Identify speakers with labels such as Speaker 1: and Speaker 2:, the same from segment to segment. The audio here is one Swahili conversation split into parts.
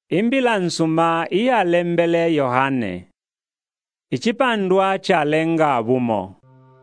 Speaker 1: Imbila nsuma iyalembele Yohane. Ichipandwa chalenga bumo.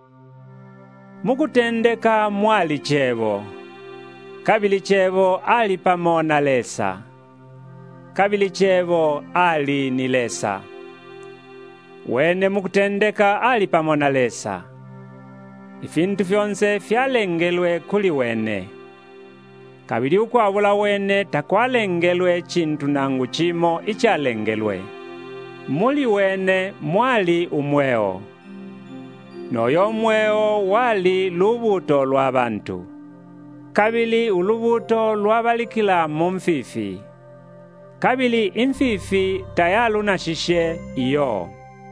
Speaker 1: Mukutendeka mwali chebo. Kabili chebo ali pamona lesa. Kabili chebo ali ni lesa. Wene mukutendeka ali pamona lesa. Ifintu fyonse fyalengelwe kuli wene. Kabili ukwabula wene takwalengelwe chintu nangu chimo ichalengelwe. Muli wene mwali umweo. Noyo mweo wali lubuto lwa bantu. Kabili ulubuto lwabalikila mumfifi. Kabili imfifi tayaluna shishe iyo.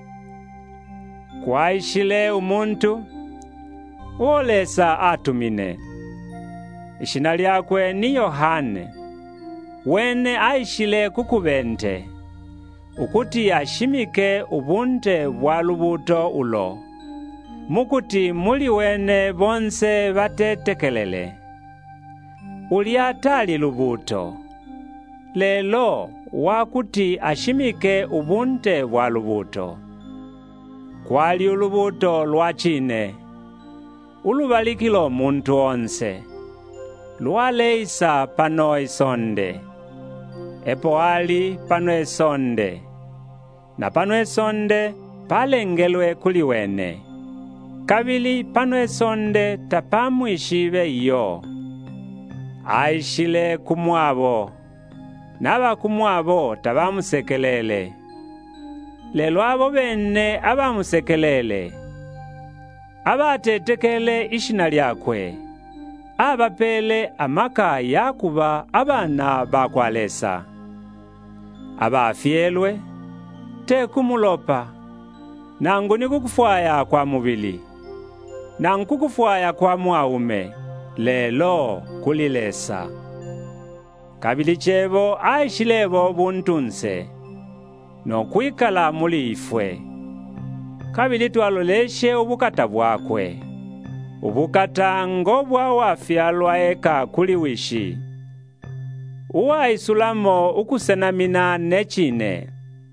Speaker 1: Kwaishile umuntu wolesa atumine. Ishina lyakwe ni Yohane. Wene aishile kukubente. Ukuti ashimike ubunte bwa lubuto ulo. Mukuti muli wene bonse batetekelele. Uliatali lubuto. Lelo wakuti ashimike ubunte bwa lubuto. Kwali ulubuto lwachine. Ulubalikilo muntu onse. Lwaleisa pano isonde. Epo ali pano esonde. Na pano esonde palengelwe kuli wene. Kabili pano esonde tapamwishibe iyo. Aishile kumwabo. Naba kumwabo tabamusekelele. Lelo abo bene abamusekelele. Abatetekele ishina lyakwe. Abapele amaka yakuba abana bakwalesa. Abafyelwe tekumulopa. Nangu nikukufwaya kwa mubili. Nangu kukufwaya kwa mwaume. Lelo kulilesa. Kabili chebo aishilebo buntunse. No kwikala muli ifwe. Kabili twaloleshe ubukata bwakwe. Ubukata ngobwa wafyalwa eka kuli wishi. Uwa isulamo ukusenamina nechine.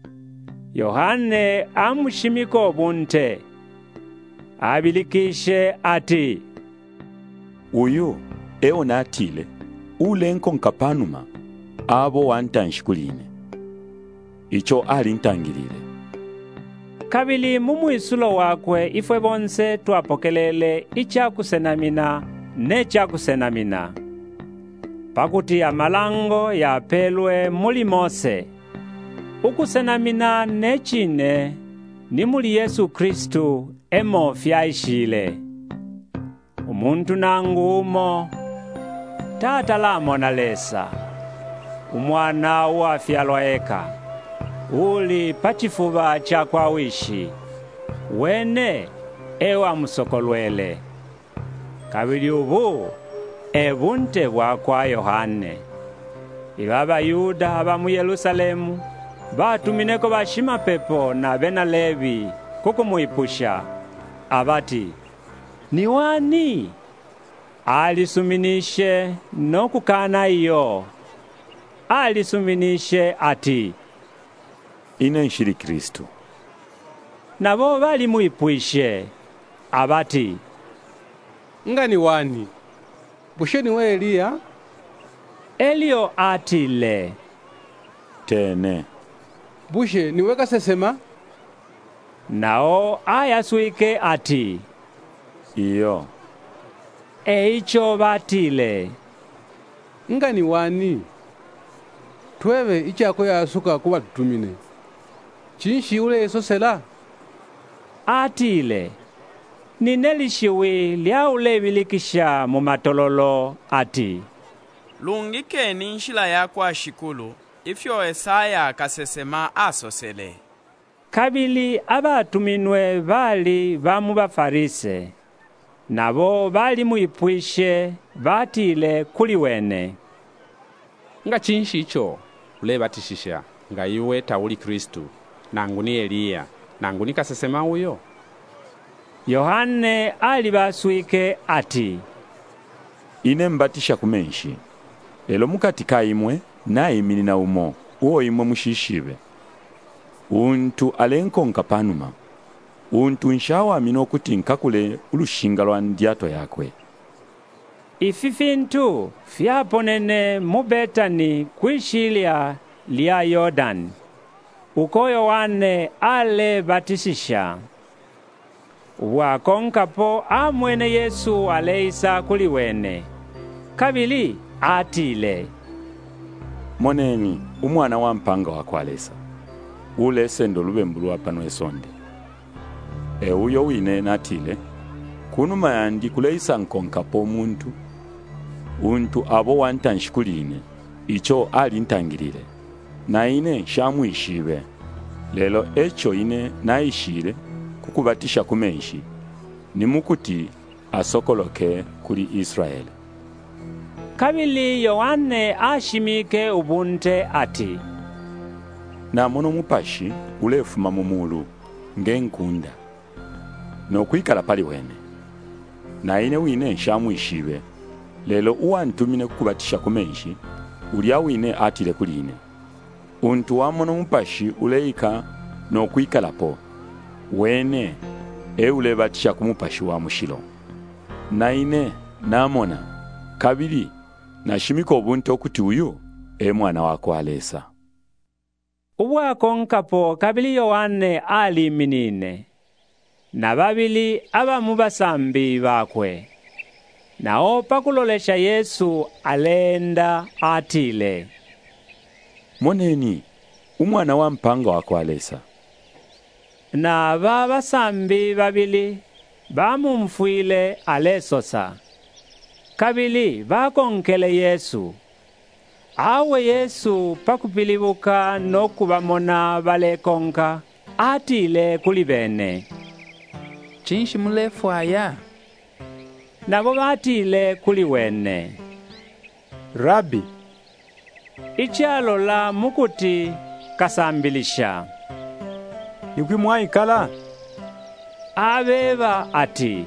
Speaker 1: Yohane amushimiko bunte. Abilikishe ati.
Speaker 2: Uyu eonatile. Ulenko nkapanuma. Abo wantanshikuline. Icho alintangilile.
Speaker 1: Kabili mumuisulo wakwe ifwe bonse twapokelele ichakusenamina nechakusenamina. Pakuti amalango yapelwe muli Mose. Ukusenamina nechine ni muli Yesu Kristu emo fyaishile. Umuntu nangu umo tata lamona lesa. Umwana wafyalwa eka. Uli pachifuba cha kwa wishi. Wene ewa musokolwele. Kabili ubu ebunte bwa kwa Yohane. Ibaba Yuda aba mu Yerusalemu batumineko bashima pepo na bena Levi kukumuipusha. Abati ni wani? Alisuminishe no kukana iyo. Alisuminishe ati
Speaker 2: inenshiri Kristu.
Speaker 1: Nabo bali muipwishe. Abati
Speaker 3: ngani wani? Bushe ni we Eliya?
Speaker 1: Elio atile.
Speaker 2: Tene.
Speaker 3: Bushe ni weka sesema?
Speaker 1: Nao ayaswike ati.
Speaker 2: Iyo.
Speaker 1: Eicho batile.
Speaker 3: Ngani wani? Tweve ichako yasuka kuba tutumine. Chinshi ule esosela?
Speaker 1: Atile. Ninelishiwi lia ule bilikisha mumatololo ati.
Speaker 4: Lungikeni nshila yako ashikulu, ifyo Esaya kasesema asosele.
Speaker 1: Kabili abatuminwe bali bamu bafarise. Nabo bali muipwishe batile kuli wene.
Speaker 5: Nga chinshi icho ulebatishisha nga iwe tauli Kristu. Nangu ni Eliya. Nangu ni kasesema uyo.
Speaker 1: Yohane alibaswike ati.
Speaker 2: Ine mbatisha kumenshi. Lelo mukatika imwe na imini na umo. uwo imwe mushishibe untu alenko nkapanuma untu nshawamina okuti nkakule ulushinga lwa ndyato yakwe.
Speaker 1: Ifi fintu fyaponene mu Betani kwishilya lya Yordani, uko Yohane ale batisisha. Wakonkapo amwene Yesu aleisa kuli wene, kabili atile.
Speaker 2: Moneni umwana wa mpanga wakwalesa ule sendo lubembu lwa pano esonde. Uyo wine natile kunuma yandi kuleisa nkonkapo muntu untu abo wantanshikuline icho ali ntangirire na ine shamwishibe lelo echo ine naishire kukubatisha kumenshi nimukuti asokoloke kuli Israeli.
Speaker 1: Kabili Yohane ashimike ubunte ati,
Speaker 2: na mono mupashi ulefuma mumulu ngenkunda nokwikala pali wene na ine wine nshamwishibe lelo uwantumine kukubatisha kumenshi ulya wine atile kuline untu wa mono mupashi uleika nokwikalapo wene ule batisha kumupashi wa mushilo na ine namona kabili nashimika obuntu okuti uyu mwana wako alesa.
Speaker 1: Ubwakonkapo kabili Yohane ali minine na babili abamu basambi bakwe, nao pakulolesha Yesu alenda atile.
Speaker 2: Moneni umwana wa mpanga wako alesa.
Speaker 1: Na basambi babili bamumfuile alesosa. Kabili bakonkele Yesu. Awe Yesu pakupilibuka nokubamona balekonka atile kuli bene.
Speaker 6: Chinshi mulefu aya?
Speaker 1: Nabo batile kuli wene.
Speaker 7: Rabi,
Speaker 1: ichalo la mukuti kasambilisha.
Speaker 7: Nikwi mwaikala?
Speaker 1: Abeba ati,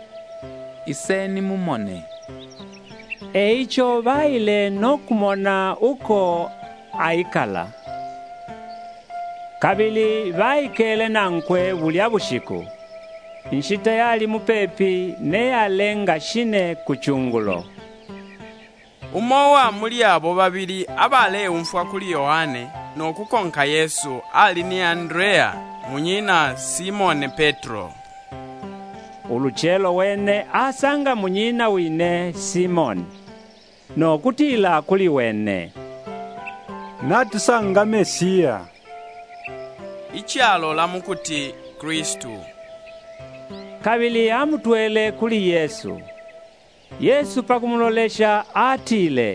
Speaker 6: iseni mumone.
Speaker 1: Eicho baile nokumona uko aikala. Kabili baikele nankwe bulya bushiku. Nshita yali mupepi ne yalenga shine kuchungulo.
Speaker 4: Umowa muli abo babili abale umfwa kuli Yohane nokukonka Yesu ali ni Andrea munyina Simone Petro.
Speaker 1: Uluchelo wene asanga munyina wine Simoni nokutila kuli wene.
Speaker 7: Natusanga Mesia.
Speaker 4: Ichalo la mukuti Kristu.
Speaker 1: Kabili amutwele kuli Yesu. Yesu pakumulolesha atile,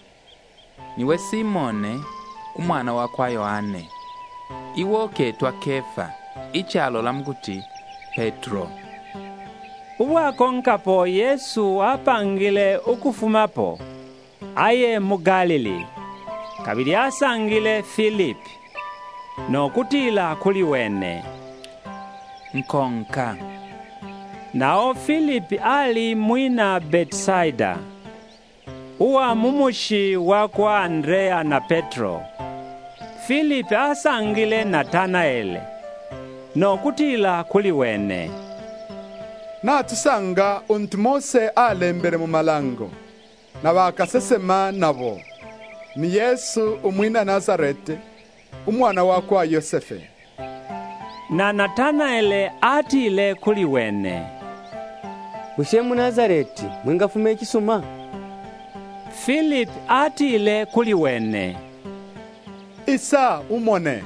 Speaker 6: niwe Simone umwana wa kwa Yohane. Iwoke twa Kefa, ichalo la mukuti Petro.
Speaker 1: Ubwakonkapo Yesu apangile ukufumapo aye mu Galili. Kabili asangile Filipi nokutila kuli wene.
Speaker 6: Nkonka.
Speaker 1: Nao Filipi ali mwina Betsaida. Uwa mumushi wakwa Andrea na Petro. Filipi asangile Natanaele nokutila kuli wene.
Speaker 8: Natusanga untu Mose alembere mu malango na bakasesema nabo ni Yesu umwina Nazarete umwana wakwa Yosefe.
Speaker 1: Na Natanaele atile kuli wene.
Speaker 9: Mushemu Nazareti mwingafume kisuma.
Speaker 1: Filipi atile kuli wene.
Speaker 8: Isa umone.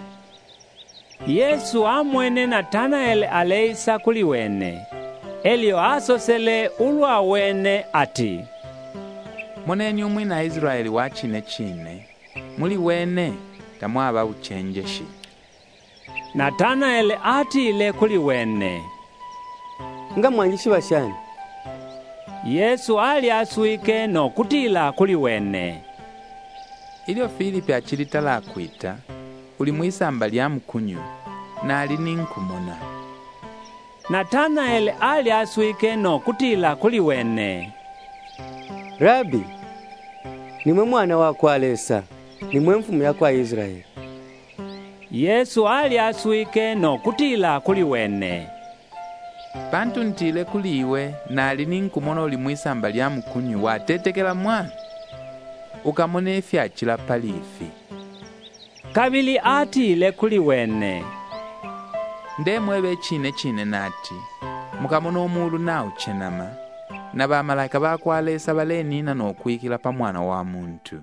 Speaker 1: Yesu amwene Natanaele aleisa kuli wene. Elio asosele ulwa wene ati,
Speaker 6: moneni umwina Israeli wa chine muli wene tamwaba uchenjeshi.
Speaker 1: Natanaele atile kuli wene.
Speaker 9: Nga mwanjishi bashani.
Speaker 1: Yesu ali aswike no kutila kuli wene.
Speaker 6: Ilio Filipi achilitala akwita, uli mwisamba lya mkunyu, na ali ninkumona.
Speaker 1: Natanaele ali aswike no kutila kuli wene.
Speaker 9: Rabi, nimwe mwana wako alesa. nimwe mfumu yakwa Israeli.
Speaker 1: Yesu ali aswike nokutila kuli wene.
Speaker 6: Bantu ntile kuliwe nali ninkumona uli mwisamba lya mkunyu watetekela mwana. Ukamone ifyachila palifi.
Speaker 1: Kabili atile kuli wene.
Speaker 6: Ndemwe chine nati. Mukamona omulu na uchenama. Na bamalaika bakwalesa balenina nokwikila pa mwana wa muntu.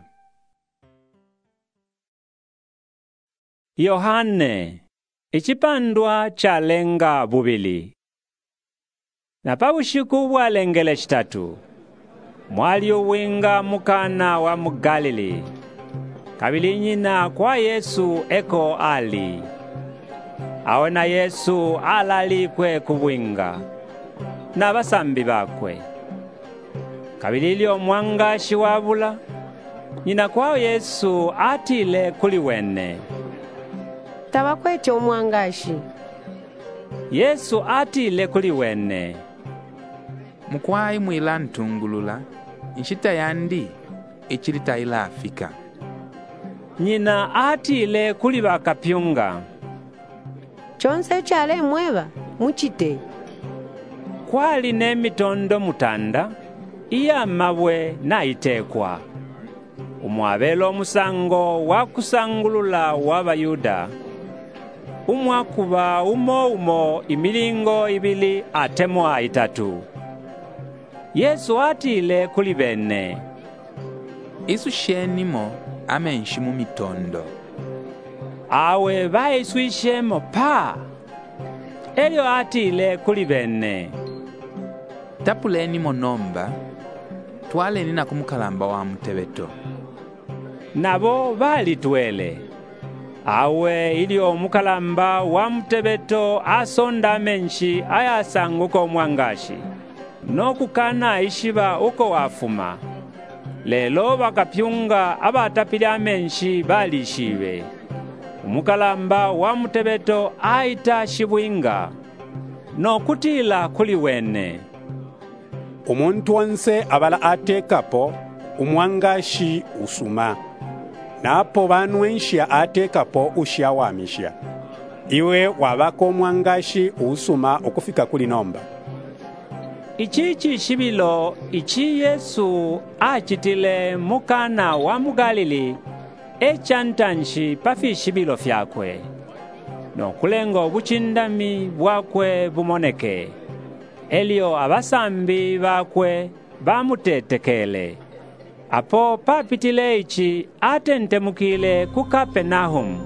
Speaker 1: Yohane, ichipandwa chalenga bubili. Na pabushiku bwalengele chitatu. Mwali uwinga mukana wa Mugalili. Kabili nyina kwa Yesu eko ali. Awe na Yesu alalikwe kubwinga. Na basambi bakwe. Kabili ilio mwangashi wabula. Nyina kwa Yesu atile kuli wene.
Speaker 10: Tabakwete omwangashi.
Speaker 1: Yesu atile kuli wene.
Speaker 6: Mukwayi mwila ntungulula. Nshita yandi ichilita ila afika.
Speaker 1: Nyina atile kuli bakapyunga.
Speaker 10: Chonse chale mweba muchite.
Speaker 1: Kwali ne mitondo mutanda iya mabwe na itekwa. Umwabelo musango wakusangulula w'Abayuda. Umwakuba umo imilingo ibili atemwa itatu. Yesu atile kuli bene.
Speaker 6: Isu shenimo amenshi mu mitondo.
Speaker 1: Awe baiswishemo pa. Elio atile kuli bene.
Speaker 6: Tapuleni monomba. Twaleni na kumukalamba wa mutebeto.
Speaker 1: Nabo bali twele. Awe ilio mukalamba wa mutebeto asonda menshi ayasanguka omwangashi. Nokukana ishiba uko wafuma. Lelo bakapyunga abatapila menshi balishiwe. Umukalamba wa mutebeto aita shibwinga. Nokutila kuli wene.
Speaker 7: Umuntu wonse abala atekapo umwangashi usuma. Napo banwensha atekapo ushawamisha. Iwe wabako umwangashi usuma ukufika kuli nomba.
Speaker 1: Ichichi shibilo ichi Yesu achitile mukana wa Mugalili echantanshi pafi shibilo fyakwe. Nokulengo buchindami bwakwe bumoneke. Elio abasambi bakwe bamutetekele. Apo papitile ichi atentemukile ku Kapenahum.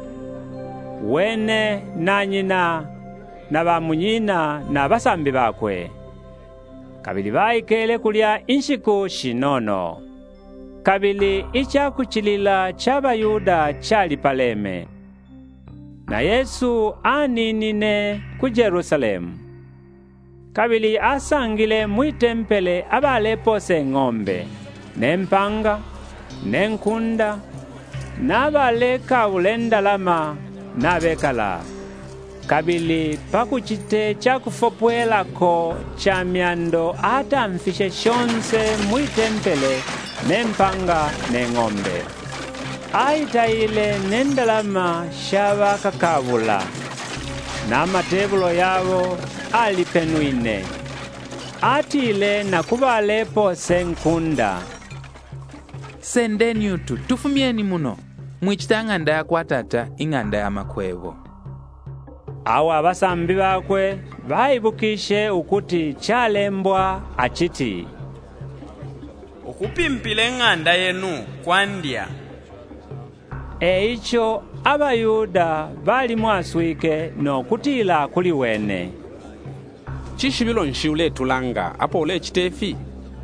Speaker 1: Wene na nyina na bamunyina na basambi bakwe. Kabili baikele kulya inshiku shinono. Kabili ichakuchilila ch'Abayuda chali paleme. Na Yesu aninine ku Jerusalemu. Kabili asangile mwitempele abalepose ng'ombe, nempanga, nenkunda, nabaleka ulendalama nabekala. Kabili pakuchite chakufopwelako cha myando ata mfishe shonse mwitempele nempanga neng'ombe. Aita ile nendalama shaba kakabula. Na matebulo yabo alipenuine. Atile na kubalepo senkunda.
Speaker 6: Sendeni utu tufumieni muno. Mwichita ng'anda ya kwa tata ing'anda ya makwevo.
Speaker 1: Awa basambi bakwe baibukishe ukuti chalembwa achiti.
Speaker 4: Ukupimpile ng'anda yenu kwandya.
Speaker 1: Icho Abayuda bali mwaswike no kutila kuli wene.
Speaker 5: Chishibilo nshiule tulanga apo ule chitefi.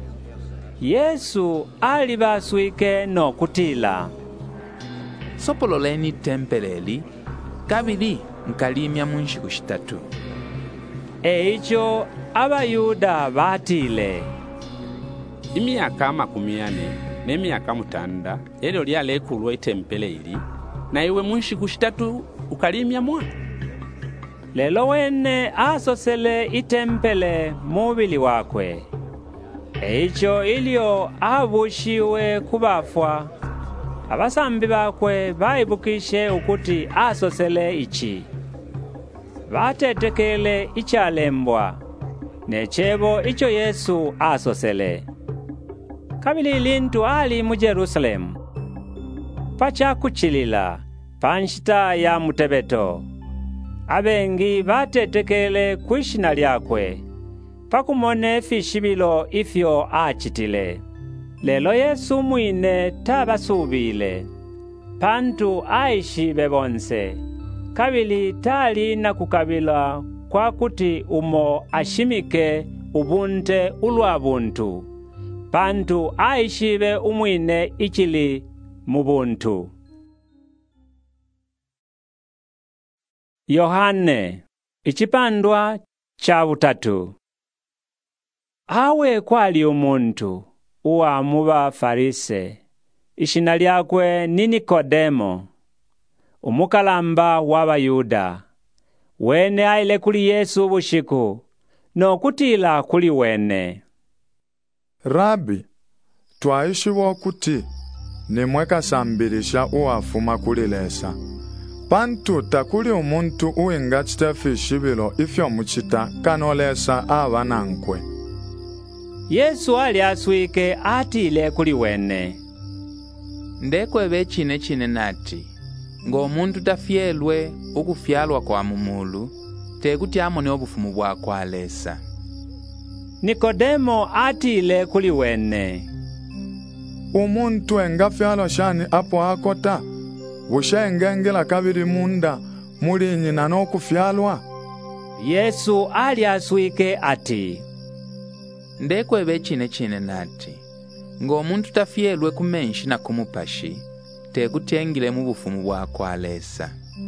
Speaker 1: Yesu ali baswike no kutila.
Speaker 6: Sopololeni tempeleli. Kabili nkalimya munshiku shitatu.
Speaker 1: Icho Abayuda batile.
Speaker 5: Imyaka 40 n'emyaka 5 elyo lyalekulwa itempele ili. Na iwe munshiku shitatu ukalimya mwa.
Speaker 1: Lelo wene asosele itempele mubili wakwe. Icho ilio abushiwe kubafwa. abasambi bakwe bayibukishe ukuti asosele ichi. Batetekele ichalembwa nechebo icho Yesu asosele. Kabili lintu ali mu Jerusalemu. Pachakuchilila panshita ya mutebeto. Abengi batetekele kwishina lyakwe. Pakumone fishibilo ifyo achitile. Lelo Yesu mwine tabasubile. Pantu aishi bebonse. Kabili tali na kukabila kwa kuti umo ashimike ubunte ulwa buntu. Pantu aishibe umwine ichili mubuntu. Yohane ichipandwa cha butatu. Awe kwali umuntu uwa muba Farise. Ishina lyakwe ni Nikodemo, umukalamba w'Abayuda. Wene aile kuli Yesu bushiku, no kutila kuli wene.
Speaker 11: Rabi, twaishiwa kuti nimwekasambilisha uwafuma kulilesa. Pantu takuli umuntu uingachita fishibilo ifyo muchita kanolesa abanankwe.
Speaker 1: Yesu ali aswike atile kuli wene.
Speaker 6: Ndekwebe chine nati, ng'omuntu tafyelwe ukufyalwa kwa mumulu, tekuti amone obufumu bwakwe alesa.
Speaker 1: Nikodemo atile kuli wene.
Speaker 11: Umuntu engafyalwa shani apo akota, bushengengela kabiri munda, muli nyina n'okufyalwa.
Speaker 1: Yesu ali aswike ati,
Speaker 6: Ndekwebe chine nati, ng'omuntu tafyelwe kumenshi na kumupashi, tekutengile mu bufumu bwakwe alesa.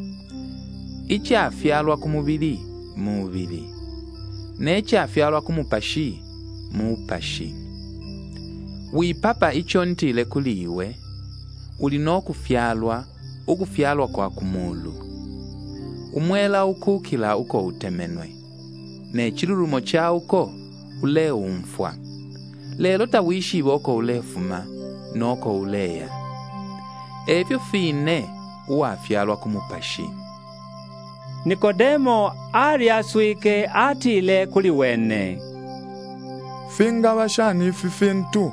Speaker 6: Ichafyalwa kumubili, mubili. Nechafyalwa kumupashi, mupashi. Wipapa icho ntile kuliwe, ulinokufyalwa, ukufyalwa kwa kumulu. Umwela ukukila uko utemenwe. Nechilulumo cha uko, ule umfwa. Lelo tawishibe oko ulefuma, noko uleya. Evyo fine uwafyalwa kumupashi.
Speaker 1: Nikodemo ali aswike atile kuli wene.
Speaker 11: Finga bashani fifintu.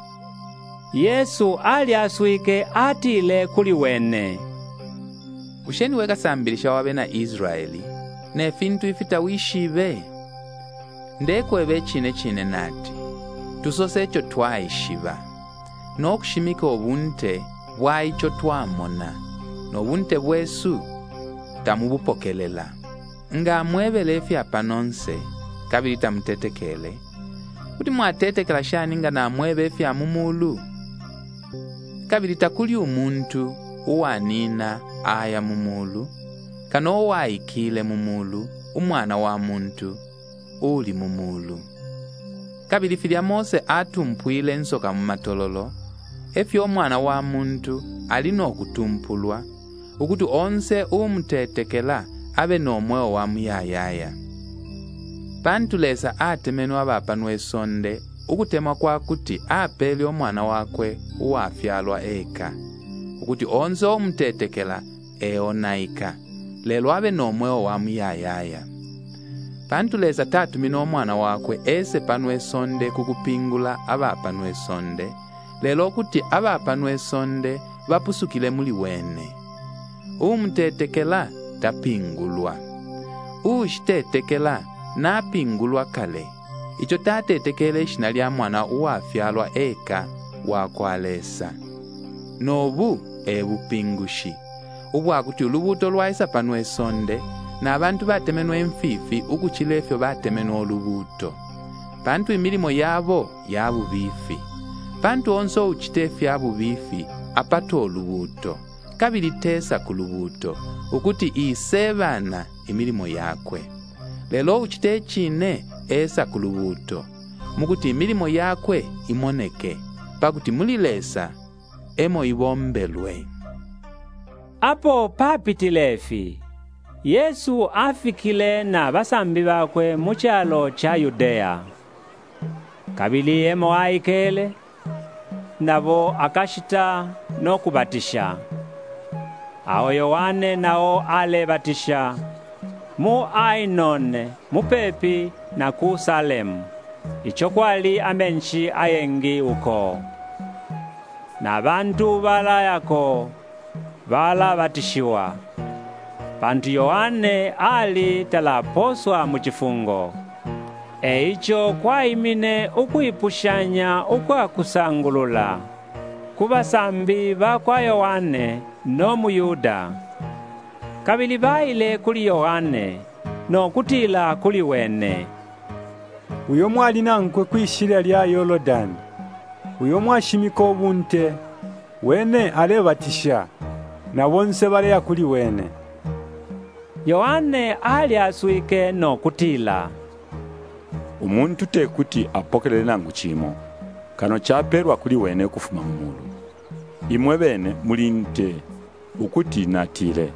Speaker 1: Yesu ali aswike atile kuli wene.
Speaker 6: Usheni weka sambilisha wabe na Israeli, ne fintu ifita wishibe. Ndekwebe chine nati, tusosecho twaishiba. Nokushimika obunte bwaicho twamona, nobunte bwesu tamubupokelela. Nga mwebele fya panonse, kabili tamutetekele. Kuti mwatetekela shani nga na mwebe fya mumulu. Kabili takuli umuntu uwanina aya mumulu, kano waikile mumulu, umwana wa muntu uli mumulu. Kabili filya Mose atumpwile nsoka mumatololo, efyo omwana wa muntu alino okutumpulwa, ukuti onse umutetekela abe nomweo wa muyayaya. Pantulesa atemenwa abapanwa esonde, ukutemwa kwa kuti apeli omwana wakwe uwafyalwa eka, ukuti onse umutetekela eonaika, lelo abe nomweo wa muyayaya. Pantulesa tatumina omwana wakwe ese panwe sonde kukupingula abapanwe sonde, lelo kuti abapanwe sonde bapusukile muli wene. Umutetekela tapingulwa. Ushitetekela napingulwa kale. Icho tatetekele ishina lya mwana uwafyalwa eka wakwalesa. Nobu ebupingushi. Ubwakuti ulubuto lwaisa panwe sonde, na abantu batemenwa emfifi ukuchilefyo batemenwa olubuto. Pantu imilimo yabo yabu bifi. Pantu onso uchitefya abu bifi apato olubuto. Kabili tesa kulubuto, ukuti isebana imilimo yakwe. Lelo uchite chine esa kulubuto, mukuti imilimo yakwe imoneke, pakuti mulilesa emo ibombelwe.
Speaker 1: Apo papitilefi, Yesu afikile na basambi bakwe muchalo cha Yudea. Kabili emo aikele, nabo akashita nokubatisha. Awo Yohane nawo alebatisha mu Ainone mupepi na ku Salemu, icho kwali amenshi ayengi uko. Na bantu balayako balabatishiwa. Pantu Yohane ali talaposwa muchifungo. Eicho kwaimine ukwipushanya ukwakusangulula kubasambi bakwa Yohane no muyuda. Kabili baile kuli Yohane no kutila kuli wene.
Speaker 12: Uyo mwali nankwe kwishira lya Yorodani, uyo mwashimika obunte, wene alebatisha, na bonse baleya kuli wene.
Speaker 1: Yohane ali aswike no kutila.
Speaker 2: Umuntu tekuti apokelele nangu chimo, kano chaperwa kuli wene kufuma mumulu. Imwe bene mulinte ukuti natile.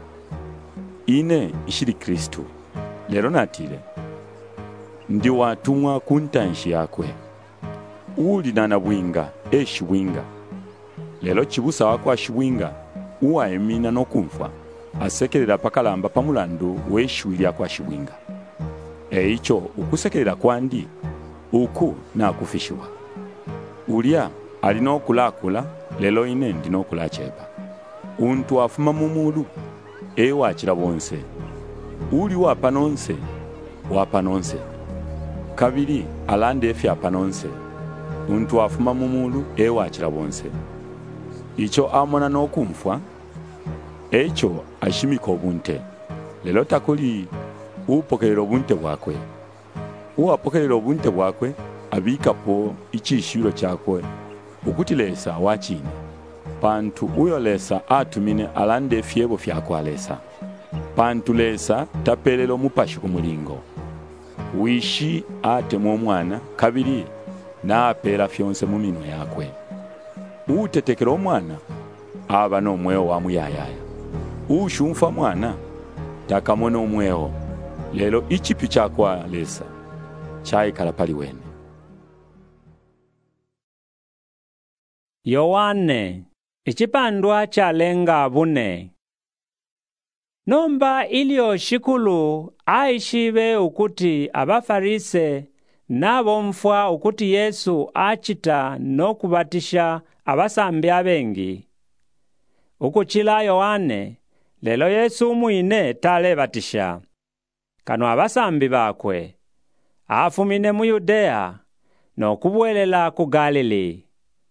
Speaker 2: Ine ishiri Kristu, lero natile. Ndi watumwa kuntanshi yakwe. Uli nana bwinga, eshibwinga. Lelo chibusa wako ashibwinga, uwa emina no kumfa. Asekelera pakalamba pamulandu weshwili kwa shibwinga. Eicho ukusekelera kwandi, uku na kufishiwa. Ulia alino kulakula, lelo ine ndino kulacheba. Untu afuma mumulu, wachira bonse. Uli wapanonse, wapanonse. Kabili alande efi apanonse. Untu afuma mumulu, wachira bonse. Icho amona no kumfwa, eicho ashimika obunte. Lelo takuli upokelera obunte bwakwe. Uwapokelera obunte bwakwe abikapo ichishiro chakwe ukutilesa wachine. Pantu uyo lesa atumine alande fiebo fyako alesa. Pantu lesa tapelelo mupashi kumulingo. Wishi ate mwana kabili na apela fyonse mumino yakwe. Utetekera omwana aba no mweo wa muyayaya. Ushumfa mwana takamona omweo. Lelo ichipi chakwa lesa chai kalapali wene.
Speaker 1: Yohane ichipandwa chalenga bune. Nomba ilio shikulu aishibe ukuti abafarise nabo mfwa ukuti Yesu achita no kubatisha abasambi abengi. Ukuchila Yohane, lelo Yesu mwine talebatisha. Kano abasambi bakwe afumine mu Yudea no kubwelela ku Galili.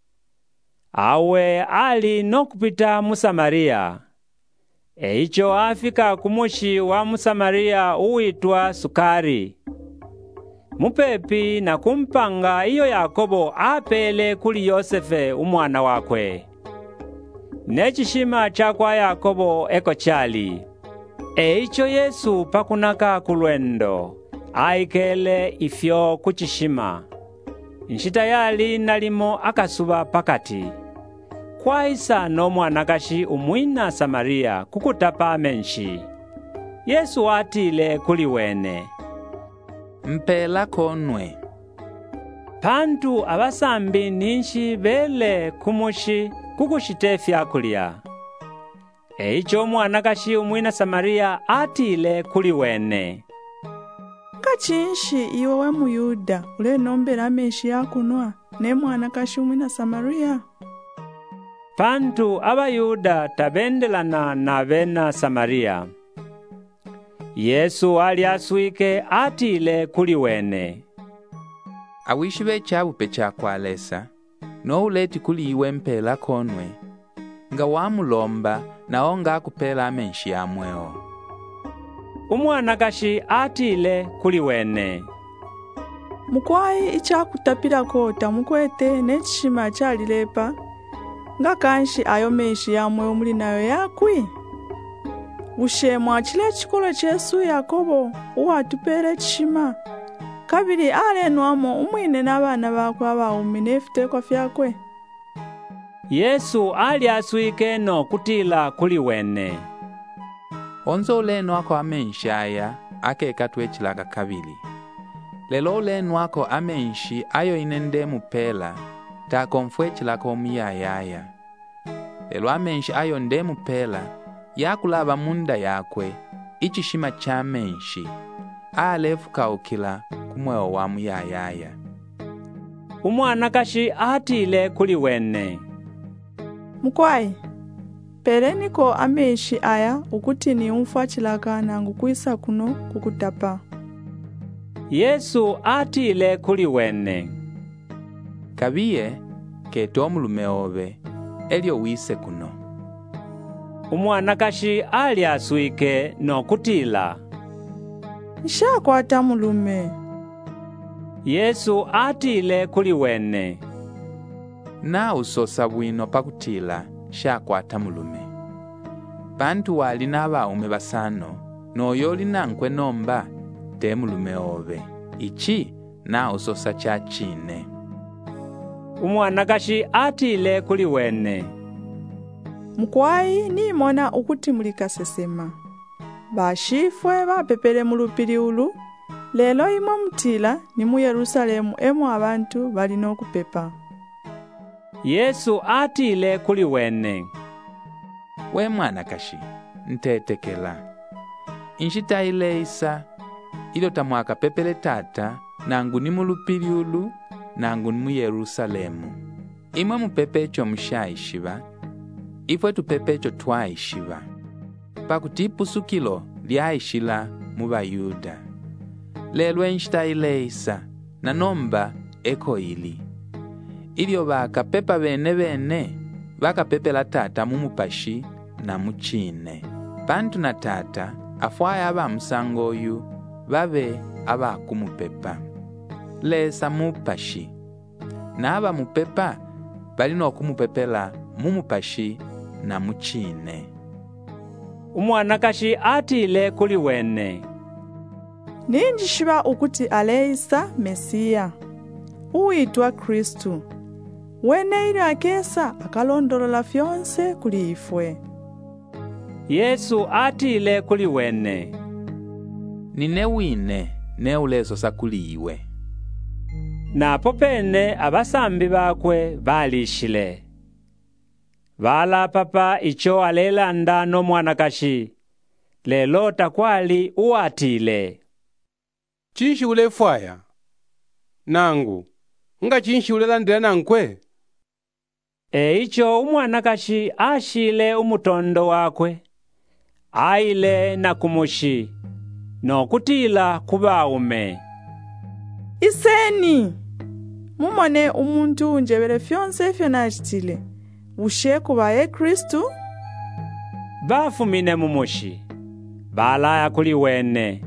Speaker 1: Awe ali no kupita mu Samaria. Eicho afika kumushi wa mu Samaria uitwa Sukari. Mupepi na kumpanga iyo Yakobo apele kuli Yosefe umwana wakwe. Nechishima chakwa Yakobo eko chali. Eicho Yesu pakunaka kulwendo aikele ifyo kuchishima. Nshita yali nalimo akasuba pakati. Kwaisa no mwanakashi umwina Samaria kukutapa menshi. Yesu atile kuli wene.
Speaker 6: Mpela konwe.
Speaker 1: Pantu abasambi ninshi bele kumushi kukushite fyakulya. Eicho mwanakashi umwina Samaria atile kuli wene.
Speaker 13: Kachinshi iwe we muyuda ule nombera meshi yakunwa ne mwanakashi umwina Samaria.
Speaker 1: Pantu abayuda tabendelana na bena Samaria. Yesu ali aswike atile kuli wene.
Speaker 6: Awishibe chabu pecha kwalesa, no uleti kuli iwe mpela konwe, nga wamulomba na onga kupela menshi ya mweo.
Speaker 1: Umwanakashi atile kuli wene.
Speaker 13: Mukwai ichakutapira kota mukwete nechishima chalilepa, nga kanshi ayo menshi ya mweo muli nayo yakwi. Ushemwa chile chikolo chesu Yakobo uwatupere chishima. Kabili alenwamo umwine n'abana bakwa baumine efiteko fyakwe.
Speaker 1: Yesu ali aswike no kutila kuli wene.
Speaker 6: Onzo ulenwako amenshi aya akekatwe chilaka kabili. Lelo ulenwako amenshi ayo inende mupela takomfwe chilaka omuyayaya. lelo amenshi ayo ndemupela yakulava munda yakwe ichishima cha menshi alefukaukila kumweo wa muyayaya.
Speaker 1: Umwanakashi atile kuli wene.
Speaker 13: Mkwai, peleniko amenshi aya ukuti ni umfachilaka nangu kuisa kuno kukutapa.
Speaker 1: Yesu atile kuli wene.
Speaker 6: Kabiye kete omulume obe elio wise kuno.
Speaker 1: Umwanakashi ali aswike no kutila.
Speaker 13: Nshakwata mulume.
Speaker 1: Yesu atile kuli wene.
Speaker 6: Na usosa bwino pakutila shakwata mulume. Bantu wali n'abaume basano noyoli nankwe nomba te mulume obe. Ichi na usosa cha chine.
Speaker 1: Umwanakashi atile kuli wene.
Speaker 13: Mkwai nimona ukuti mulikasesema. Bashifwe bapepele mulupili ulu, lelo imo mutila ni mu Yerusalemu emo abantu balina okupepa.
Speaker 1: Yesu atile kuli wene.
Speaker 6: We mwanakashi, ntetekela. Inshita ile isa, ilo tamwaka pepele tata, nangu ni mulupili ulu, nangu ni mu Yerusalemu. Imwe mupepecho mshaishiva, ifwe tupepecho twaishiva. Pakutipusukilo lyaishila mu Bayuda. Lelo enshita ile isa, nanomba eko ili. Ilio bakapepa bene bakapepela tata mumupashi na muchine. Bantu na tata afwaya aba musango oyu babe aba kumupepa. Lesa mupashi. Na aba mupepa balino kumupepela mumupashi na muchine.
Speaker 1: Umwanakashi atile kuli wene.
Speaker 13: Ninjishiba ukuti aleisa Mesiya. Uitwa Kristu. Wene ili akesa akalondolola fyonse kuli ifwe.
Speaker 1: Yesu atile kuli wene.
Speaker 6: Nine wine ne uleso sakuli iwe.
Speaker 1: Napo pene abasambi bakwe balishile. Vala papa icho alelanda no mwanakashi. Lelo takwali uatile.
Speaker 3: Chinshi ulefwaya. Nangu, nga chinshi ulelandila nankwe?
Speaker 1: Icho umwanakashi ashile umutondo wakwe. Aile na kumushi. No kutila kubaume.
Speaker 13: Iseni! Mumone umuntu unjebele fyonse fyonachitile. Usheku bae Kristu?
Speaker 1: Bafumine mumushi. Balaya kuli wene.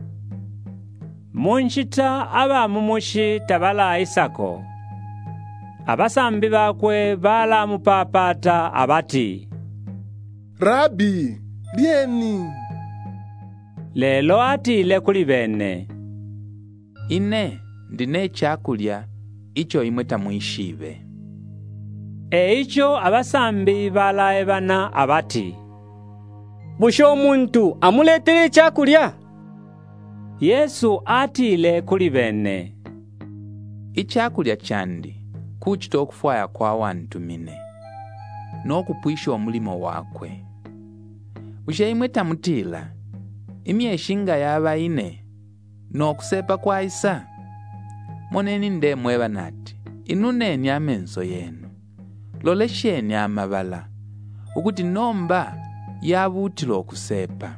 Speaker 1: Munchita aba mumushi tabala isako. Abasambi bakwe bala mupapata abati.
Speaker 14: Rabi, lieni.
Speaker 1: Lelo atile kuli bene.
Speaker 6: Ine ndine chakulya icho imwe tamuishive.
Speaker 1: Icho abasambi bala ebana abati.
Speaker 9: Busho muntu amuletere chakulya.
Speaker 1: Yesu atile kuli bene.
Speaker 6: Ichakulya chandi kuchita okufwaya kwa wantu mine. N'okupwisha omulimo wakwe. Bushe imwe tamutila. Imyeshinga yaba ine. N'okusepa kwa isa. Moneni ndemweba nati. Inuneni amenso yenu. Lolesheni amabala. Ukuti nomba yabutila okusepa.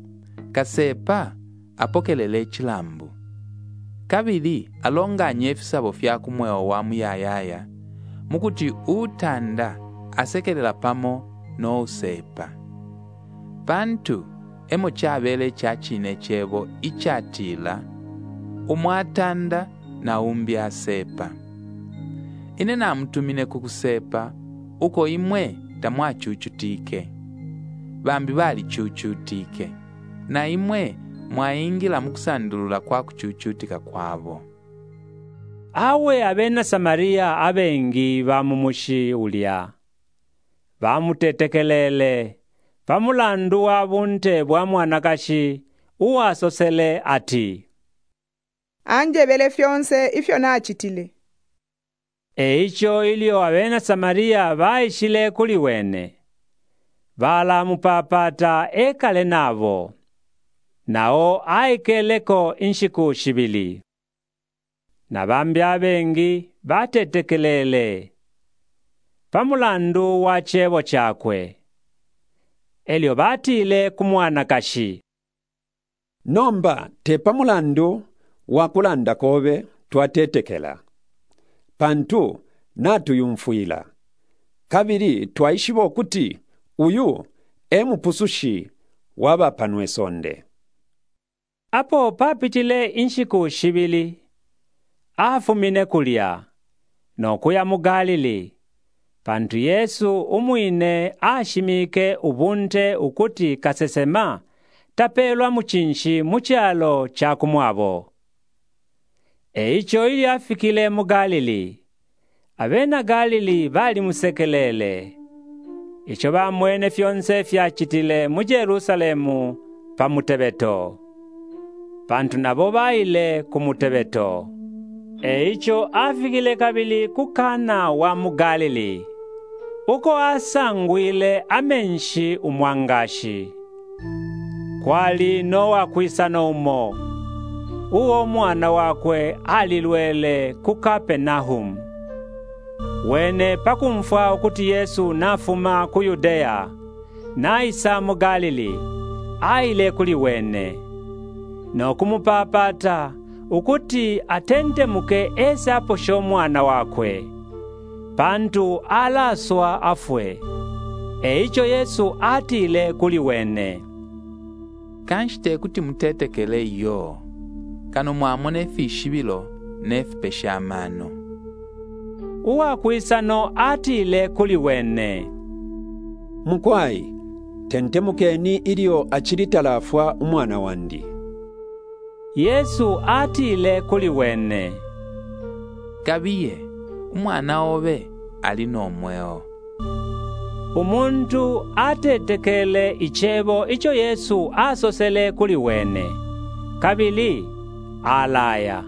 Speaker 6: Kasepa apokelele echilambu. Kabili alonganye efisabo fyakumweo wa muyayaya. Mukuti utanda asekelela pamo no usepa. Bantu emo chabele chachine chebo ichatila. Umwatanda na umbi asepa. Ine na mtumine kukusepa uko imwe tamwachuchutike. Bambi bali chuchutike. Na imwe mwaingila mukusandulula kwa kuchuchutika kwabo.
Speaker 1: Awe abena Samaria abengi bamumushi ulya. Bamutetekelele. Bamulandu wabunte bwa mwanakashi uwasosele ati.
Speaker 15: Anjebele fyonse ifyo nachitile.
Speaker 1: Icho ilio abena Samaria baishile kuli wene. balamupapata ekale nabo, nao aikeleko inshiku shibili. Na bambya bengi batetekelele pamulandu wa chebo chakwe. Elyo batile kumwana kashi.
Speaker 16: Nomba te pamulandu wa kulanda kobe twatetekela. Pantu natuyumfuila. Kabiri twaishibo kuti uyu emupusushi waba panwe sonde.
Speaker 1: Apo papitile inshiku shibili. Afumine kulya, nokuya mu Galili. Pantu Yesu umwine ashimike ubunte ukuti kasesema tapelwa muchinshi muchalo cha kumwabo. Eicho ili afikile mu Galili. Abena Galili bali musekelele. Icho bamwene fyonse fyachitile mu Yerusalemu pa mutebeto. Pantu nabo baile ku mutebeto. Eicho afikile kabili kukana wa mu Galili. Uko asangwile amenshi umwangashi. Kwali Nowa kwisano umo. Uwo mwana wakwe alilwele ku Kapenahum. Wene pakumfwa ukuti Yesu nafuma ku Yudea, naisa mu Galili, aile kuli wene. No kumupapata ukuti atentemuke ese aposho mwana wakwe. Pantu alaswa afwe. Eicho Yesu atile kuli wene.
Speaker 6: Kanshite kuti mutetekele iyo. Kano mwamone fishibilo nefi peshamano.
Speaker 1: Uwa kwisano atile kuli wene.
Speaker 16: Mukwai, tentemukeni ilio achiritalafwa umwana wandi.
Speaker 1: Yesu atile kuli wene.
Speaker 6: Kabiye, umwana obe alino mweo.
Speaker 1: Umuntu atetekele ichebo icho Yesu asosele kuli wene. Kabili alaya.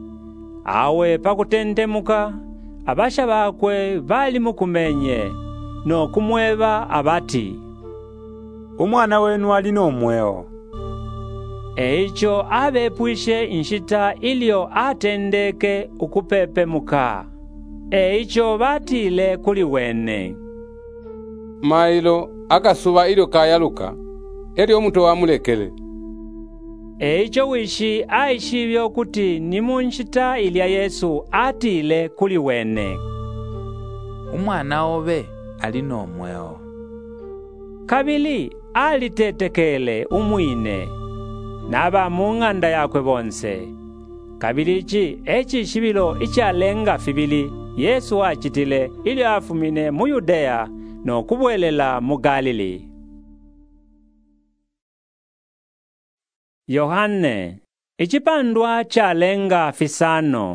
Speaker 1: Awe pakutentemuka, abasha bakwe bali mukumenye, no kumweba abati.
Speaker 12: Umwana wenu alino mweo.
Speaker 1: Eicho abepwishe inshita ilio atendeke ukupepemuka. Eicho batile kuli wene.
Speaker 3: Mailo akasuba ilio kayaluka, elio muto wamulekele.
Speaker 1: Eicho wishi aishibyo kuti nimunshita ilya Yesu atile kuli wene.
Speaker 6: Umwana obe alino mweo.
Speaker 1: Kabili alitetekele umwine. Naba munganda yakwe bonse. Kabili echi shibilo ichalenga fibili Yesu achitile ili afumine mu Yudea no kubwelela mu Galili. Yohane, ichipandwa chalenga fisano.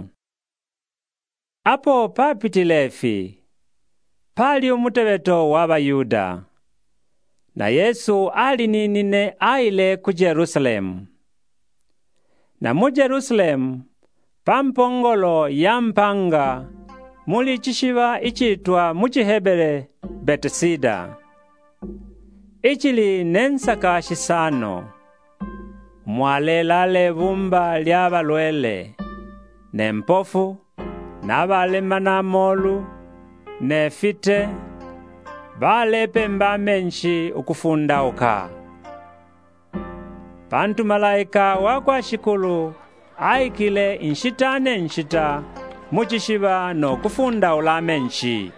Speaker 1: Apo papitilefi, pali umutebeto w'Abayuda. Na Yesu alininine aile ku Jerusalemu. Na mu Jerusalemu, pampongolo ya mpanga, muli chishiba ichitwa mu Chihebere Betesida. Ichili nensaka shisano. Mwalela vumba lya balwele, ne mpofu, n'abalema n'amolu, ne fite, balepe mba menshi ukufunda uka. Pantu malaika wakwa shikulu, aikile inshita muchishiba no kufunda ula menshi.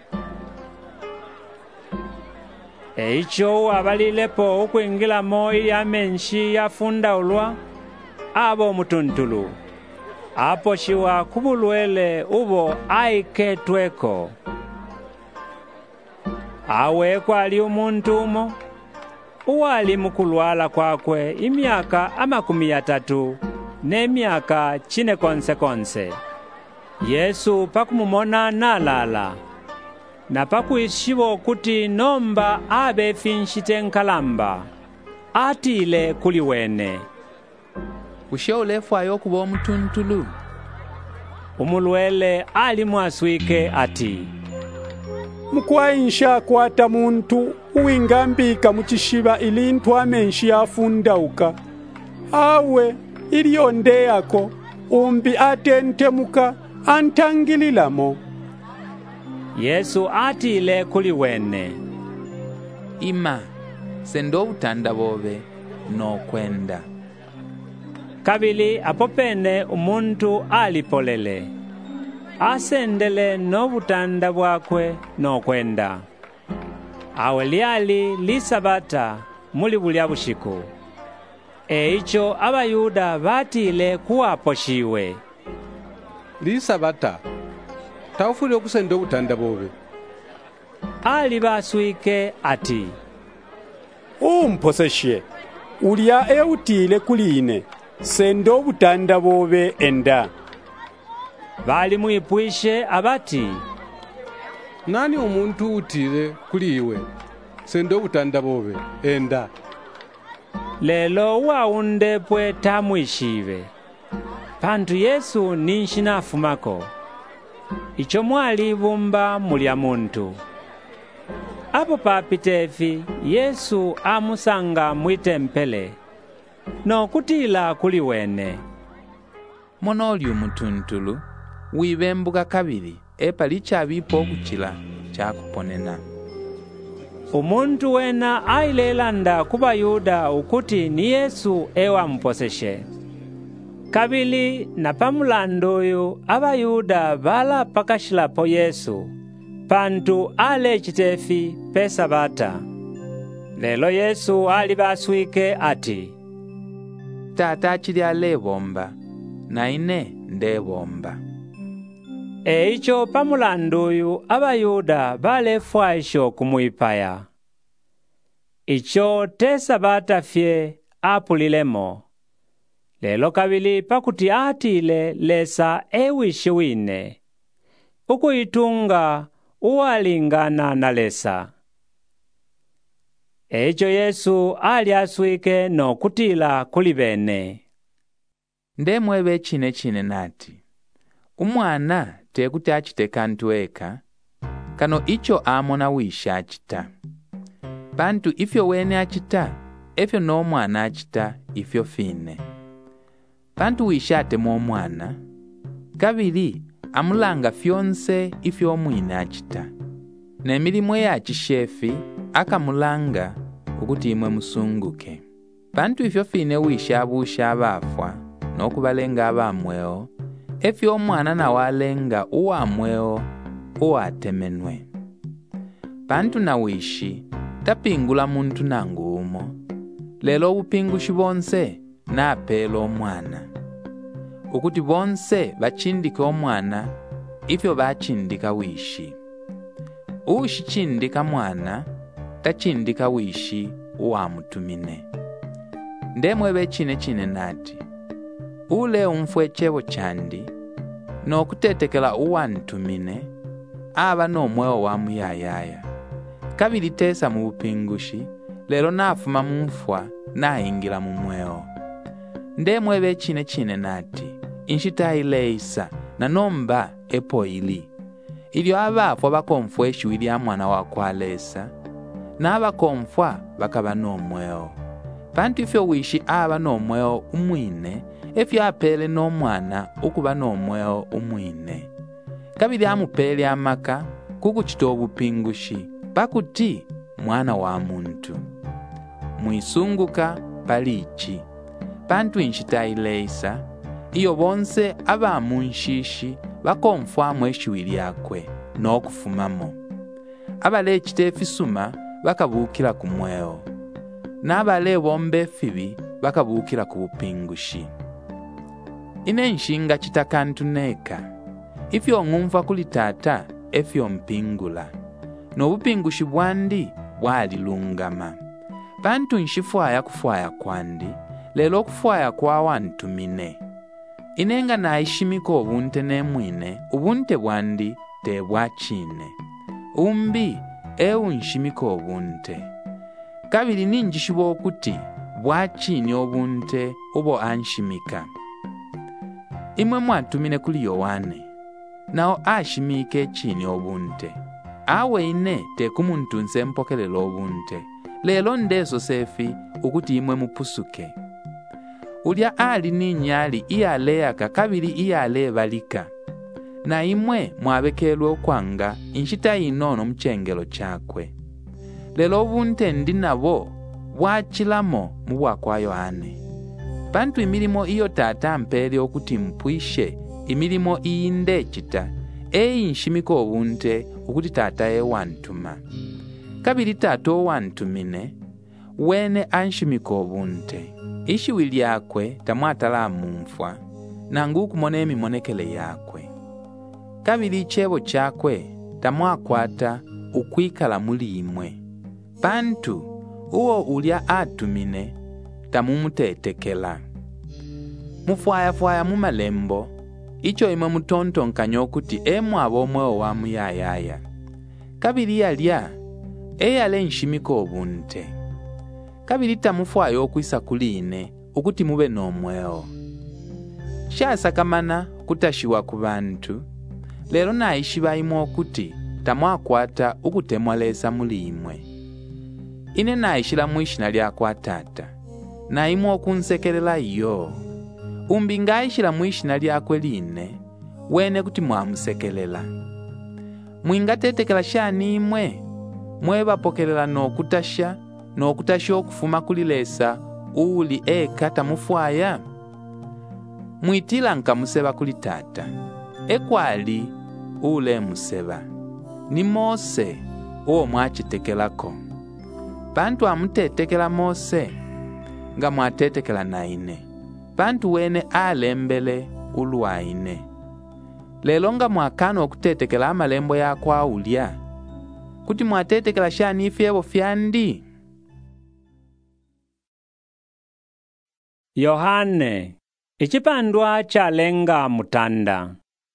Speaker 1: Eicho abalilepo ukwingila mo ya menshi yafunda ulwa, abo mutuntulu. Apo shiwa kubulwele ubo aiketweko. Awe kwali umuntu umo, uwali mukulwala kwakwe imyaka 30 n'emyaka 4 konse. Yesu pakumumona nalala. Na pakuishibo kuti nomba abe finshite nkalamba. Atile kuli wene.
Speaker 6: Ushe ulefu ayokubo mutuntulu.
Speaker 1: Umulwele ali mwaswike ati.
Speaker 7: Mukwayinsha kwata muntu uwingambika muchishiba ilintu amenshi yafundauka, awe iliyonde yako umbi atentemuka antangililamo.
Speaker 1: Yesu atile kuli wene,
Speaker 6: ima sendo butanda bobe nokwenda.
Speaker 1: Kabili apopene umuntu alipolele, asendele n'obutanda bwakwe nokwenda. Awe lyali lisabata muli bulya bushiku. Eicho abayuda batile kuwaposhiwe.
Speaker 3: Lisabata taufule okusenda obutanda bobe.
Speaker 1: Ali baswike ati,
Speaker 7: umposeshe ulya eutile kuline senda obutanda bobe enda.
Speaker 1: Bali mwipwishe abati,
Speaker 3: nani omuntu utile kuliwe senda obutanda bobe enda.
Speaker 1: Lelo waundepwe tamwishive. Pantu Yesu ninshinafumako. Icho mwali bumba mulya muntu. Apo papitefi Yesu amusanga mwitempele, no kutila kuli wene.
Speaker 6: Monoli umutuntulu wibembuka kabili epa lichabipo okuchila chakuponena.
Speaker 1: Umuntu wena ailelanda kubayuda ukuti ni Yesu ewa mposeshe. Kabili na pamulandoyo abayuda bala pakashilapo Yesu, pantu ale chitefi pesabata. Lelo Yesu ali baswike ati,
Speaker 6: tata chili alebomba, na ine ndebomba.
Speaker 1: Eicho pamulandoyo abayuda balefwaisho kumwipaya. Icho tesabata fye apulilemo. Lelo kabili pakuti atile lesa ewishi wine. Ukuitunga uwalingana na lesa. Eicho Yesu ali aswike no kutila kuli bene.
Speaker 6: Ndemwebe chine nati, umwana tekuti achite kantu eka, kano icho amona wisha achita. Bantu ifyo wene achita, efyo no mwana achita ifyo fine. Bantu wishate mo mwana, kabili amulanga fyonse ifyo mwine achita. Na emilimo ya chishefi akamulanga ukuti imwe musunguke. Bantu ifyo fine wisha abusha abafwa nokubalenga abamweo, efyo omwana na walenga uwamweo uwatemenwe. Bantu na wishi tapingula muntu nangu umo, lelo upingushi bonse na apelo omwana. Ukuti bonse bachindika omwana, ifyo bachindika wishi. Ushi chindika mwana, tachindika wishi uwamutumine. Ndemwebe chine nati, ule umfwe chebo chandi, no kutetekela uwantumine, aba no mweo wa muyayaya. Kabili tesa mu bupingushi, lelo nafuma mumfwa na ingila mu mweo. Ndemwebe chine nati, inshita ileisa na nomba epo ili. Ilio abafwa bakomfwa eshuili ya mwana wakwalesa, na abakomfwa bakaba no mweo. Pantu ifyo wishi aba no mweo umwine, efyo apele no mwana ukuba no mweo umwine. Kabili amupele amaka kukuchita obupingushi, pakuti mwana wa muntu. Mwisunguka palichi, pantu inshita ileisa, iyo bonse aba munshishi bakomfwa mweshuili yakwe no kufumamo. Abale chitefi suma bakabukila kumweo, na abale bombe fibi bakabukila kubupingushi. Ine nshinga chitakantu neka, ifyo ngumva kuli tata efyo mpingula, no bupingushi bwandi bwalilungama. Bantu nshifwaya kufwaya kwandi, lelo kufwaya kwa wantumine. Inenga na ishimiko obunte ne mwine, ubunte bwandi te bwachine. Umbi nshimiko obunte. Kabili ninjishibo okuti bwachine obunte ubo anshimika. Imwe mwatumine kuli Yohane, nao ashimike chini obunte. awe ine tekumuntunze mpokelela obunte lelo ndeso sefi ukuti imwe mupusuke. Ulya ali ninyali iyaleyaka kabili iyalebalika, na imwe mwabekelwe okwanga inshita inono mchengelo chakwe. Lelo obunte ndi nabo bwachilamo mu bwakwa Yohane. Bantu imilimo iyo tata mpele okuti mpwishe imilimo iyinde chita nshimiko obunte ukuti tata wantuma. Kabili tato wantumine wene anshimiko obunte. Ishiwi lyakwe tamwatala mumfwa nangu kumona emimonekele yakwe. Kabili chebo chakwe tamwakwata ukwikala muli imwe. Bantu uwo ulya atumine tamumutetekela. Mufwaya mu malembo icho imwe mutontonkanya okuti emwabo omwe owamuyayaya. Kabili yalya eyale nshimiko obunte. Kabili tamufwayo okwisa kuline ukuti mube n'omweo. Shasakamana kutashiwa ku bantu lero naishiba imwe okuti tamwakwata ukutemwalesa muli imwe. Ine naishila mwishina lyakwa tata na imwe okunsekelela iyo. Umbi ngaishila mwishina lyakwe line wene kuti mwamusekelela. Mwingatetekela shani imwe mwebapokelela nokutasha okufuma kulilesa uli eka tamufwaya. Mwitila nkamuseba kuli tata ekwali ule museba ni Mose uwo mwachitekelako. Bantu amutetekela Mose nga mwatetekela naine. Bantu wene alembele ulwaine. Lelo nga mwakana okutetekela amalembo yakwa ulya kuti mwatetekela shani ifyebo fyandi.
Speaker 1: Yohane ichipandwa chalenga mutanda.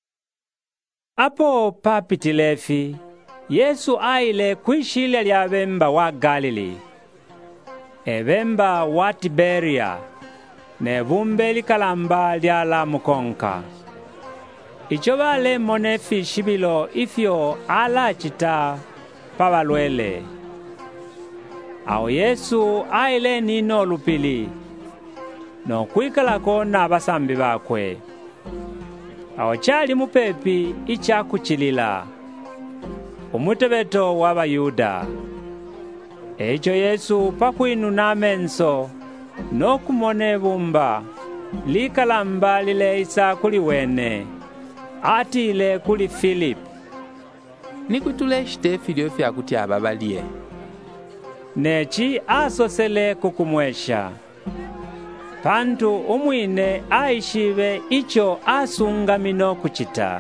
Speaker 1: Apo papitilefi Yesu aile kwishilya lya bemba wa Galili. Ebemba wa Tiberia ne vumbe likalamba lyala mukonka. Icho bale monefi shibilo ifyo ala chita pabalwele. Awo Yesu aile nino lupili no kwikalako na basambi bakwe. Awo chali mupepi ichakuchilila umutebeto w'Abayuda. Echo Yesu pakwinuna amenso nokumona ebumba likalamba lileisa kuli wene atile kuli Filipu.
Speaker 6: Nikutule shitefilyo fyakuti ababalye.
Speaker 1: Nechi asosele kukumwesha. Pantu umwine aishive icho asunga mino kuchita.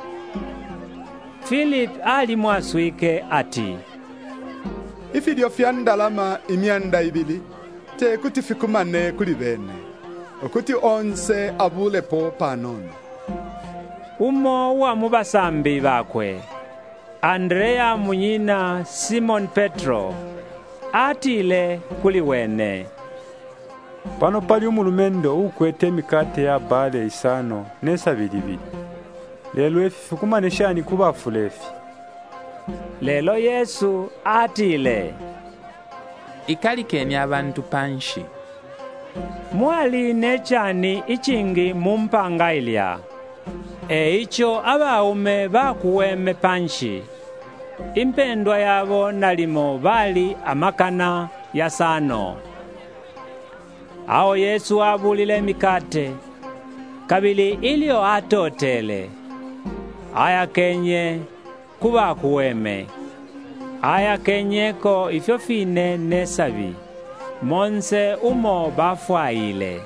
Speaker 1: Filipu ali mwaswike ati,
Speaker 8: ifilyo fya ndalama imyanda ibili te kuti fikumane kuli bene okuti onse abulepo panono.
Speaker 1: Umo wa mubasambi bakwe Andrea munyina Simon Petro atile kuli wene.
Speaker 12: Pano pali umulumendo ukwete mikate ya bale isano nesa bilibili. Lelo efi fikumane shani kubafulefi.
Speaker 1: Lelo Yesu atile,
Speaker 6: ikalikeni abantu panshi.
Speaker 1: Mwali nechani ichingi mumpanga ilya. Icho abaume bakuweme panshi. Impendwa yabo nalimo bali amakana ya sano. Awo Yesu abulile mikate kabili ilio atotele. Aya kenye kuba kuweme. Aya kenyeko ifyo fine nesabi. Monse umo bafwaile.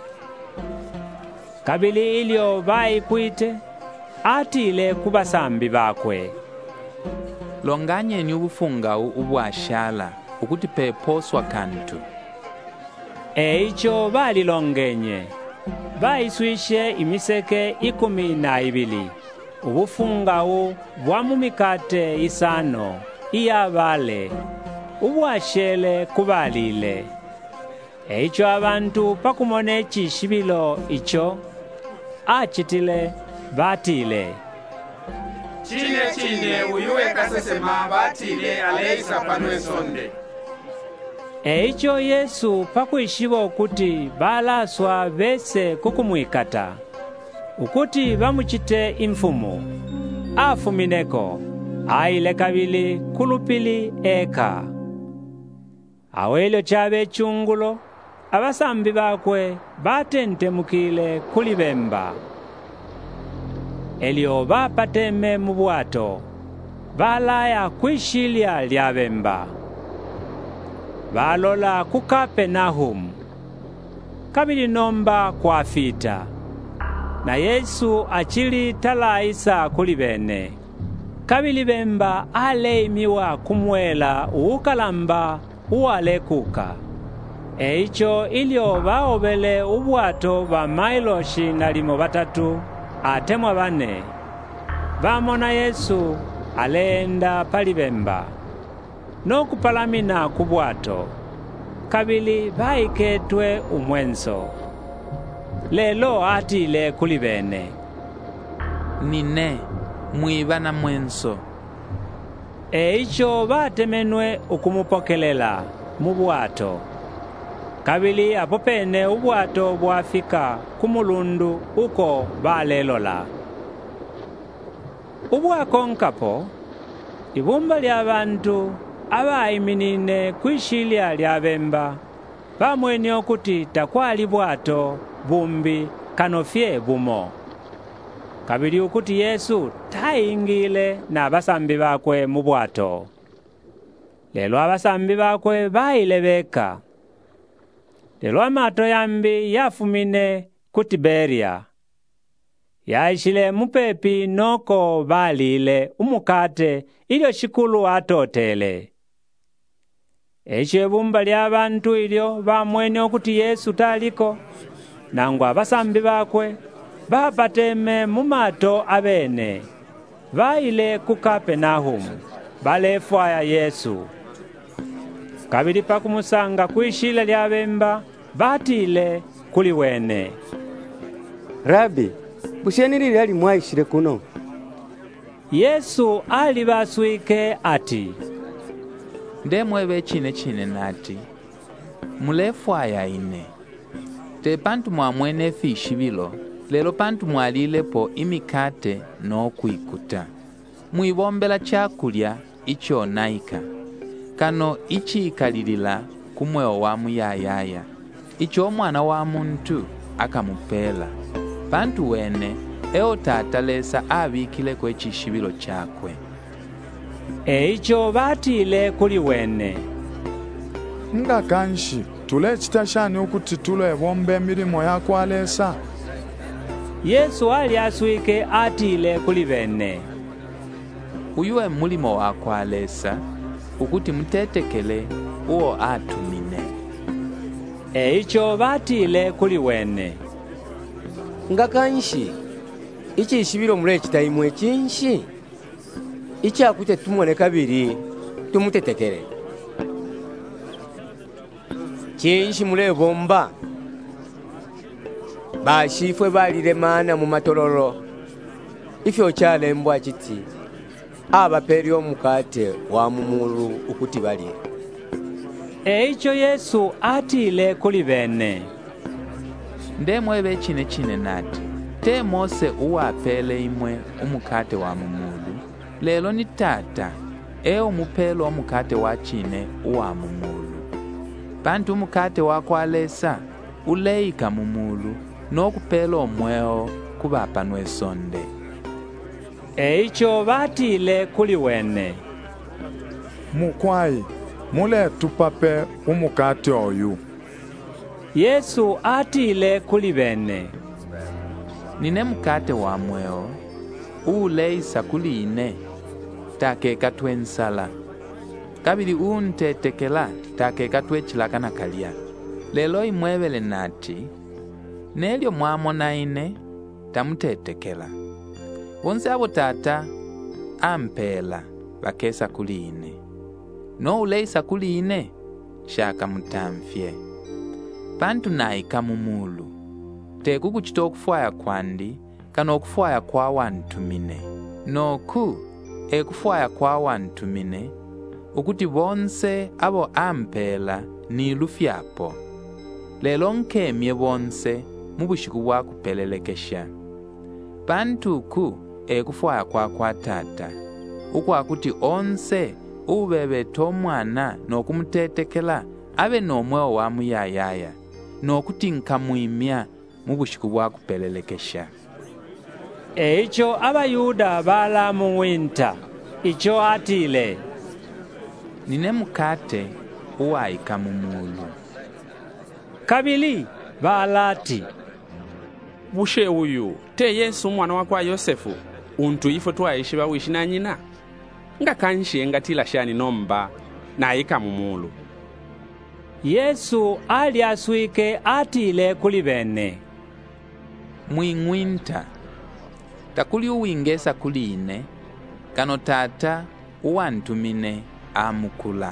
Speaker 1: Kabili ilio bai kuite atile kubasambi bakwe.
Speaker 6: Longanyeni ubufunga ubwashala ukuti peposwa kantu.
Speaker 1: Icho bali longenye. Baiswishe imiseke 12. Ubufungawu bwamumikate isano iyabale ubwashele kubalile. Icho abantu pakumone chishibilo icho achitile batile.
Speaker 4: chine uyuwe kasesema batile aleisa panwe sonde.
Speaker 1: Eicho Yesu pakwishiwa ukuti balaswa bese kukumwikata ukuti bamuchite imfumu afumineko aile kabili kulupili eka awelyo chabe chungulo abasambi bakwe batentemukile kuli bemba elyo bapateme mu bwato balaya kwishilya lya bemba balola ku Kapenahumu kabili nomba kwafita na Yesu achili talaisa kuli bene kabili bemba aleimiwa kumwela uukalamba uwalekuka eicho ilyo baobele ubwato ba mailoshi na limo batatu atemwa bane bamona Yesu alenda pali bemba nokupalamina kubwato kabili baiketwe umwenso lelo atile kuli bene
Speaker 6: nine mwibana mwenso
Speaker 1: eicho batemenwe ukumupokelela mu bwato kabili apo pene ubwato bwafika kumulundu uko balelola ubwakonkapo ibumba lya bantu abayiminine kwishilya lya bemba bamweni okuti takwali bwato bumbi kanofye bumo kabili ukuti Yesu tayingile na basambi bakwe mu bwato lelo abasambi bakwe bayilebeka lelo amato yambi yafumine ku Tiberia yaishile mupepi noko balile umukate ilyo shikulu atotele eche bumba lya bantu ilyo bamweni okuti Yesu taliko nangwa abasambi bakwe bapateme mu mato abene baile ku Kapenahumu balefwaya Yesu kabili pakumusanga kwishila lya bemba batile kuli wene
Speaker 9: Rabi, busheni lali mwaishile kuno.
Speaker 1: Yesu ali baswike ati
Speaker 6: ndemwebe chine nati mulefwaya ine te pantu mwamwene fishi bilo lelo pantu mwalilepo imikate nokwikuta mwibombela chakulya icho naika kano ichiikalilila kumweo wa muyayaya icho omwana wa muntu akamupela pantu wene eo tata lesa abikile kwe chishibilo chakwe
Speaker 1: eicho batile kuli wene
Speaker 11: nga kanshi tulechita shani ukuti tulebomba emilimo yako alesa
Speaker 1: Yesu ali aswike atile kuli bene
Speaker 6: uyuwe mulimo wako alesa ukuti mutetekele uo atumine
Speaker 1: eicho batile kuli wene
Speaker 9: nga kanshi ichi ishibilo mulechita imwe chinshi ichi akute tumone kabiri tumutetekele chinshi mulebomba bashifwe balile mana mu matololo ifyo chalembwa chiti abapeli omukate wa mumulu ukuti balile
Speaker 1: eicho Yesu atile kuli bene
Speaker 6: ndemwebe chine nati te Mose uwapele imwe umukate wa mumulu lelo ni tata eo mupelo omukate wa chine uwa mumulu pantu umukate wako alesa uleika mumulu nokupela omweo kubapanwe sonde
Speaker 1: eicho batile kuli wene
Speaker 11: mukwai mule tupape umukate oyu
Speaker 1: Yesu atile kuli bene
Speaker 6: nine mukate wa mweo uleisa kuli ine takeka twensala kabili untetekela takeka twechilaka na kalya lelo imwebele nati nelyo mwamona ine tamutetekela bonse abo tata ampela bakesa kuli ine no uleisa kuli ine shaka mutamfye pantu naika mumulu tekukuchita okufwaya kwandi kana okufwaya kwa wantumine noku ekufwaya kwa wantumine ukuti bonse abo ampela ni lufyapo lelo nkemye bonse mu bushiku bwa kupelelekesha pantuku ekufwaya kwa tata ukwakuti onse ubebeta omwana n'okumutetekela abe n'omwewo wa muyayaya n'okuti nkamwimya mu bushiku bwa kupelelekesha.
Speaker 1: Eicho abayuda bala mu winta icho atile
Speaker 6: nine mukate uwaika mu mulu.
Speaker 1: Kabili balati
Speaker 5: bushe uyu te Yesu mwana wakwa Yosefu untu ifo twaishi bawishi na nyina nga kanshi engatila shani nomba na ika mumulu.
Speaker 1: Yesu ali aswike atile kuli bene
Speaker 6: mwingwinta takuli uwingesa kuli ine kano tata uwantumine amukula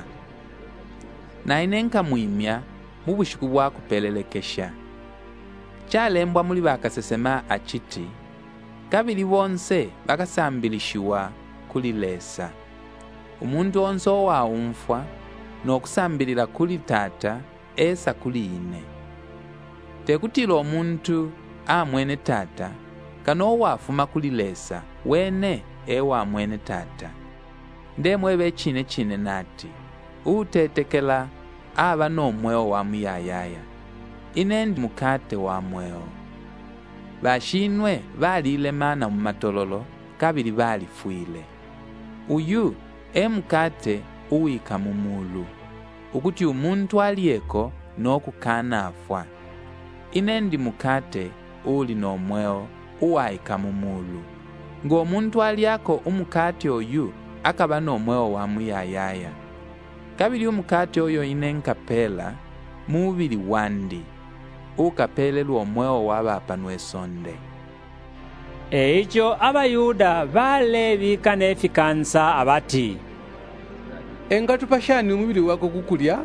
Speaker 6: na ine nkamwimya mu bushiku bwa kupelelekesha chalembwa muli bakasesema achiti kabili bonse bakasambilishiwa kuli lesa umuntu onse owawumfwa n'okusambilira kuli tata esa kuli ine tekutila omuntu amwene tata kano owafuma kuli lesa wene ewa mwene tata ndemwe bechine nati utetekela aba n'omweo wa muyayaya inendi mukate wa mweo bashinwe balile mana mu matololo kabili balifwile uyu emukate uwika mu mulu ukuti umuntu aliyeko n'okukana afwa inendi mukate uli n'omweo uwaika mu mulu ng'omuntu aliyako umukate oyu akaba n'omweo wa muyayaya kabili umukate oyo ine nkapela mubili wandi ukapelelwa omweo w'abapanwe sonde.
Speaker 1: Eicho abayuda bale bikanefikansa abati
Speaker 3: engatupashani umubili wako kukulya.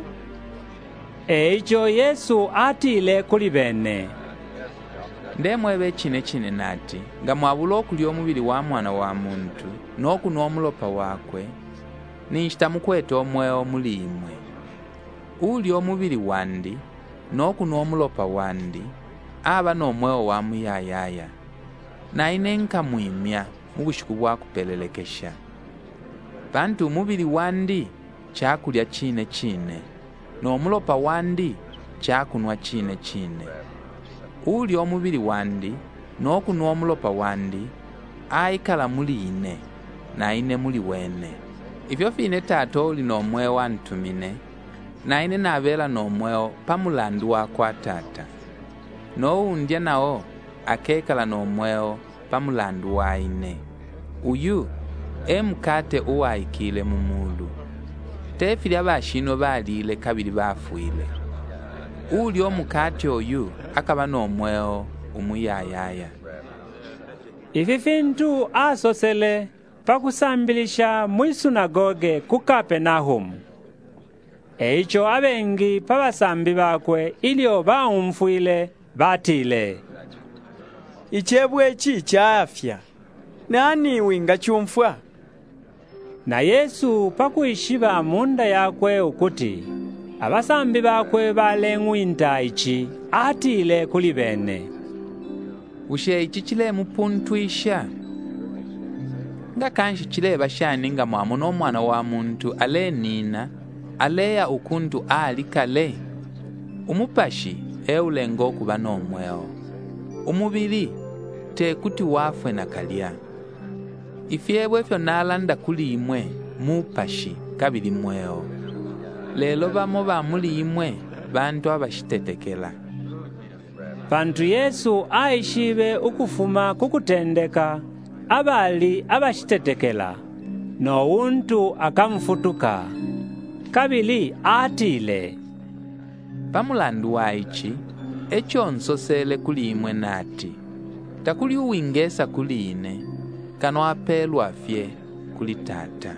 Speaker 1: Eicho Yesu atile kuli bene
Speaker 6: ndemwe bechine nati nga mwabula okulya omubili wa mwana wa muntu n'okunwa omulopa wakwe ninshita mukweta omweo muli imwe ulya omubili wandi n'okunwa omulopa wandi aba n'omweo wa muyayaya na ine nkamwimya mu bushiku bwa kupelelekesha bantu umubili wandi chakulya chine n'omulopa wandi chakunwa chine ulya omubili wandi n'okunwa omulopa wandi aikala muli ine na ine muli wene ifyo fine tata oli n'omweo antumine na ine nabela n'omweo pamulandu wakwa tata n'owundya nawo akekala n'omweo pamulandu wa ine uyu emukate uwaikile mu mulu tefilya bashino balile kabili bafwile ulya omukate oyu akaba n'omweo umuyayaya.
Speaker 1: Ifi fintu asosele pakusambilisha mwisinagoge ku Kapenahumu. Eicho abengi pabasambi bakwe ilio baumfwile batile
Speaker 17: ichebwe echi chaafya nani winga chumfwa.
Speaker 1: Na Yesu pakuishiba munda yakwe ukuti abasambi bakwe balengwinta ichi atile kuli bene
Speaker 6: ushe ichi chile mupuntwisha nga kanshi chile bashani nga mwamu n'omwana wa muntu ale nina aleya ukuntu alikale umupashi eulengo kuba n'omweo umubili tekuti wafwe na kalya ifyebwe fyo nalanda kuli imwe mupashi kabili mweo lelo bamo bamuli imwe bantu abashitetekela.
Speaker 1: Bantu Yesu aishibe ukufuma kukutendeka abali abashitetekela no untu akamfutuka kabili atile
Speaker 6: pamulandu waichi echo nsosele kuli imwe nati takuli uwingesa kuli ine kano apelwa afye kuli tata.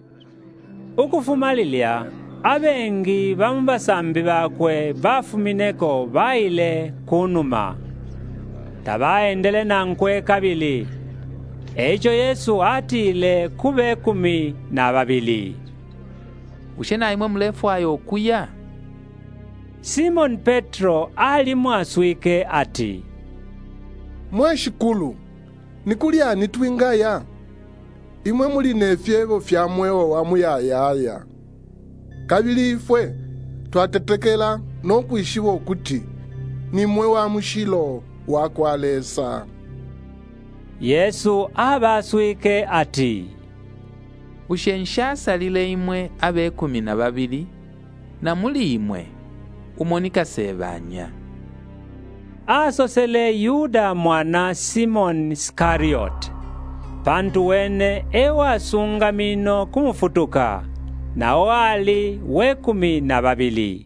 Speaker 1: Ukufumalilya abengi bamubasambi bakwe bafumineko baile kunuma tabaendele nankwe kabili Echo Yesu atile kube 12.
Speaker 6: ushe na imwe mulefu ayo okuya.
Speaker 1: Simoni Petro ali mwaswike ati,
Speaker 14: Mweshikulu, nikulyani twingaya? Imwe muli nefyevo fya mwewo wa muyayaya. Kabili ifwe twatetekela nokwishiwa okuti nimwe wa mushilo wakwalesa.
Speaker 1: Yesu abaswike ati,
Speaker 6: ushe nshasalile imwe abe 12 na muli imwe umonika sebanya.
Speaker 1: Asosele Yuda mwana Simon Iskariot. Pantu wene ewasunga mino kumufutuka, na wali we 12.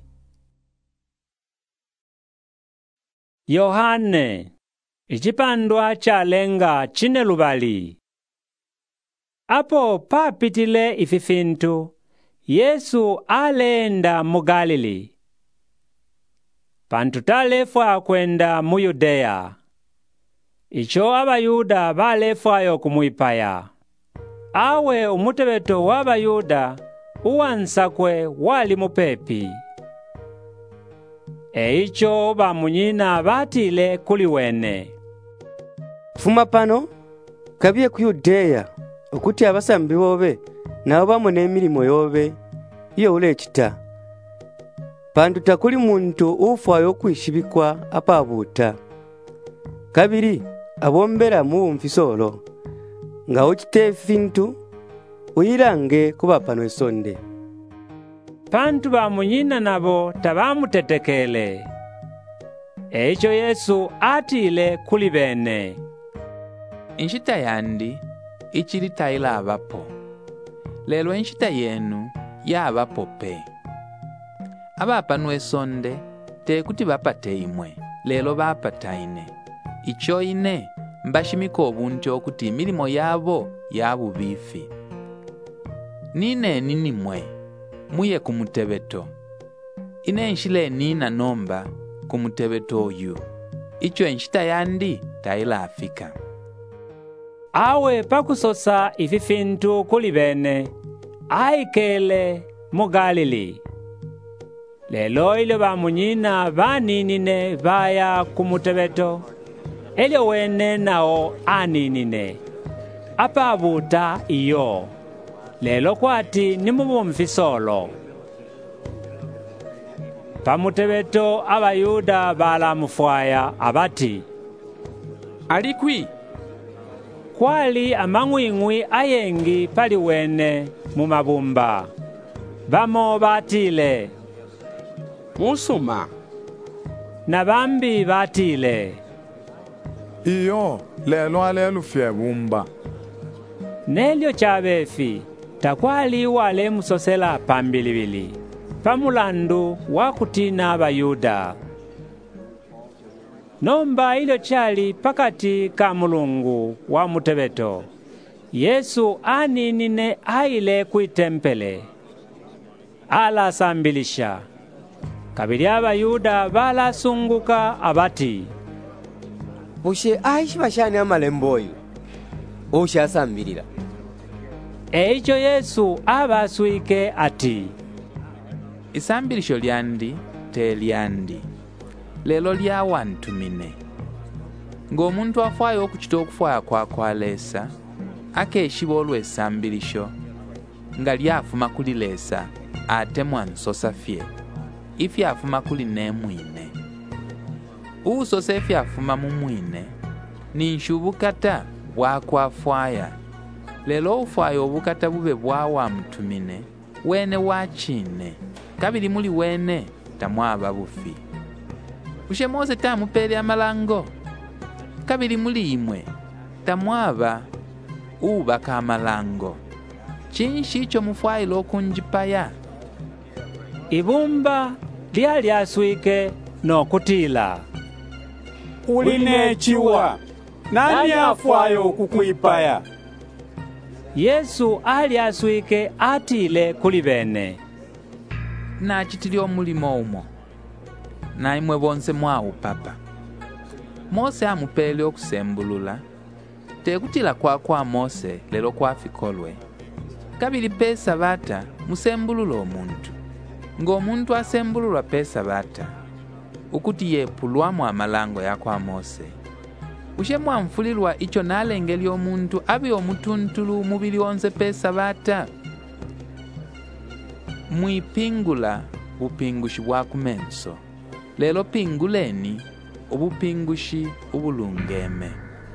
Speaker 1: Yohane, ichipandwa chalenga chine lubali. Apo papitile ififintu, Yesu alenda mu Galili. Pantu talefwa kwenda mu Yudea. Icho abayuda balefwayo kumwipaya. Awe umutebeto w'abayuda uwansakwe wali mupepi. Eicho bamunyina batile kuli wene,
Speaker 9: fuma pano kabiye ku Yudea okuti abasambi bobe nabo bamone emilimo yobe iyo ulekita. Pandu takuli muntu ufwayo okwishibikwa apabuta. Kabiri abombera mu mfisolo nga okite fintu uyirange kuba pano esonde.
Speaker 1: Pantu bamunyina nabo tabamutetekele. Echo Yesu atile kuli bene,
Speaker 6: Inshita yandi ichili taila abapo. Lelo inshita yenu ya abapo pe. Abapa nwesonde te kuti bapate imwe. Lelo bapataine. Icho ine mbashimiko obuntu okuti milimo yabo yabu bifi. Nine nini mwe muye kumutebeto. Ine nshile nina nomba kumutebeto oyu. Icho enshita yandi taila afika.
Speaker 1: Awe pakusosa ififintu kuli bene, aikele mu Galili. Lelo ilo bamunyina baninine baya kumutebeto, elio wene nao aninine. Apabuta iyo. Lelo kwati nimubumfisolo. Pamutebeto abayuda balamufwaya abati,
Speaker 5: alikwi?
Speaker 1: Kwali amangwingwi ayengi pali wene mu mabumba. Bamo batile,
Speaker 5: musuma.
Speaker 1: Na bambi batile,
Speaker 11: iyo lelo alelu fye bumba.
Speaker 1: Nelio chabefi takwali wale musosela pambilibili, pamulandu wakutina abayuda. Nomba ilo chali pakati ka Mulungu wa mutebeto. Yesu aninine aile kuitempele. Ala sambilisha. Kabili abayuda bala sunguka abati,
Speaker 9: bushe aishi bashani amalemboyu usha asambilira.
Speaker 1: Eicho Yesu abaswike ati,
Speaker 6: isambilisho lyandi te lyandi. Lelo lyawantumine. Ng'omuntu afwayo okuchita okufwaya kwakwalesa, akeshiba olw'esambilisho, nga lyafuma kulilesa ate mwansosa fye, ifyafuma kuli nemwine. Usosa ifyafuma mumwine, ninshubukata bwakwafwaya. Lelo ufwaya obukata bube bwawamutumine, wene wachine, kabili muli wene tamwaba bufi. Ushe Mose tamupele amalango, kabili muli imwe tamwaba ubaka amalango. Chinshi icho mufwailo okunjipaya.
Speaker 1: Ibumba lyaswike nokutila,
Speaker 7: ulinechiwa nani afwayo kukwipaya?
Speaker 1: Yesu alyaswike atile kuli bene,
Speaker 6: nachitili omulimo umo, na imwe bonse mwawu papa. Mose amupele okusembulula, tekutila kwa Mose lelo kwafikolwe. Kabili pesa bata musembulula omuntu. Ng'omuntu asembululwa pesa bata ukuti yepulwamu amalango ya kwa Mose. Ushe mwamfulilwa icho nalengeli omuntu abi omutuntulu mubili onze pesa bata. Mwipingula bupingushi bwa kumenso. Lelo pinguleni ubupingushi ubulungeme.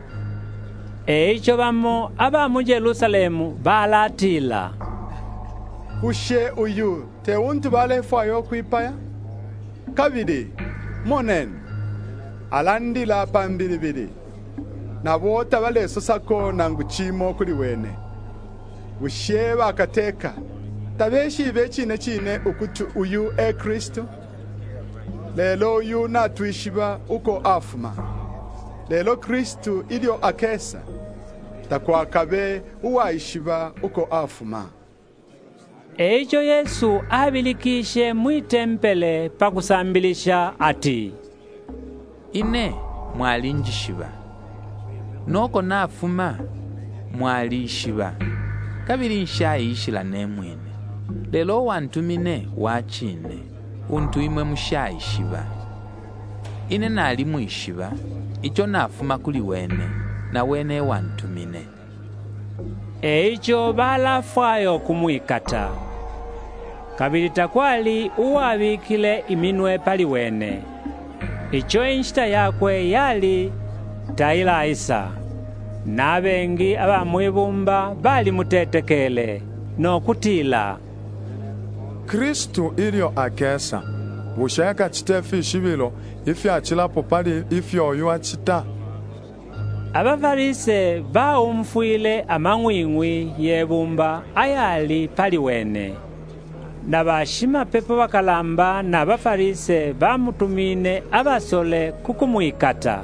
Speaker 1: Eicho bamo aba mu Yerusalemu balatila.
Speaker 8: Ushe uyu te untu balefayo kwipaya? Kabili, monen, alandila pambilibili. Na bota baleso sako nanguchimo kuli wene. Ushe bakateka. Tabeshi bechine chine ukutu uyu Kristo. Lelo uyu natuishiba uko afuma. Lelo Kristo ilio akesa. Takwakabe uwaishiba uko afuma.
Speaker 1: Eicho Yesu abilikishe mwitempele pakusambilisha ati.
Speaker 6: Ine mwalinjishiba. Noko nafuma mwalishiba. Kabili nshayishila nemwene. Lelo wantumine wachine. Untu imwe mushayishiba. Ine nali mwishiba. Icho nafuma kuli wene. Na wene wantumine.
Speaker 1: Eicho balafwayo kumwikata. Kabili takwali uwabikile iminwe pali wene. Icho inshita yakwe yali tailaisa. Nabengi abamwibumba bali mutetekele no kutila.
Speaker 11: Kristu ilio akesa. Bushaka chitefi shibilo ifi achilapo pali ifi oyu achita.
Speaker 1: Abafarise baumfuile amangwingwi yebumba ayali pali wene. Na bashima pepo bakalamba na abafarise bamutumine abasole kukumwikata.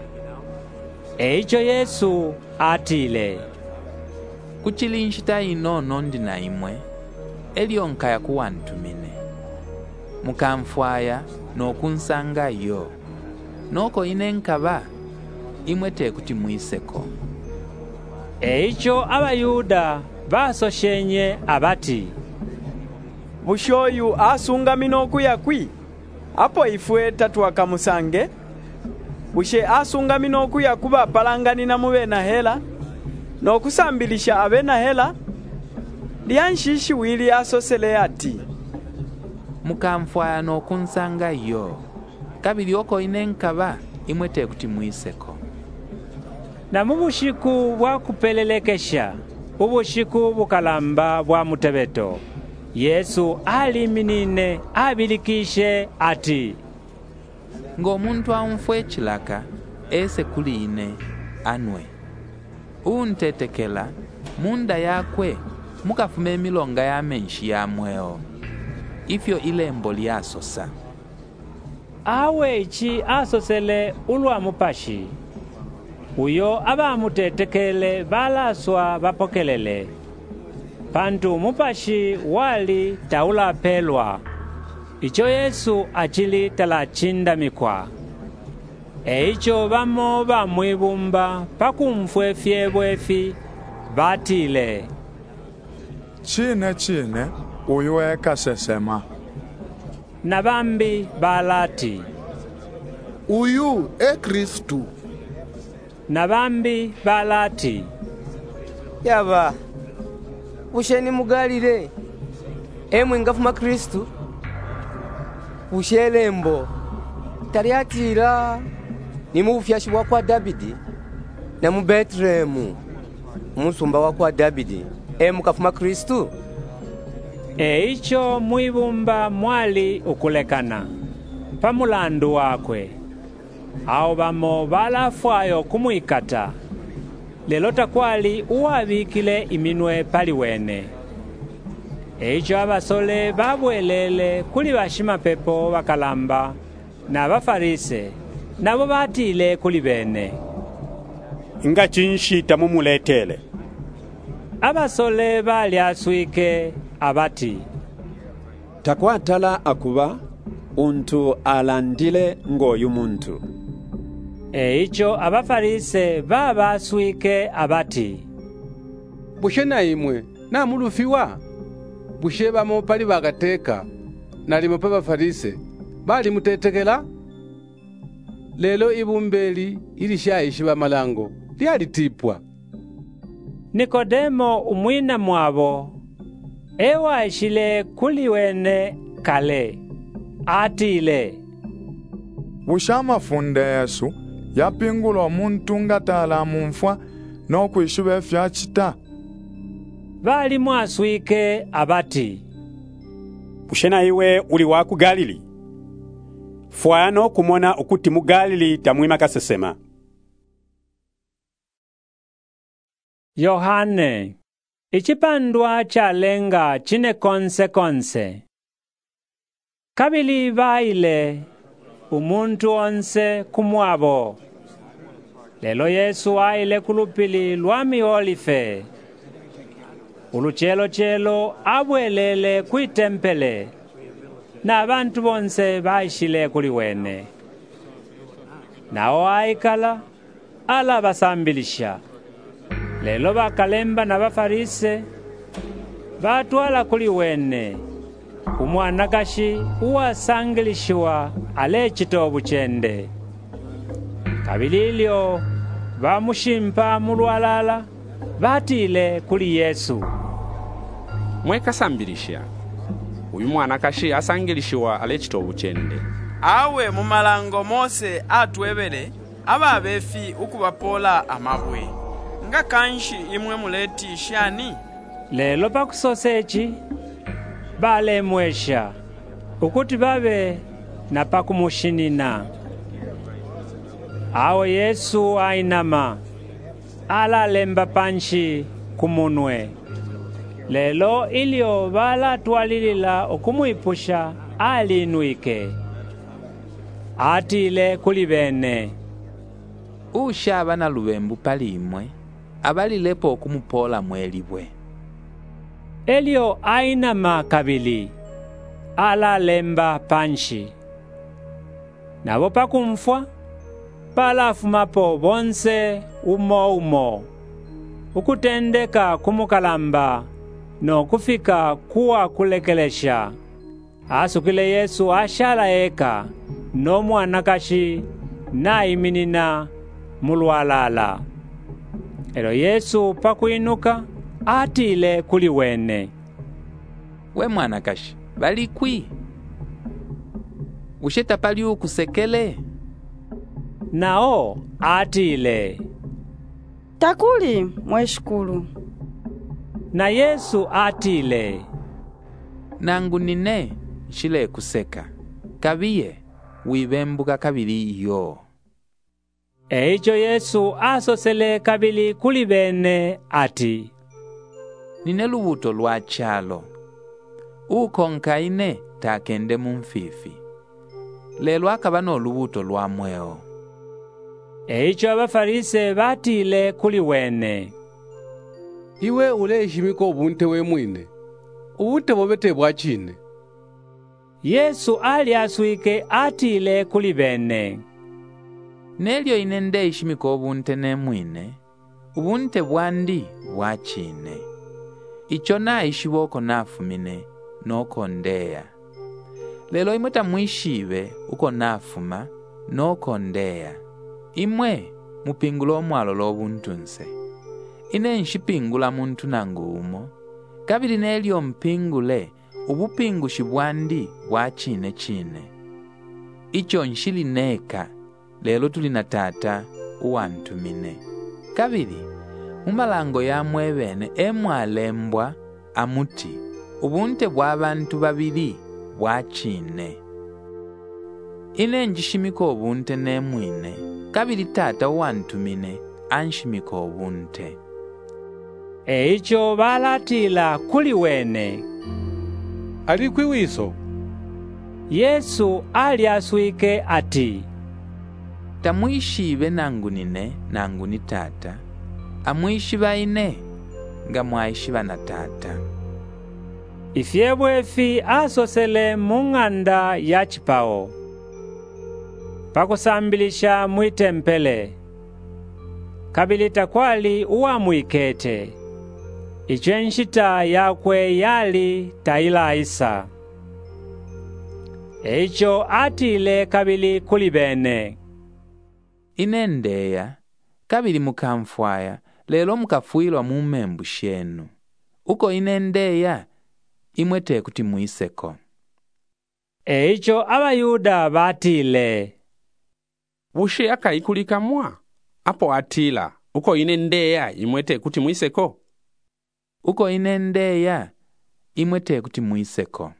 Speaker 1: Eicho Yesu atile.
Speaker 6: Kuchilinshita inono ndina imwe. Elionka ya kuwantumine. Mukamfwaya no kunsanga yo. Noko inenkaba imwe tekuti mwiseko.
Speaker 1: Eicho abayuda basoshenye abati.
Speaker 17: Bushoyu asunga minoku yakwi. Apo ifwe tatuwakamusange. Bushe asunga minoku yakuba palangani na mubena hela. No kusambilisha abena hela. Lianshishi wili asosele ati.
Speaker 6: Mukamfwaya no kunsanga yo. Kabili oko inenkaba imwe tekuti mwiseko.
Speaker 1: Na mubushiku bwa kupelelekesha. Ubushiku bukalamba bwa mutebeto. Yesu aliminine abilikishe ati.
Speaker 6: Ng'omuntu amfwe chilaka ese kuline anwe. Untetekela munda yakwe mukafume milonga ya menshi ya mweo. Ifyo ilembo liasosa.
Speaker 1: Awe ichi asosele ulwa mupashi. Uyo abamutetekele balaswa bapokelele. Pantu mupashi wali taula pelwa. Icho Yesu achili talachinda mikwa. Eicho bamo bamwibumba pakumfwe fyebwefi batile.
Speaker 11: Chine uyu ekasesema.
Speaker 1: Nabambi balati.
Speaker 14: Uyu Kristu.
Speaker 1: Nabambi balati.
Speaker 9: Yaba. Busheni mugalire. Emwe ngafuma Kristu. Bushelembo. Tariatira. Ni mufyashi wa kwa Davidi. Na mu Betlehemu. Musumba wa kwa Davidi. Kafuma Kristu.
Speaker 1: Eicho mwibumba mwali ukulekana. Pamulandu wakwe. Ao bamo balafwayo kumwikata. Lelo takwali uwabikile iminwe pali wene. Eicho abasole babwelele kuli bashima pepo bakalamba na abafarise nabo batile kuli bene.
Speaker 7: Nga chinshita mumuletele.
Speaker 1: Abasole bali aswike abati.
Speaker 16: Takwatala akuba untu alandile ngoyu muntu.
Speaker 1: Icho abafarise babaswike abati,
Speaker 3: bushe na imwe namulufiwa bushe bamo pali bagateka nalimo pa bafarise bali mutetekela. Lelo ibumbeli ilishayishi bamalango lyalitipwa.
Speaker 1: Nikodemo umwina mwabo ewashile kuli wene kale atile,
Speaker 11: busha mafunde Yesu yapingula omuntu ngatala mumfwa n'okwishuba efya chita.
Speaker 1: Bali mwaswike abati,
Speaker 7: bushe na iwe uli waku Galili. Fwano kumona ukuti mu Galili tamwima kasesema.
Speaker 1: Yohane ichipandwa chalenga chine konse. Kabili baile umuntu onse kumwabo. Lelo Yesu aile kulupili lwami Olife. Uluchelo abwelele kuitempele, na abantu bonse baishile kuli wene. Nao aikala ala basambilisha. Lelo bakalemba na bafarise batwala kuli wene umwanakashi uwasangilishiwa ale chitobu chende. Kabililyo bamushimpa mulwalala batile kuli Yesu,
Speaker 5: mwekasambilisha uyu mwanakashi asangilishiwa ale chitobu chende.
Speaker 4: Awe mumalango mose atwebele ababefi ukubapola amabwe nga kanshi imwe muleti shani.
Speaker 1: Lelo pakusosechi balemwesha ukuti babe na pakumushinina. Awe Yesu ainama alalemba panshi kumunwe. Lelo ilio bala twalilila okumuipusha alinuike atile kuli bene.
Speaker 6: Ushaba na lubembu palimwe abalilepo okumupola mwelibwe.
Speaker 1: Elio ainama kabili alalemba panshi. Nabo pakumfwa palafumapo bonse umo ukutendeka kumukalamba no kufika kuwa kulekelesha. Asukile Yesu ashala eka no mwanakashi na iminina mulwalala. Elo Yesu pakuinuka atile kuli wene,
Speaker 6: we mwanakashi balikwi usheta pali ukusekele.
Speaker 1: Nao atile,
Speaker 13: takuli mweshukulu.
Speaker 1: Na Yesu atile,
Speaker 6: nangu nine shile kuseka kabiye wibembuka kabili iyo.
Speaker 1: Eicho Yesu asosele kabili kuli bene ati,
Speaker 6: nine lubuto lwa chalo ukonkaine takende mumfifi. Lelo akaba no lubuto lwa mweo.
Speaker 1: Eicho abafarise batile kuli wene,
Speaker 3: iwe uleshimika obunte we mwine ubute bobete bwachine.
Speaker 1: Yesu ali aswike atile kuli bene,
Speaker 6: nelyo inende ishimika obunte ne mwine ubunte bwandi bwachine. Icho na ishiboko nafumine noko ndeya. Lelo imwe tamwishibe uko nafuma noko ndeya. Imwe mupingula omwalo lobuntunse. Ine nshipingula muntu nangu umo. Kabili nelyo mpingule ubupingushi bwandi bwachine chine. Icho nshili neka lelo tulina tata uwantumine. Kabili mumalango ya mwebene emwalembwa amuti ubunte bw'abantu babili bwachine. Ine njishimika obunte ne mwine kabili tata uwantumine anshimika obunte.
Speaker 1: Eicho balatila kuli wene,
Speaker 3: alikwi wiso.
Speaker 1: Yesu ali aswike ati,
Speaker 6: tamwishibe nangu nine nangu ni tata, amwishiba ine nga mwaishiba na tata.
Speaker 1: Ifyebwefi asosele mung'anda ya chipao. pakusambilisha mwitempele. Kabili takwali uwamwikete. Icho nshita yakwe yali tailaisa. Icho atile kabili kuli bene.
Speaker 6: Ine ndeya, kabili mukamfwaya, lelo mukafuilwa mumembu shenu. Uko ine ndeya, imwete kuti muiseko.
Speaker 1: Icho abayuda batile.
Speaker 5: Bushe akaikulika mwa. Apo atila, uko ine ndeya, imwete kuti muiseko.
Speaker 6: Uko ine ndeya, imwete kuti muiseko.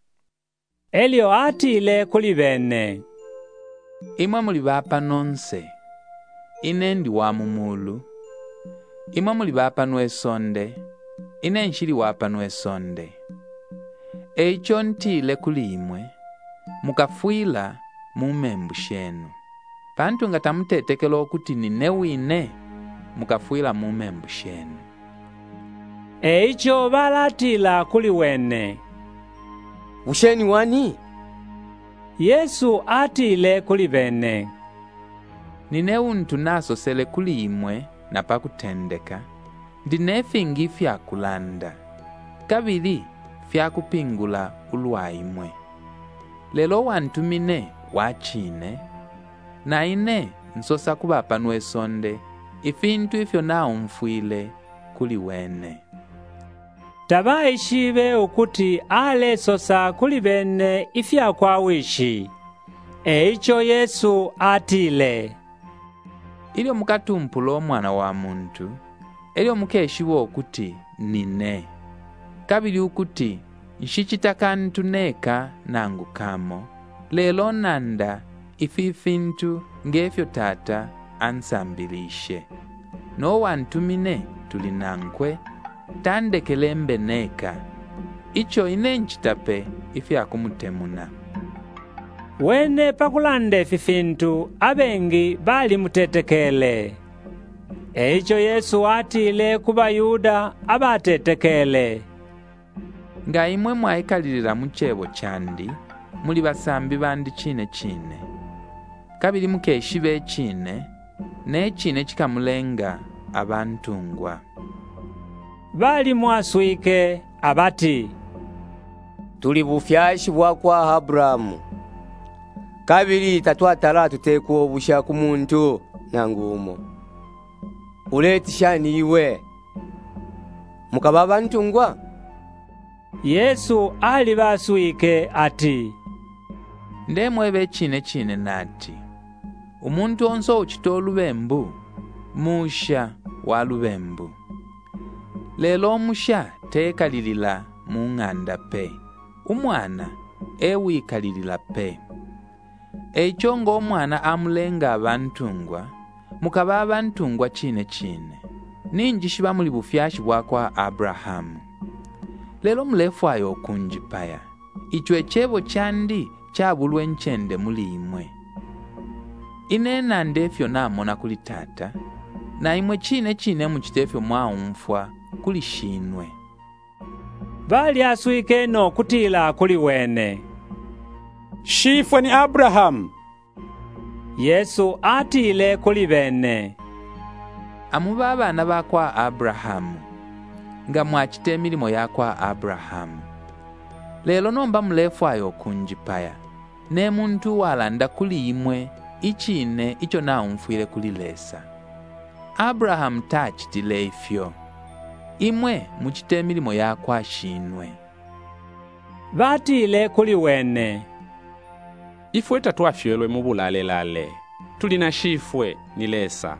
Speaker 1: Elio atile kuli bene.
Speaker 6: Imwe muli bapa nonse. Ine ndi wa mumulu. Imwe muli bapa nwesonde. Ine nshili wapa nwesonde. Eicho ntile kuli imwe. Mukafuila mumembu shenu. Pantu ngatamutetekelo okuti ninewine. Mukafuila mumembu shenu.
Speaker 1: Eicho balatila kuli wene.
Speaker 9: Usheni wani?
Speaker 1: Yesu atile kuli bene.
Speaker 6: Nineuntu nasosele kuli imwe na pakutendeka. Ndinefingi fyakulanda. Kabili fyakupingula ulwa imwe. Lelo wantumine wachine. Na ine nsosa kubapa nwesonde. Ifintu ifyo na umfuile kuli wene.
Speaker 1: Tabaishibe ukuti ale sosa kuli bene ifya kwa wishi. Eicho Yesu atile.
Speaker 6: Ilio mukatumpulo mwana wa muntu. Elio mukeshiwo okuti nine. Kabili ukuti nshitaka ntuneka nangu kamo. Lelo nanda ififintu ngefyo tata ansambilishe. No wantumine tulinankwe. Tandekele mbeneka. Icho ine nchitape ifya kumutemuna.
Speaker 1: Wene pakulande fifintu abengi bali mutetekele. Eicho Yesu atile kubayuda abatetekele.
Speaker 6: Nga imwe mwaikalilila muchebo chandi, muli basambi bandi chine. Kabili mukeshibe chine, ne chine chikamulenga abantungwa.
Speaker 1: Bali mwaswike abati.
Speaker 9: Tuli bufyashi bwakwa Abrahamu. Kabili tatwatala tuteko busha kumuntu nangumo. Uletishani iwe. Mukababa ntungwa?
Speaker 1: Yesu ali baswike ati.
Speaker 6: Ndemwebe chine nati. Umuntu onso uchito lubembu. Musha wa lubembu. Lelo musha tekalilila munganda pe. Umwana ewikalilila pe. Eicho ngo omwana amulenga abantungwa. Mukaba abantungwa chine. Ninjishi bamuli bufyashi bwakwa Abrahamu. Lelo mulefu ayo okunjipaya. Icho echebo chandi chabulwe nchende muli imwe. Inena ndefyo namona kuli tata. Na imwe chine muchitefyo mwaumfwa kuli shinwe.
Speaker 1: Bali aswike no kutila kuli wene.
Speaker 7: Shifwe ni Abrahamu.
Speaker 1: Yesu atile kuli bene.
Speaker 6: Amuba abana bakwa Abrahamu. Nga mwachite milimo yakwa Abrahamu. Lelo nomba mulefu ayo kunjipaya. Ne muntu walanda kuli imwe ichine icho na umfuile kuli lesa. Abrahamu tachitile ifyo. Imwe muchite milimo yakwa shinwe.
Speaker 1: Batile kuli wene.
Speaker 5: Ifwe tatwafyelwe mubulalelale. Tulina shifwe nilesa.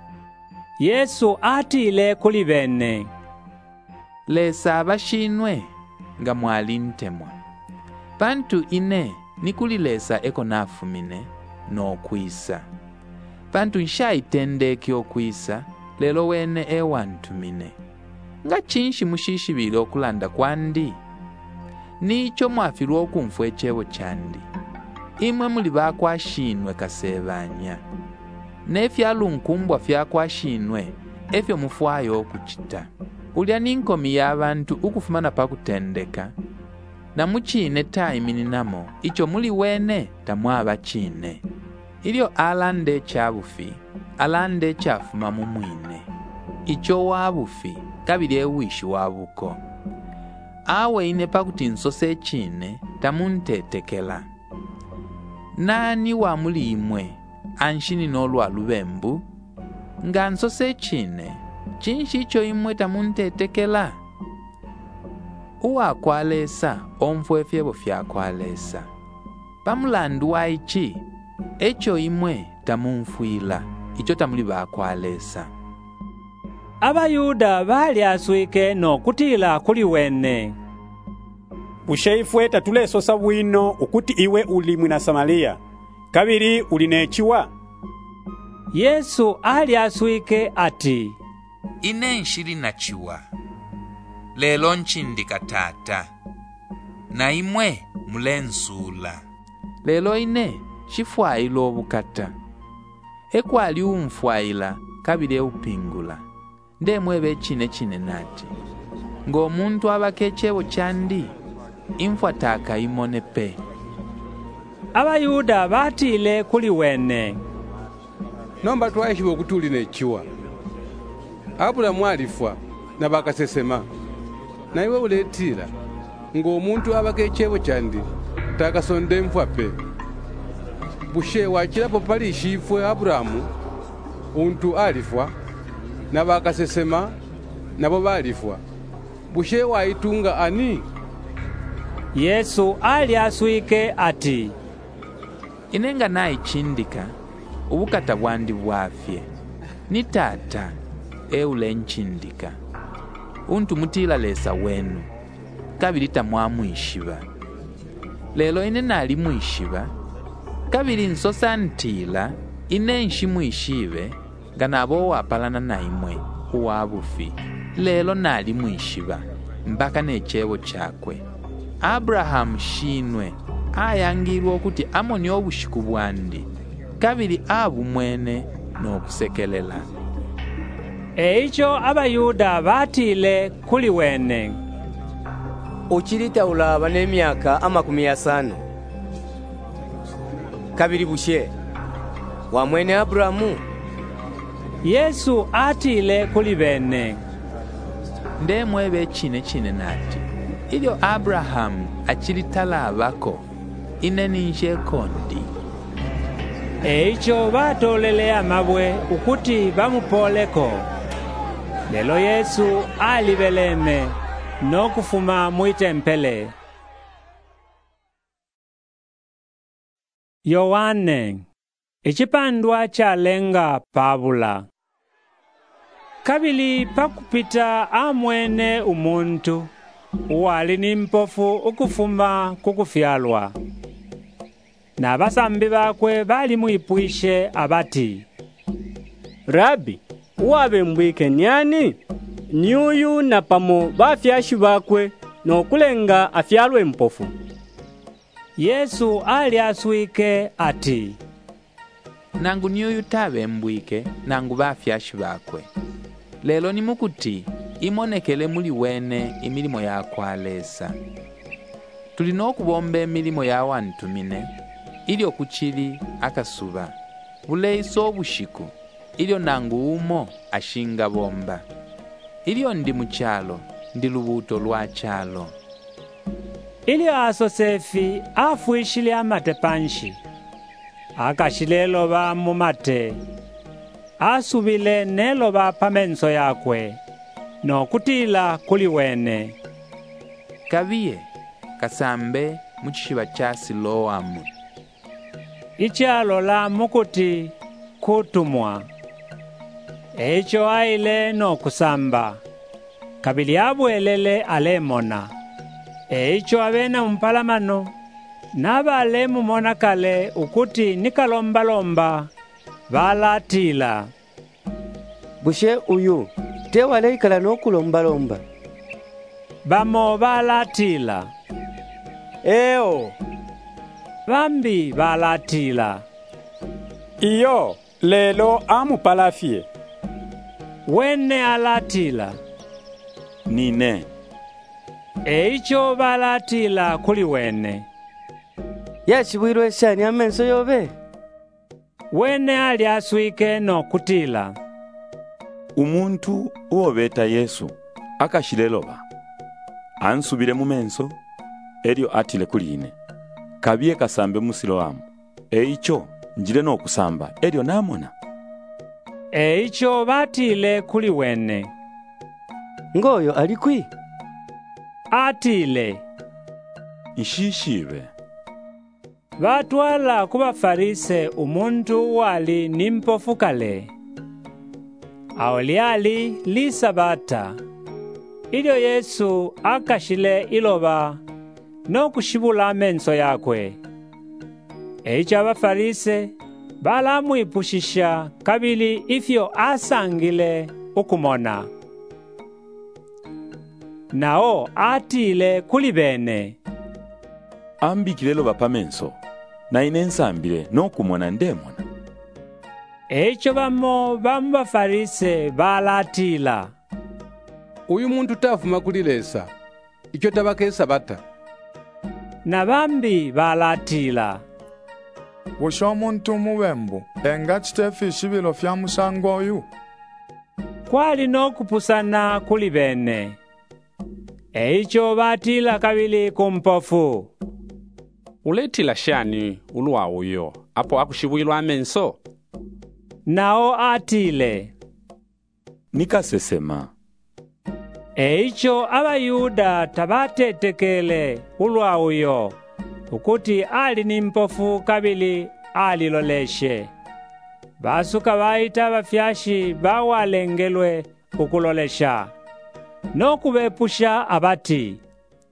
Speaker 1: Yesu atile kuli bene.
Speaker 6: Lesa abashinwe nga mwali ntemwa. Pantu ine nikuli lesa eko nafumine no kwisa. Pantu nshaitendeki okwisa lelo wene ewantumine. Nga chinshi mushishibile okulanda kwandi. Nicho mwafirwa okumfwa echebo chandi. Imwe muli bakwashinwe kasebanya. Nefyalunkumbwa fyakwashinwe efyo mufwayo okuchita. Ulya ninkomi y'abantu ukufumana pakutendeka. Na muchine taimini namo icho muli wene tamwaba chine. ilyo alande chabufi alande chafuma mumwine icho wabufi kabili ewishi wabuko aweine pakuti nsose chine tamuntetekela nani wa muli imwe anshini nolwa lubembu nga nsose chine chinshi icho imwe tamuntetekela uwakwalesa omfwefyebo fyakwalesa pamulandu wa ichi echo imwe tamunfwila icho tamuli bakwalesa.
Speaker 1: Abayuda bali aswike nokutila kuli wene.
Speaker 7: Bushe ifwe tatulesosa bwino ukuti iwe uli mwina Samaria, kabiri uli nechiwa.
Speaker 1: Yesu ali aswike ati,
Speaker 6: ine nshiri na chiwa lelo nchindika tata na imwe mulensula lelo ine shifwaila obukata ekwali umfwaila kabili eupingula ndemwebe chine nati ng'omuntu abaka echebo chandi imfwataka imone pe.
Speaker 1: Abayuda batile kuli wene.
Speaker 3: Nomba twayishiba okutuli nechiwa. Abulamu alifwa na bakasesema. Na iwe uletila ng'omuntu abaka echebo chandi takasonde mfwa pe. Bushe wachilapo pali ishifwe Aburamu untu alifwa na bakasesema nabo balifwa. Bushe waitunga ani?
Speaker 1: Yesu ali aswike ati,
Speaker 6: inenga naichindika ubukata bwandi bwafye ni tata eule nchindika untu mutila lesa wenu kabili tamwamwishiba lelo ine nali mwishiba kabili nsosa ntila ine nshimwishibe nga nabo wapalana na imwe uwabufi lelo nali mwishiba mpaka nechebo chakwe. Abrahamu shinwe ayangirwa okuti amoni obushiku bwandi kabili abu mwene n'okusekelela.
Speaker 1: Eicho abayuda batile kuli wene.
Speaker 9: Uchilita ulaba n'emyaka 50 kabili bushe wa mwene Abrahamu.
Speaker 1: Yesu atile kuli bene.
Speaker 6: Ndemwebe chine nati ilyo Abrahamu achilitala abako ineninje kondi.
Speaker 1: Eicho batolele amabwe ukuti bamupoleko. Lelo Yesu alibeleme nokufuma muitempele. Yohane ichipandwa chalenga pabula. Kabili pakupita amwene umuntu uwali ni mpofu ukufuma kukufyalwa. Na basambi bakwe bali muipwishe abati,
Speaker 17: Rabi, uwabe mbwike nyani? Nyuyu na pamo bafyashi bakwe nokulenga afyalwe mpofu.
Speaker 1: Yesu ali aswike ati,
Speaker 6: nangu nyuyu tabe mbwike nangu bafyashi bakwe. Lelo ni mukuti imonekele muli wene emilimo yakwalesa. Tulina okubomba emilimo yawantumine ilyo kuchili akasuba buleiso obushiku ilyo nangu umo ashinga bomba ilyo ndi muchalo ndi lubuto lwa chalo.
Speaker 1: Ilyo asosefi afuishile amate panshi akashilelo ba mumate asubile nelo ba pamenso yakwe nokutila kuli wene.
Speaker 6: Kabiye kasambe muchishiba cha Siloamu.
Speaker 1: Ichalo la mukuti kutumwa. Echo aile no kusamba. Kabili abwelele alemona. Echo abena mpalamano. Naba alemu mona kale ukuti nikalomba balatila.
Speaker 9: Bushe uyu tewale ikala no kulomba.
Speaker 1: Bamo balatila.
Speaker 17: Eo
Speaker 1: bambi balatila.
Speaker 7: Iyo lelo amupalafye.
Speaker 1: Wene alatila.
Speaker 2: Nine.
Speaker 1: Eicho balatila kuli wene.
Speaker 9: Yashibwirwe shani amenso yobe.
Speaker 1: wene ali aswike nokutila.
Speaker 2: Umuntu uwobeta Yesu akashileloba ansubile mumenso elyo atile kuline kabiye kasambe musiloamu eicho njile n'okusamba elyo namona.
Speaker 1: Eicho batile kuli wene.
Speaker 9: Ngoyo alikwi?
Speaker 1: Atile.
Speaker 2: Nshishibe.
Speaker 1: Batwala kubafarise umuntu wali nimpofu kale. Awo lyali lisabata. Ilyo Yesu akashile iloba nokushibula amenso yakwe. Eicho abafarise balamwipushisha kabili ifyo asangile ukumona. Nao atile kuli bene.
Speaker 2: Ambikile loba pamenso na inensambile nokumona ndemona.
Speaker 1: Eicho bamo bafarise balatila.
Speaker 3: Uyu muntu tavuma kulilesa. Icho tabakesa bata.
Speaker 1: Na bambi balatila.
Speaker 11: Busha omuntu mubembu enga kitefu ishibilo fya musango oyu.
Speaker 1: Kwali nokupusana kuli bene. Eicho batila kabili kumpofu.
Speaker 5: Uletila shani ulwa uyo apo akushibwilwa amenso.
Speaker 1: Nao atile.
Speaker 2: Nikasesema.
Speaker 1: Eicho abayuda tabatetekele ulwa uyo ukuti ali nimpofu kabili aliloleshe. Basuka baita bafyashi bawalengelwe ukulolesha. Nokubepusha abati.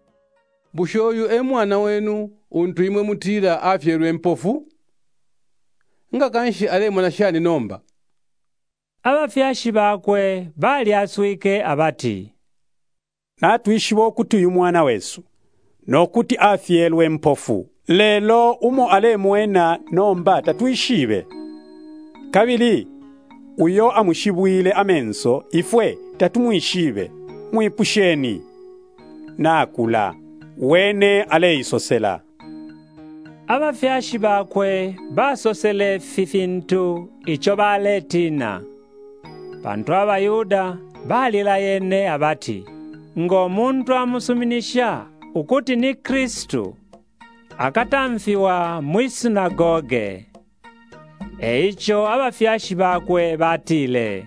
Speaker 3: Bushoyu mwana wenu untu imwe mutila afyelwe mpofu? Nga kanshi alemona shani nomba.
Speaker 1: Abafyashi bakwe bali aswike abati.
Speaker 7: Natwishibo okuti uyu mwana wesu nokuti afyelwe mpofu. Lelo umo alemwena nomba tatwishibe. Kabili uyo amushibwile amenso ifwe tatumwishibe. Mwipusheni. Nakula wene aleisosela.
Speaker 1: Abafyashi bakwe basosele fifintu icho baletina. Bantu abayuda balila yene abati. Ngo muntu amusuminisha ukuti ni Kristu. Akatamfiwa mwisinagoge. Eicho abafyashi bakwe batile.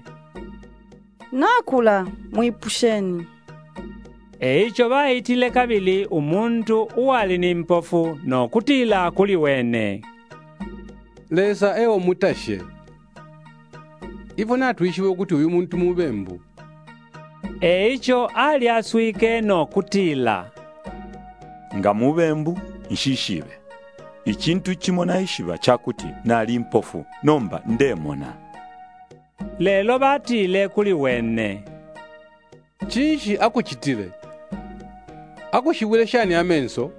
Speaker 13: Nakula mwipusheni.
Speaker 1: Eicho baitile kabili umuntu uwali nimpofu no kutila kuli wene.
Speaker 3: Lesa ewo mutashe. Ivo natwishiwe kuti uyu muntu mubembu.
Speaker 1: Eicho ali aswike no kutila.
Speaker 2: Nga mubembu nshishibe. Ichintu chimona ishiba chakuti nali mpofu nomba ndemona.
Speaker 1: Lelo batile kuli wene.
Speaker 3: Chinshi akuchitile. Akushibwile shani amenso.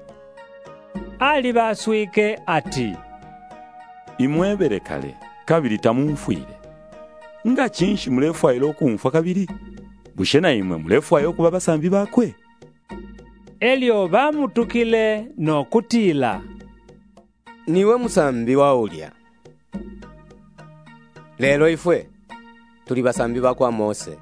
Speaker 1: Ali baswike ati.
Speaker 2: Imwebere kale kabili tamumfwile. Nga chinshi mulefu ayilo kumfa kabili. Bushena imwe mulefu ayo kuba basambi bakwe.
Speaker 1: Elyo bamutukile no kutila.
Speaker 9: Niwe musambi wa ulya. Lelo ifwe tuli basambi bakwa Mose.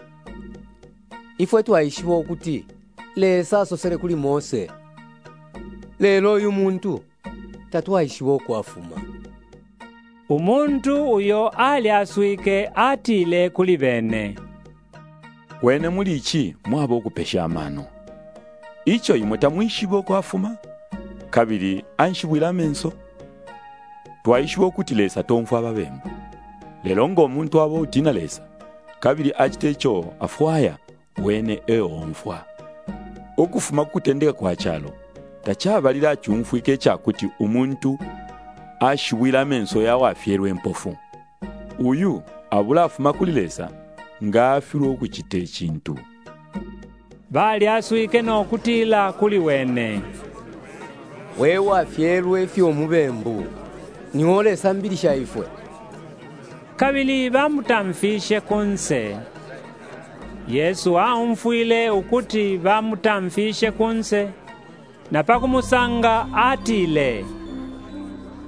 Speaker 9: Ifwe twayishiwa okuti lesa asosele kuli Mose. Lelo uyu muntu tatwayishiwa okwafuma.
Speaker 1: Umuntu uyo ali aswike atile kuli bene.
Speaker 2: Wene muli ichi mwaba okupesha amano. Icho imwe tamwishiba okwafuma. Kabili anshibwila amenso. Twayishiwa okuti lesa tonfu ababembu. Lelo ngo omuntu abo utina lesa. Kabili achitecho afwaya wene onfwa. Okufuma kutendeka kwa chalo. Tachabalira achumfwike chakuti umuntu ashibwila amenso yawo afyelwe mpofu. Uyu abula afuma kulilesa nga afiru okuchita ekintu.
Speaker 1: Bali aswike no kutila kuli wene.
Speaker 9: Wewe afyelwe fyo mubembu. Niwole sambilisha ifwe.
Speaker 1: Kabili bamutamfishe kunse. Yesu amfwile ukuti bamutamfishe kunse. Na pakumusanga atile.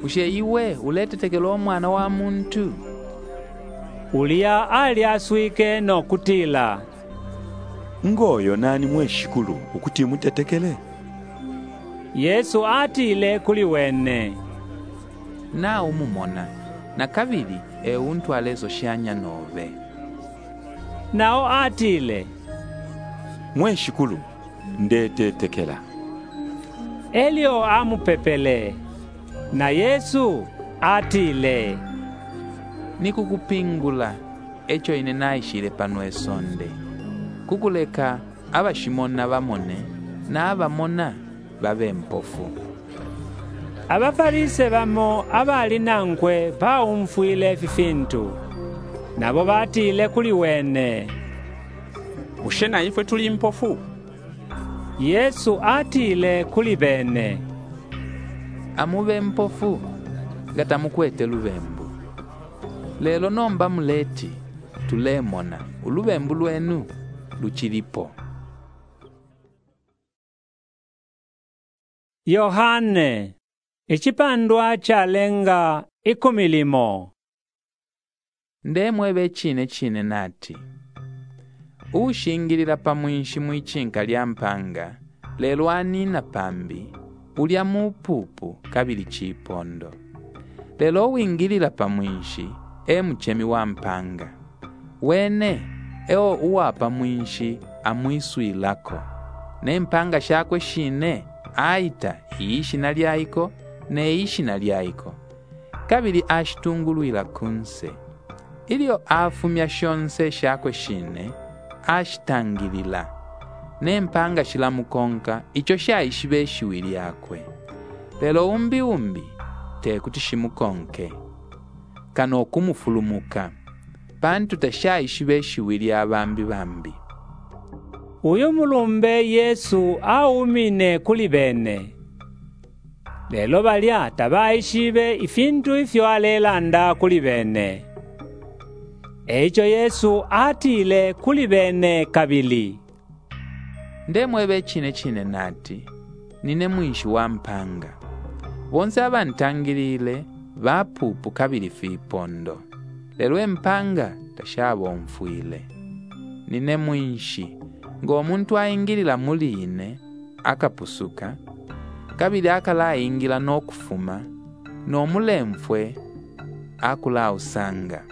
Speaker 6: ushe iwe uletetekela omwana wa muntu.
Speaker 1: Ulia ali aswike nokutila.
Speaker 2: Ngoyo nani mweshikulu ukuti mutetekele?
Speaker 1: Yesu atile kuli wene.
Speaker 6: Na umumona, na kabili untu alezo shanya nove.
Speaker 1: Nao atile.
Speaker 2: Mweshikulu ndetetekela.
Speaker 1: Elio amupepele. Na Yesu atile.
Speaker 6: Nikukupingula, echo ine naishile pano esonde. Kukuleka abashimona bamone, na abamona babe mpofu.
Speaker 1: Abafarise bamo abali nankwe baumfuile fifintu. Nabo batile kuli wene.
Speaker 5: Ushe na ifwe tuli mpofu.
Speaker 1: Yesu atile kuli bene.
Speaker 6: Amube mpofu, gata mukwete lubembu. Lelo nomba muleti, tulemona, ulubembu lwenu, luchilipo.
Speaker 1: Yohane, ichipandwa chalenga ikumilimo.
Speaker 6: Ndemwe chine nati. Ushingilila pamwinshi mwichinka lya mpanga, lelo anina pambi, ulya mupupu kabili chipondo. Lelo wingilila pamwinshi, muchemi wa mpanga. Wene, uwapa mwinshi amwiswilako. Ne mpanga shakwe shine, aita iishi na lyaiko, ne iishi na lyaiko. Kabili ashitunguluila kunse. Ilio afumya shonse shakwe shine, ashitangilila. Ne mpanga shilamukonka, icho shaishibe shiwili yakwe. Lelo umbi, te kutishimukonke. Kano kumufulumuka. Pantu tashaishibe shiwili abambi.
Speaker 1: Uyu mulumbe Yesu aumine kuli bene. Lelo balya tabaishibe ifintu ifyo alelanda kuli bene. Echo Yesu atile kuli bene kabili.
Speaker 6: Ndemwe chine nati, nine mwishi wa mpanga. Bonse abantangilile, bapupu kabili fipondo. Lelo mpanga tashabo mfuile. Nine mwishi, ngo muntu aingilila muline, akapusuka. Kabili akala ingila no kufuma, no mulemfwe, akula usanga.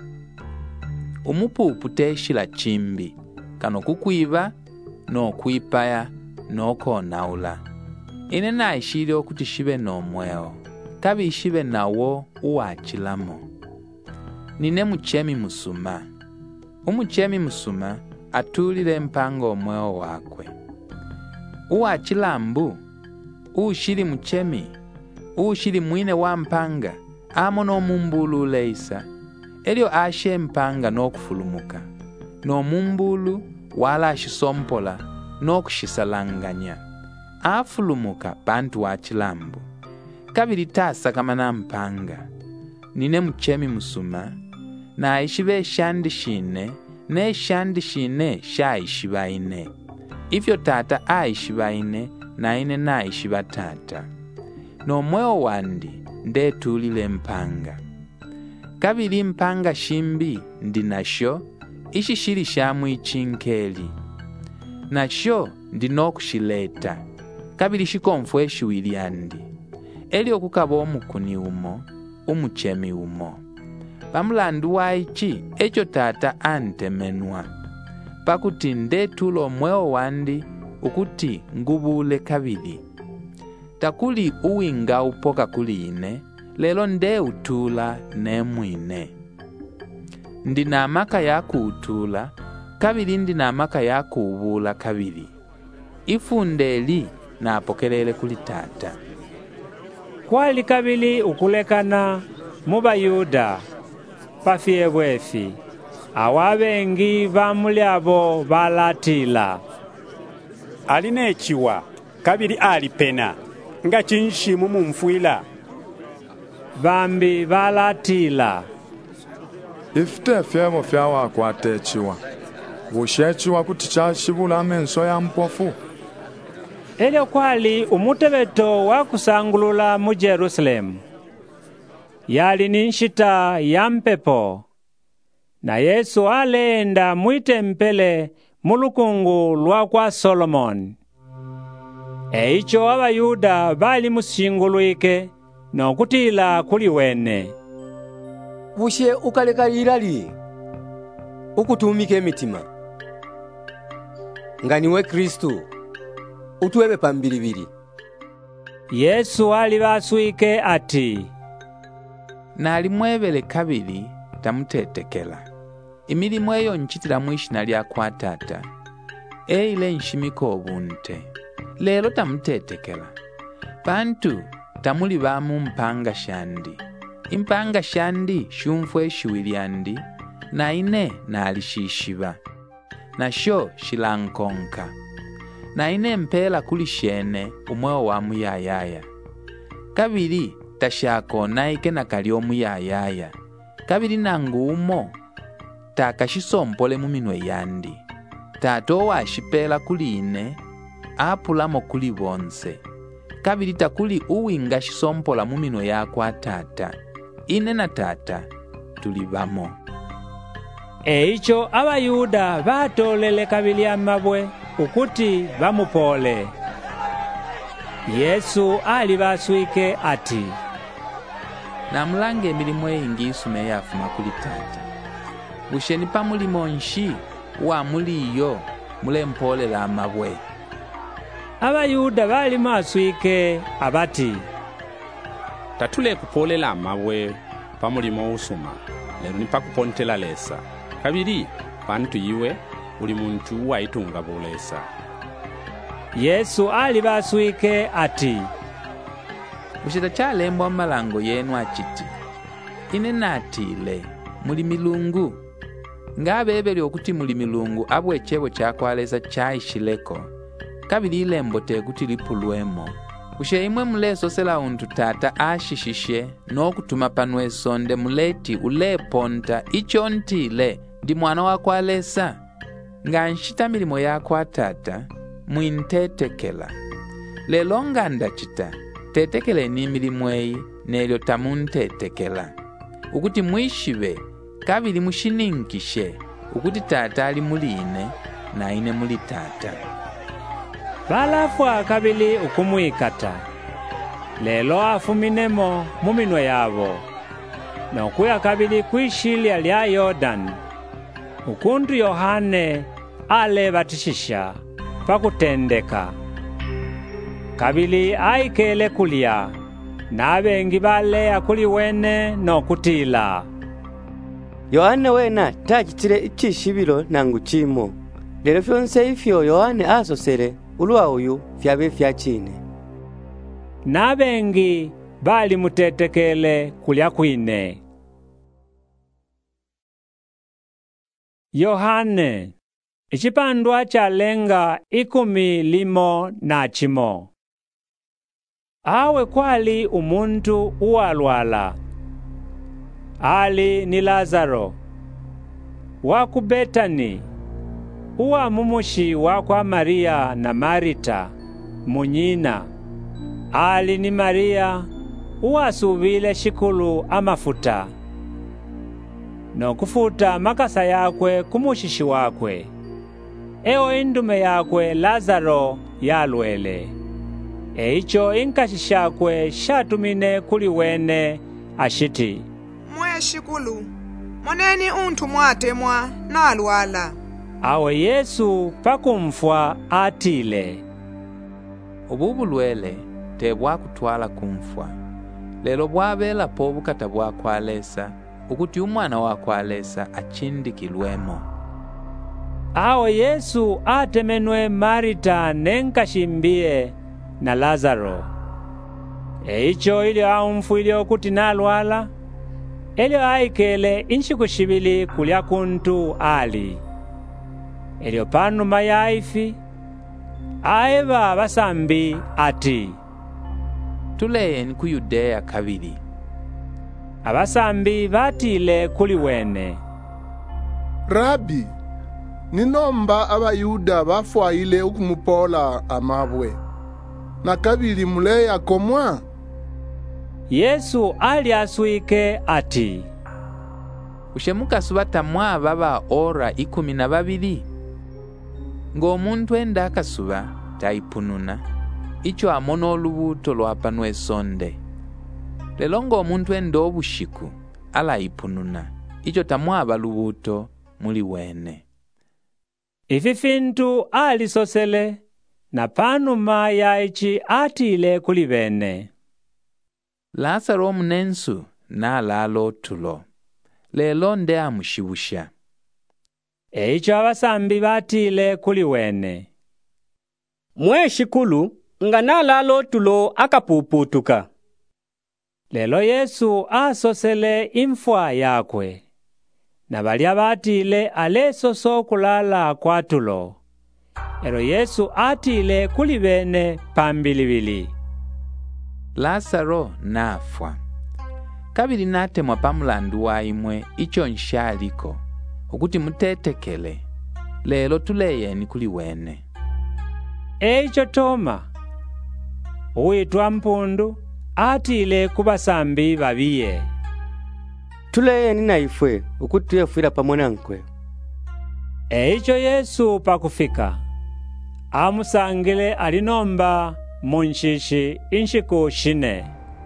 Speaker 6: Umupupu teshila chimbi, kano kukwiba, no kwipaya, no konaula. Ine naishile okutishibe no mweo, kabi ishibe nawo uwachilamo. Nine muchemi musuma. Umuchemi musuma atulile mpanga omweo wakwe. Uwachilambu, ushili muchemi, ushili mwine wa mpanga, amo no mumbulu leisa. Elio ashe mpanga no kufulumuka. No mumbulu wala ashisompola no kushisalanganya. Afulumuka bantu wachilambu. Kabili tasa kama na mpanga. Nine muchemi musuma. Na aishibe shandi shine, ne shandi shine shaishiba ine. Ifyo tata aishiba ine, na ine na aishiba tata. No mweo wandi, nde tulile mpanga. Kabili mpanga shimbi, ndi nasho, ishi shiri shamu ichinkeli. Nasho, ndi no kushileta. Kabili shikonfwe shiwili andi. Elio kukaba omukuni umo, umuchemi umo. Pamulandu waichi, echo tata antemenwa. Pakuti nde tulo mweo wandi, ukuti ngubule kabili. Takuli uwinga upoka kuli ine, lelo nde utula ne mwine. Ndina amaka yaku utula, kabili ndina amaka yaku ubula kabili. Ifundeli na apokelele kuli tata.
Speaker 1: Kwali kabili ukulekana muba Yuda, pafie bwefi. Awabengi bamuli abo balatila.
Speaker 7: Aline echiwa, kabili alipena, nga chinshimu mumfuila.
Speaker 1: Bambi balatila.
Speaker 11: Ifite fyemo fyawa akwate echiwa. Bushechiwa kuticha shibula amenso ya mpofu.
Speaker 1: Elio kwali umutebeto wakusangulula mu Jerusalemu. yali ni nshita ya mpepo, na Yesu alenda mwitempele mulukungu lwa kwa Solomoni. Eicho abayuda bali musingulwike nokutila kuli wene.
Speaker 9: Bushe ukalekalira li ukutumika emitima nga niwe Kristu utwebe pambilibili.
Speaker 1: Yesu ali baswike ati,
Speaker 6: nalimwebele kabili tamutetekela. Imilimo eyo nchitila mwishina lya kwa Tata, eile nshimiko obunte. Lelo tamutetekela. Bantu tamuli bamu mpanga shandi. Impanga shandi shumfwe shuwilyandi, na ine nalishishiba. Na sho shilankonka. Na ine mpela kulishene umweo wa muyayaya. Kabili tashako naike na kali omuyayaya. Kabili nangumo takashisompole muminwe yandi. Tato washipela kuli ine apulamo kuli bonse. Kabili takuli uwinga shisompola muminwe ya kwa Tata. Ine na Tata tulibamo.
Speaker 1: Eicho abayuda batolele kabili amabwe ukuti bamupole. Yesu ali baswike ati,
Speaker 6: namulange emilimo eyingi isume yafuma kuli Tata. Busheni pa mulimo nshi wa muliyo mulempolela amabwe.
Speaker 1: Abayuda bali maswike abati,
Speaker 5: tatule kupolela amabwe pa mulimo usuma, lero nipa kupontela lesa. Kabili bantu yiwe uli muntu waitunga bulesa.
Speaker 1: Yesu ali baswike ati,
Speaker 6: bushita chalembwa malango yenu achiti, ine natile muli milungu. Ngabebeli okuti muli milungu abwe chebo chakwaleza chaishileko. Kabili ilembo tekuti lipulwemo. Bushe imwe muleso sela untu Tata ashishishe no kutuma panwe sonde muleti uleponta icho ntile ndi mwana wakwalesa. Nga nshita milimo ya kwa Tata mwintetekela. Lelo nga ndachita tetekele ni milimwei nelyo tamuntetekela. Ukuti mwishibe kabili mushininkishe ukuti Tata ali muline na ine muli Tata.
Speaker 1: Balafwa kabili ukumwikata. Lelo afuminemo muminwe yabo. Nokuya kabili kwishilya lya Yordani. Ukundu Yohane ale batishisha pakutendeka. Kabili aikele kulya, na bengi bale akuli wene nokutila.
Speaker 9: Yohane wena tachitile ichishibilo nangu chimo. Lelo fyonse ifyo Yohane asosele ulwa uyu fyabe fyachine.
Speaker 1: Na bengi bali mutetekele kulya kwine. Yohane ichipandwa chalenga 10 na chimo. Awe kwali umuntu uwalwala. Ali ni Lazaro waku Betani, uwa mumushi wakwa Maria na Marita munyina. Ali ni Maria uwa suvile shikulu amafuta no kufuta makasa yakwe kumushishi wakwe. Eo indume yakwe Lazaro yalwele. Eicho inkashishakwe shatumine kuli wene ashiti,
Speaker 15: mwe shikulu moneni untu mwatemwa na alwala.
Speaker 1: Awe Yesu pakumfwa atile,
Speaker 6: obubulwele tebwa kutwala kumfwa. Lelo bwabela po bukata bwa kwalesa ukuti umwana wa kwalesa achindikilwemo.
Speaker 1: Awe Yesu atemenwe Marita nenkashimbie na Lazaro. Eicho ili aumfu ili okuti nalwala, elio aikele inshikushibili kulya kuntu ali. Elio panu mayaifi, aeva basambi ati,
Speaker 6: tuleye ku Yudea kabili.
Speaker 1: Abasambi batile kuli wene,
Speaker 14: Rabi, ninomba abayuda bafwaile ukumupola amabwe. Na kabili muleya komwa?
Speaker 1: Yesu ali aswike ati,
Speaker 6: ushemukasuba tamwaba ba ora 12 ng'omuntu enda akasuba taipununa icho amona olubuto lwapanwa esonde. Lelo ng'omuntu enda obushiku alaipununa icho tamwaba lubuto muli wene.
Speaker 1: Ifi fintu alisosele na panuma ya ichi atile kuli bene.
Speaker 6: Lazaro omunensu nalalo tulo. Lelo nde amushibusha.
Speaker 1: Eicho abasambi batile kuli wene.
Speaker 7: Mweshikulu nga nalalo tulo akapuputuka.
Speaker 1: Lelo Yesu asosele imfwa yakwe. Na balya batile alesoso kulala kwa tulo. Ero Yesu atile kuli bene pambilibili.
Speaker 6: Lazaro nafwa. Kabili natemwa pamulandu wa imwe icho nshaliko. Ukuti mutetekele. Lelo tuleyeni kuli wene.
Speaker 1: Eicho Toma, uitwa mpundu, atile kubasambi babiye.
Speaker 9: Tuleyeni na ifwe ukuti tuyefwira pamona nkwe.
Speaker 1: Eicho Yesu pakufika. Amusangile alinomba munshishi inshiku 4.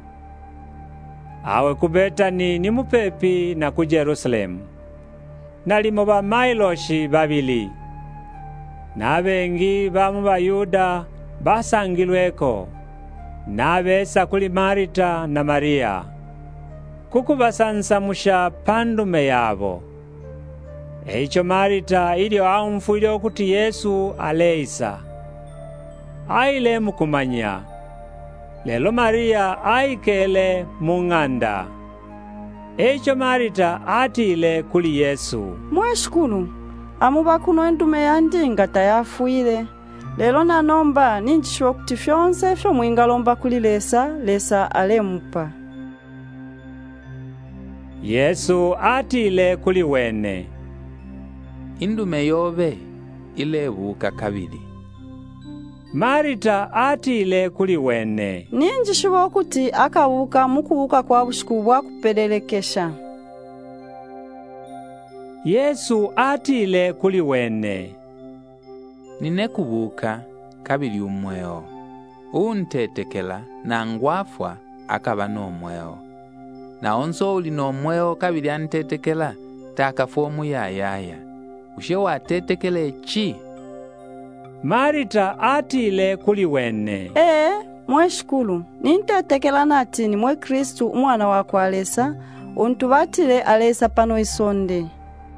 Speaker 1: Awe ku Betani ni mupepi na ku Jerusalemu. Nalimo ba mailoshi 2. Na bengi ba mu Bayuda basangilweko. Na besa kuli Marita na Maria. Kukubasansamusha pandume yabo. Eicho Marita ilio aumfwile okuti Yesu aleisa. Aile mukumanya. Lelo Maria aikele munganda. Eicho Marita atile kuli Yesu.
Speaker 13: Mweshikulu, amuba kuno endume yandinga tayafwile. Lelo nanomba ninjishwa kuti fyonse fyo mwingalomba kuli lesa alemupa.
Speaker 1: Yesu atile kuli wene.
Speaker 6: Indume yobe ilebuka kabili.
Speaker 1: Marita atile kuli wene.
Speaker 13: Ninjishwa kuti akabuka mukubuka kwa bushiku bwa kupelelekesha.
Speaker 1: Yesu atile kuli wene.
Speaker 6: Nine kubuka kabili umweo. Untetekela na ngwafwa akaba n'omweo. Na onso uli n'omweo kabili antetekela takafomu yayaya. Ushe watetekele chi?
Speaker 1: Marita atile kuli wene.
Speaker 13: Mweshikulu, nintetekela natini mwe Kristu umwana wako alesa, untu batile alesa pano isonde.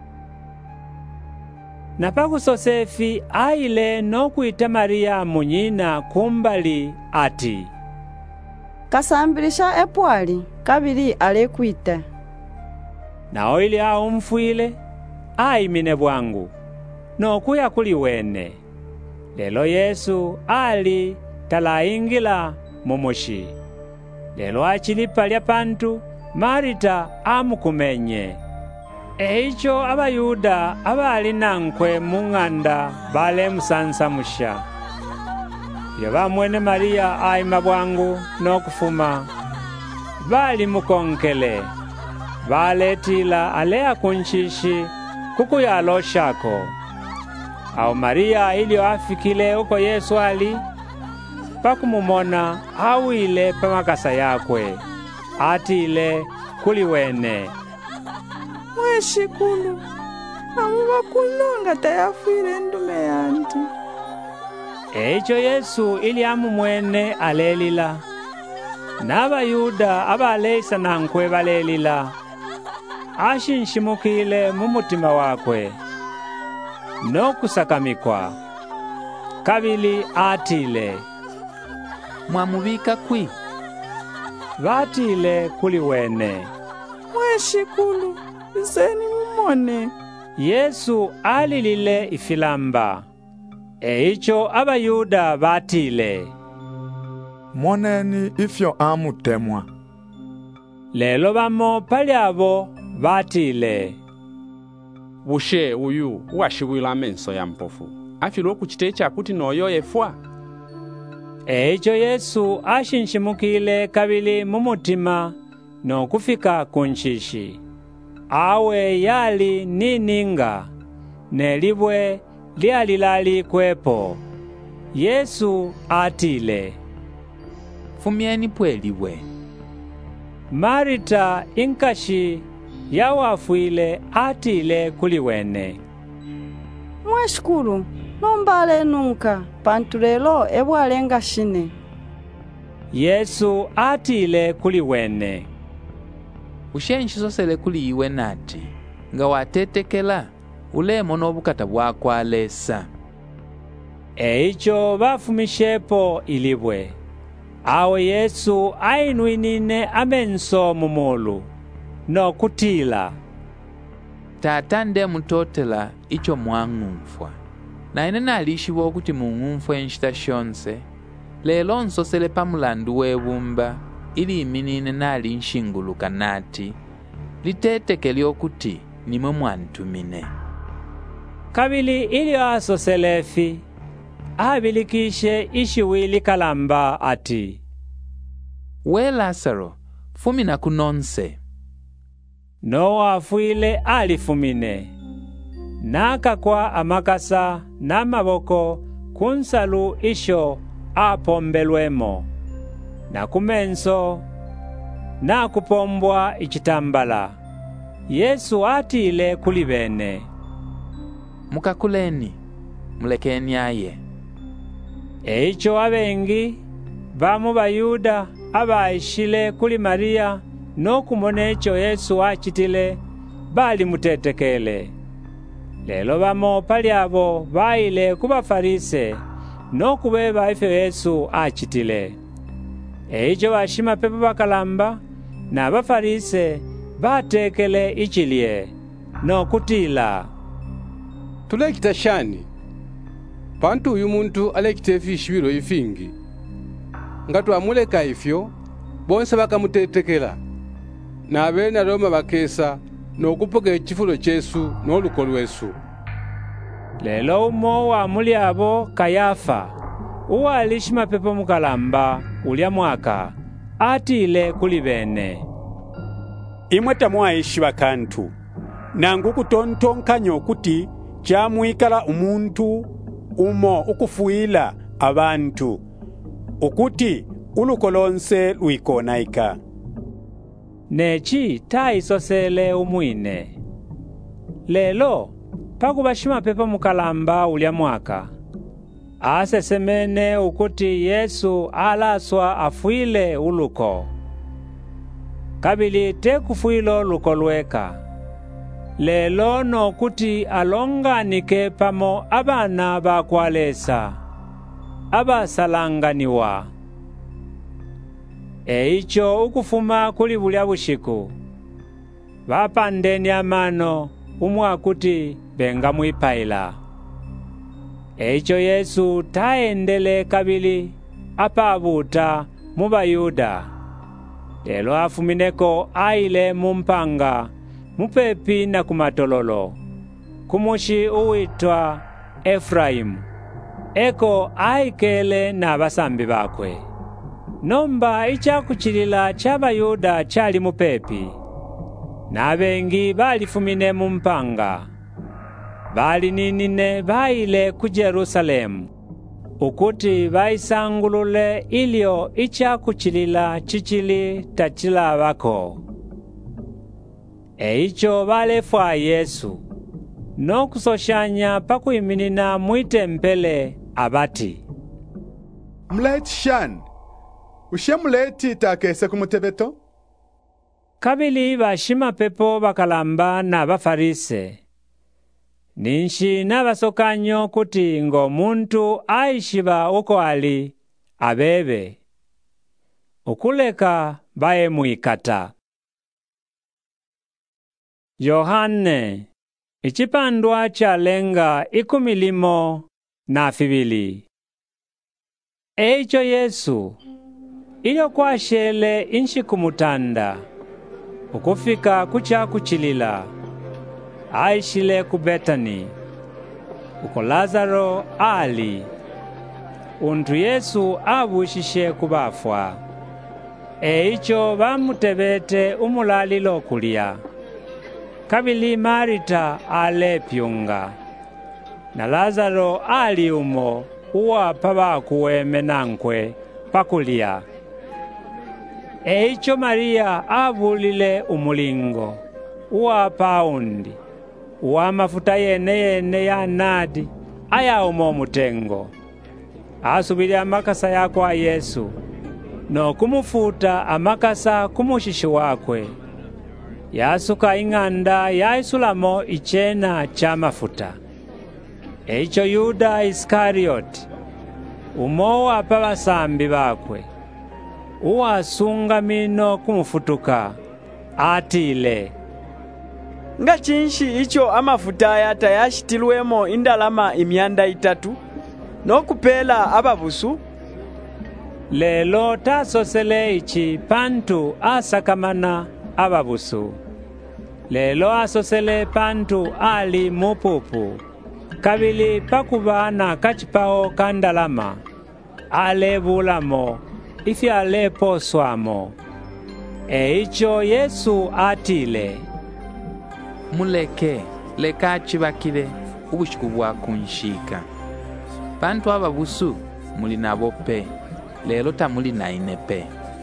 Speaker 1: Napakusosefi aile nokuita Maria munyina kumbali ati,
Speaker 13: kasambilisha epwali kabili alekuita.
Speaker 1: Na oili aumfwile aimine bwangu nokuya kuli wene. Lelo Yesu ali talaingila mumushi. Lelo achilipa lya pantu Marita amukumenye. Eicho abayuda abali nankwe munganda bale musansamusha. Yoba mwene Maria aima bwangu nokufuma. Bali mukonkele. Baletila alea kunshishi kukuyaloshako. Au Maria ilio afikile uko Yesu ali. Pakumumona awile pamakasa yakwe. Atile kuli wene.
Speaker 13: Mweshikulu, amuba kulonga tayafwile ndume yanti.
Speaker 1: Eicho Yesu ili amumwene alelila. N'abayuda abaleisa nankwe balelila. Ashinshimukile mumutima wakwe. Nokusakamikwa. Kabili atile.
Speaker 6: Mwamubika kwi?
Speaker 1: Batile kuli wene.
Speaker 13: Mweshikulu, zeni mumone.
Speaker 1: Yesu alilile ifilamba. Eicho abayuda batile.
Speaker 11: Moneni ifyo amutemwa.
Speaker 1: Lelo bamo pali abo batile.
Speaker 5: Bushe uyu washibwila amenso ya mpofu. Afilo kuchitecha kuti noyo efwa.
Speaker 1: Echo Yesu ashinshimukile kabili mumutima nokufika kunshishi. Awe yali nininga, nelibwe lyalilali kwepo. Yesu atile,
Speaker 6: "Fumyeni pwelibwe."
Speaker 1: Marita inkashi yawafwile atile kuliwene,
Speaker 13: "Mweshukulu, nombale nunka, pantu lelo ebwalenga shine."
Speaker 1: Yesu atile kuliwene,
Speaker 6: "Ushenjisosele kuli iwe nati, nga watetekela, ulemo n'obukata bwakwalesa."
Speaker 1: Eicho bafumishepo ilibwe. Awe Yesu ainwinine amenso mumulu, no kutila,
Speaker 6: "Tata nde mutotela icho mwang'umfwa, na ine nalishiwa okuti mung'umfwe enshita shonse, lelo nsosele pamulandu webumba, ili iminine nali nshinguluka nati, litetekeli okuti nimwe mwantumine."
Speaker 1: Kabili ilio asoselefi, abilikishe ishiwili kalamba ati,
Speaker 6: "We Lazaro, fumina kunonse."
Speaker 1: Nowafwile alifumine, nakakwa amakasa n'amaboko kunsalu isho apombelwemo, na kumenso nakupombwa ichitambala. Yesu atile kuli bene,
Speaker 6: "Mukakuleni, mulekeni aye."
Speaker 1: Eicho abengi bamu Bayuda abaishile kuli Maria nokumona echo Yesu achitile bali mutetekele. Lelo bamo pali abo baile kubafarise nokubeba ifyo Yesu achitile. Eicho bashima pepo bakalamba na bafarise batekele ichilie nokutila,
Speaker 3: "Tulekita shani, pantu uyu muntu alekite ifishibilo ifingi. Nga twamuleka ifyo, bonse bakamutetekela, na abene Roma bakesa nokupoka echifulo chesu n'oluko lwesu."
Speaker 1: Lelo umo wa muli abo Kayafa, uwalishima pepo mukalamba ulya mwaka, atile kuli bene,
Speaker 7: "Imwe tamuwaishiwa kantu, nangu kutontonkanya okuti chamwikala umuntu umo ukufuila abantu, ukuti uluko lonse lwikonaika."
Speaker 1: Nechi taisosele umwine. Lelo pakubashima pepo mukalamba ulya mwaka, asesemene ukuti Yesu alaswa afwile uluko. Kabili tekufuilo luko lweka. Lelo nokuti alonganike pamo abana bakwalesa, abasalanganiwa. Eicho ukufuma kuli bulya bushiku, bapandeni amano umwakuti benga mwipaila. Eicho Yesu taendele kabili apabuta mu Bayuda. Lelo afumineko aile mumpanga mupepi na kumatololo, kumushi uitwa Efraimu. Eko aikele na basambi bakwe. Nomba ichakuchilila cha Bayuda chali mupepi, na bengi balifumine mumpanga. Bali ninine baile ku Jerusalemu, ukuti baisangulule ilio ichakuchilila chichili tachilabako. Eicho balefwa Yesu, nokusoshanya pakuiminina mwitempele abati,
Speaker 8: "Mleti shani, ushe muleti takese kumutebeto?"
Speaker 1: Kabili bashima pepo bakalamba na bafarise. Ninshi n'abasokanyo kuti ngo muntu aishiba uko ali abebe. Ukuleka baye muikata. Yohane, ichipandwa chalenga 12. Eicho Yesu, ilio kwashele inshi kumutanda, ukufika kucha kuchilila, aishile ku Betani, uko Lazaro ali. untu Yesu abushishe kubafwa. Eicho bamutebete umulalilo kulya. Kabili Marita alepyunga, na Lazaro ali umo uwapa bakuweme nankwe pakulya. Eicho Maria abulile umulingo uwapa undi uwa mafuta yene ya nadi aya umo mutengo. Asubili amakasa yakwa Yesu, no kumufuta amakasa kumushishi wakwe. Yasuka ing'anda yaisulamo ichena cha mafuta. Eicho Yuda Iskarioti, umo apa basambi bakwe, uwasunga mino kumufutuka, atile.
Speaker 17: Nga chinshi icho amafuta yata yashitilwemo indalama imyanda 3 nokupela ababusu.
Speaker 1: Lelo tasosele ichi pantu asakamana ababusu. Lelo asosele pantu ali mupupu. Kabili pakubana kachipao kandalama. Ale bulamo, ifi ale poswamo. Eicho Yesu atile.
Speaker 6: Muleke, leka chibakile, ubushiku bwa kunshika. Pantu ababusu, muli nabo pe. Lelo tamuli na inepe.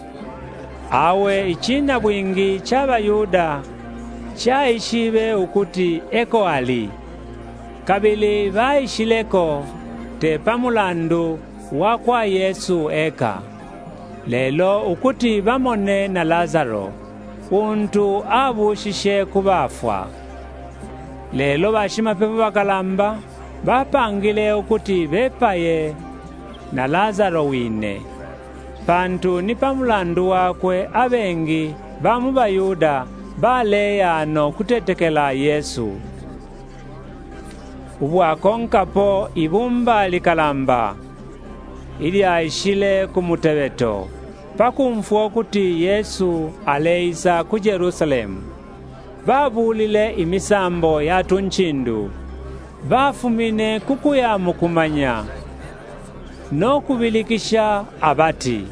Speaker 1: Awe ichina bwingi ch'Abayuda chaishibe ukuti eko ali. Kabili baishileko te pamulandu wakwa Yesu eka. Lelo ukuti bamone na Lazaro untu abushishe kubafwa. Lelo bashima pepo bakalamba bapangile ukuti bepaye na Lazaro wine. Pantu ni pamulandu wakwe abengi bamu Bayuda baleyano kutetekela Yesu. Ubwakonkapo ibumba likalamba ili aishile kumutebeto pakumfwa kuti Yesu aleisa ku Jerusalemu. Babulile imisambo yatu nchindu, bafumine kukuya mukumanya no kubilikisha abati,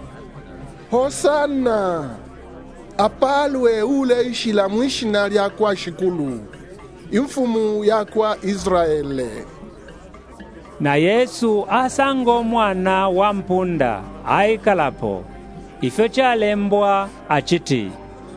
Speaker 14: Hosana, apalwe ule ishila mwishina lyakwa shikulu, imfumu yakwa Israele.
Speaker 1: Na Yesu asango mwana wa mpunda aikalapo, ifyo chalembwa achiti,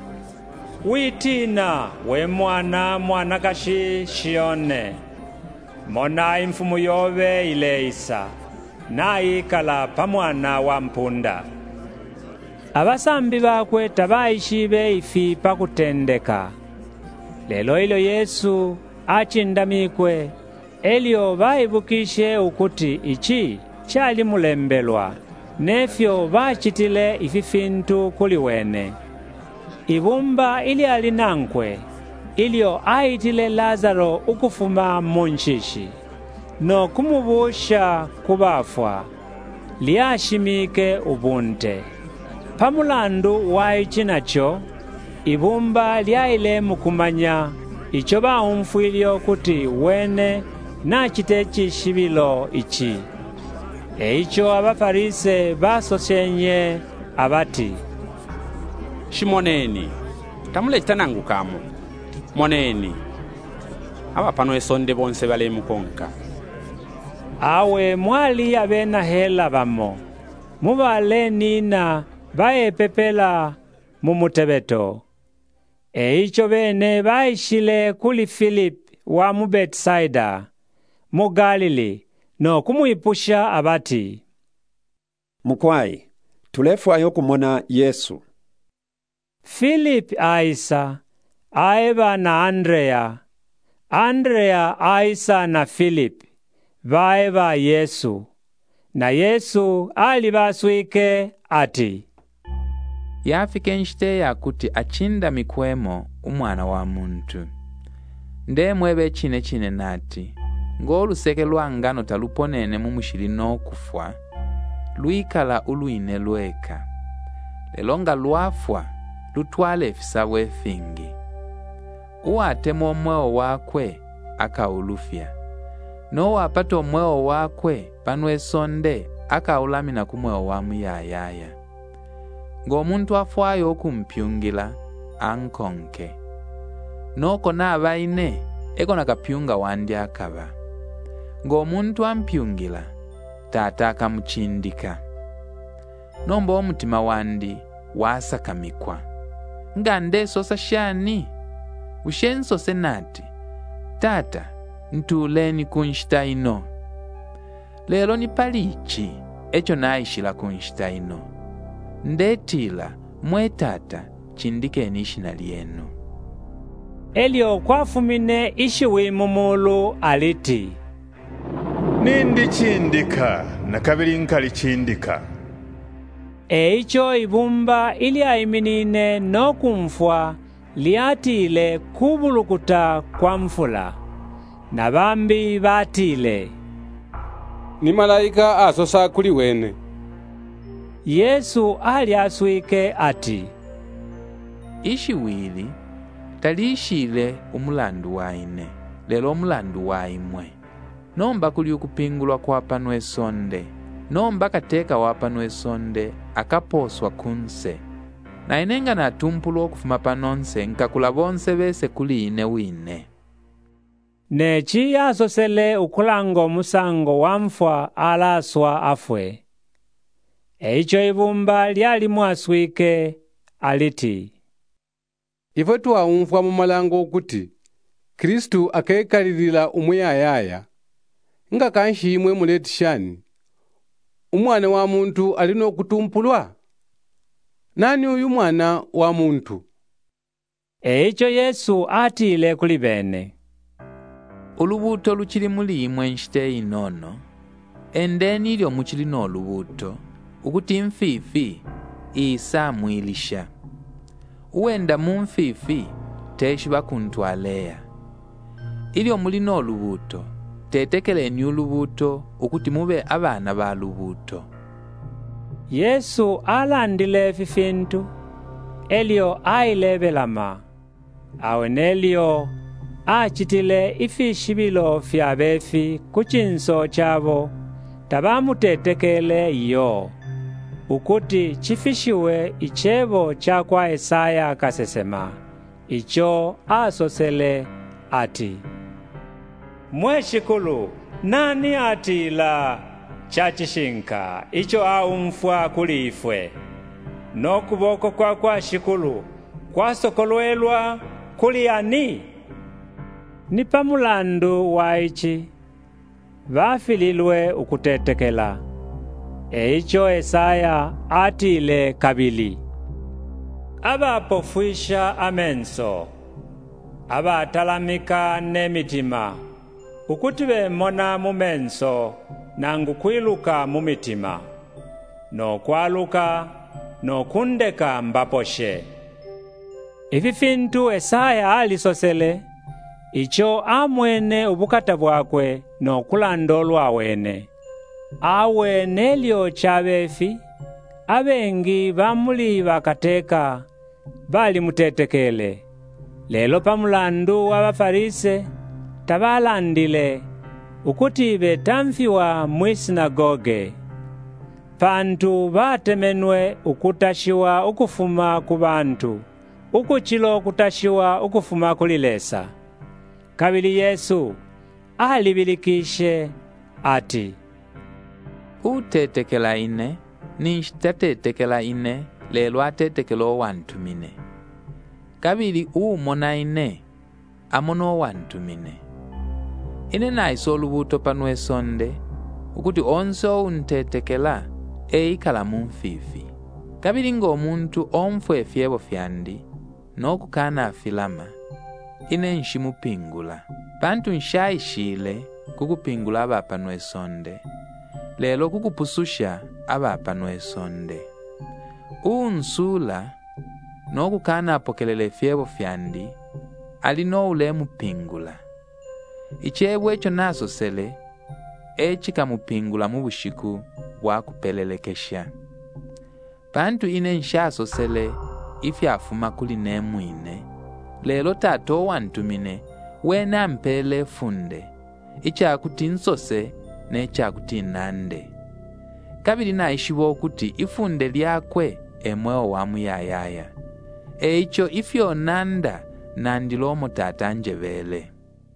Speaker 1: witina we mwana kashi shione, mona imfumu yobe ileisa, na ikala pa mwana wa mpunda. Abasambi bakwe tabaishibe ifi pakutendeka. Lelo ilo Yesu achindamikwe, elio baibukishe ukuti ichi chali mulembelwa, nefyo bachitile ififintu kuliwene. Ibumba ili alinankwe, ilio aitile Lazaro ukufuma munchishi, no kumubusha kubafwa, liashimike ubunte. Pamulandu wa ichinacho, ibumba lyaile mukumanya, icho baumfwilyo kuti wene na chitechi shibilo ichi. Eicho abafarise basoshenye abati,
Speaker 5: shimoneni, tamuleta nangu kamo. Moneni, abapano esonde bonse bale mukonka.
Speaker 1: Awe mwali abena hela bamo, mubale nina baepepela mumutebeto. Eicho bene baishile kuli Philip wa mu Betsaida, mu Galili, no kumuipusha abati,
Speaker 16: Mukwai, tulefwayo kumona Yesu.
Speaker 1: Philip aisa, aeba na Andrea aisa na Philip, baeba Yesu. Na Yesu alibaswike ati,
Speaker 6: Yafike nshite yakuti achinda mikwemo umwana wa muntu. Nde mwebe chine nati, ng'oluseke lwa ngano taluponene mumushili n'okufwa, lwikala uluine lweka. Lelo nga lwafwa, lutwale efisabwe efingi. Uwatema omweo wakwe, akaulufya. No wapata omweo wakwe, panwe sonde, akaulamina kumweo wa muyayaya. Ng'omuntu afwayo okumpyungila ankonke. Noko n'abaine eko nakapyunga wandi akaba. Ng'omuntu ampyungila tata akamuchindika. Nomba omutima wandi wasakamikwa. Ngande sosa shani. Ushensose nati. Tata, ntuleni kunshita ino. Lelo ni palichi, echo naishila kunshita ino. Ndetila, mwe tata, chindikeni ishina lienu.
Speaker 1: Elio kwafumine ishiwi mumulu aliti.
Speaker 18: Nindi chindika, na kabili nkali chindika.
Speaker 1: Eicho ibumba ili aiminine no kumfwa liatile kubulukuta kwa mfula. Na bambi batile.
Speaker 3: Ni malaika asosa kuli wene.
Speaker 1: Yesu ali aswike ati.
Speaker 6: Ishiwili talishile umulandu waine. Lelo umulandu waimwe. Nomba kuli ukupingulwa kwa panwe sonde. Nomba kateka wapanwe sonde akaposwa kunse. Na inenga na tumpulo kufuma panonse nkakula bonse bese kuli ine wine.
Speaker 1: Nechi asosele ukulango musango wamfwa alaswa afwe. Eicho ibumba lyali mwaswike aliti.
Speaker 3: Ife tuwaumfwa mu malango okuti Kristu akekalilila umuyayaya. Nga kanshi imwe muletishani. Umwana wa muntu alino kutumpulwa. Nani uyu mwana wa muntu?
Speaker 1: Eicho Yesu atile kuli bene.
Speaker 6: Ulubuto luchili muli imwe nshite inono. Endeni ilio muchili no ulubuto. Ukuti mfifi isa mwilisha. Uenda mumfifi teshi bakuntwalea. Ilio muli no ulubuto. Tetekeleni ulubuto ukuti mube abana ba lubuto.
Speaker 1: Yesu alandile fifintu. Elio ailebelama. Awenelio achitile ifishibilo fya befi kuchinso chabo. Tabamutetekele iyo. Ukuti chifishiwe ichebo chakwa Esaya kasesema. Icho asosele ati. Mweshikulu, nani atila chachishinka, icho aumfwa kulifwe. No kuboko kwa shikulu, kwa sokolwelwa kuliani. Nipa mulandu waichi, vafililwe ukutetekela. Eicho Esaya atile kabili. Aba pofwisha amenso. Aba atalamika nemitima. Ukuti bemona mumenso nangu kwiluka mumitima. No kwaluka, no kundeka mbaposhe. Ififintu Esaya alisosele. Icho amwene ubukata bwakwe no kulandolwa wene. Awe nelio chabefi, abengi bamuli bakateka, bali mutetekele. Lelo pamulandu w'abafarise, tabalandile, ukuti betamfiwa mwisinagoge. Pantu batemenwe ukutashiwa ukufuma ku bantu, ukuchilo kutashiwa ukufuma kulilesa. Kabili Yesu, alibilikishe, ati.
Speaker 6: Utetekela ine, nishtatetekela ine, lelo atetekelo wantumine. Kabili mona ine, amono wantumine. Ine naiso olubuto panwe sonde, ukuti onso untetekela, eikala mumfifi. Kabili ng'omuntu omfwe fiebo fyandi, nokukana afilama, ine nshimupingula. Pantu nshaishile kukupingula abapanwe sonde. Lelo kukupususha abapanwe sonde. Unsula nokukana apokelele fiebo fyandi alino ulemu pingula. Ichebu echo nasosele echika mupingula mubushiku bwakupelelekesha. Pantu ine nshasosele ifyafuma kuli nemwine. Lelo tato wantumine wena mpele funde. Icha kuti nsose necha kuti nande. kabili naishiwa okuti ifunde lyakwe emweo wamuyayaya. Eicho ifyonanda nandilomo tata njebele.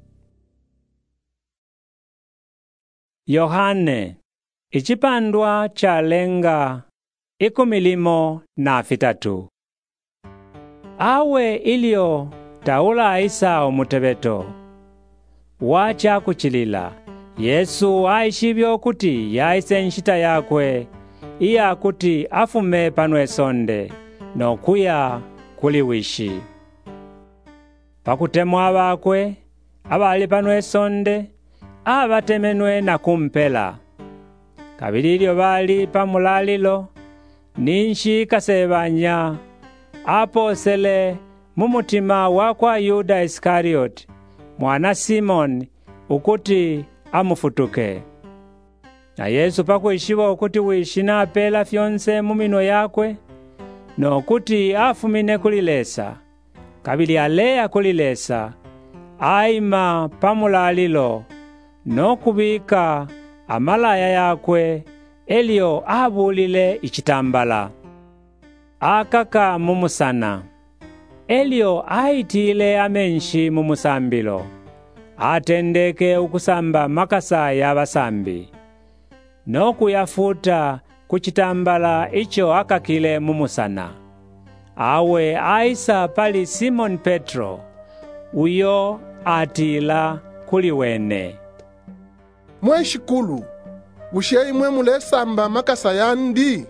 Speaker 1: Yohane ichipandwa chalenga 13. Awe ilio taula aisa omutebeto wacha kuchilila Yesu aishibyo kuti yaise nshita yakwe iya kuti afume panwe sonde nokuya kuliwishi. Pakutemwa bakwe abali panwe sonde abatemenwe na kumpela. Kabili ilio bali pamulalilo ninshi kasebanya aposele mumutima wakwa Yuda Iskarioti mwana Simoni ukuti amufutuke. Na Yesu pakuishiwa ukuti wishina apela fyonse mumino yakwe nokuti afumine kulilesa. Kabili alea kulilesa aima pamulalilo nokubika amalaya yakwe elio abulile ichitambala. Akaka mumusana elio aitile amenshi mumusambilo atendeke ukusamba makasa ya basambi nokuyafuta kuchitambala icho akakile mumusana. Awe aisa pali Simon Petro uyo atila kuliwene.
Speaker 14: Mweshikulu, ushe imwe mulesamba makasa yandi?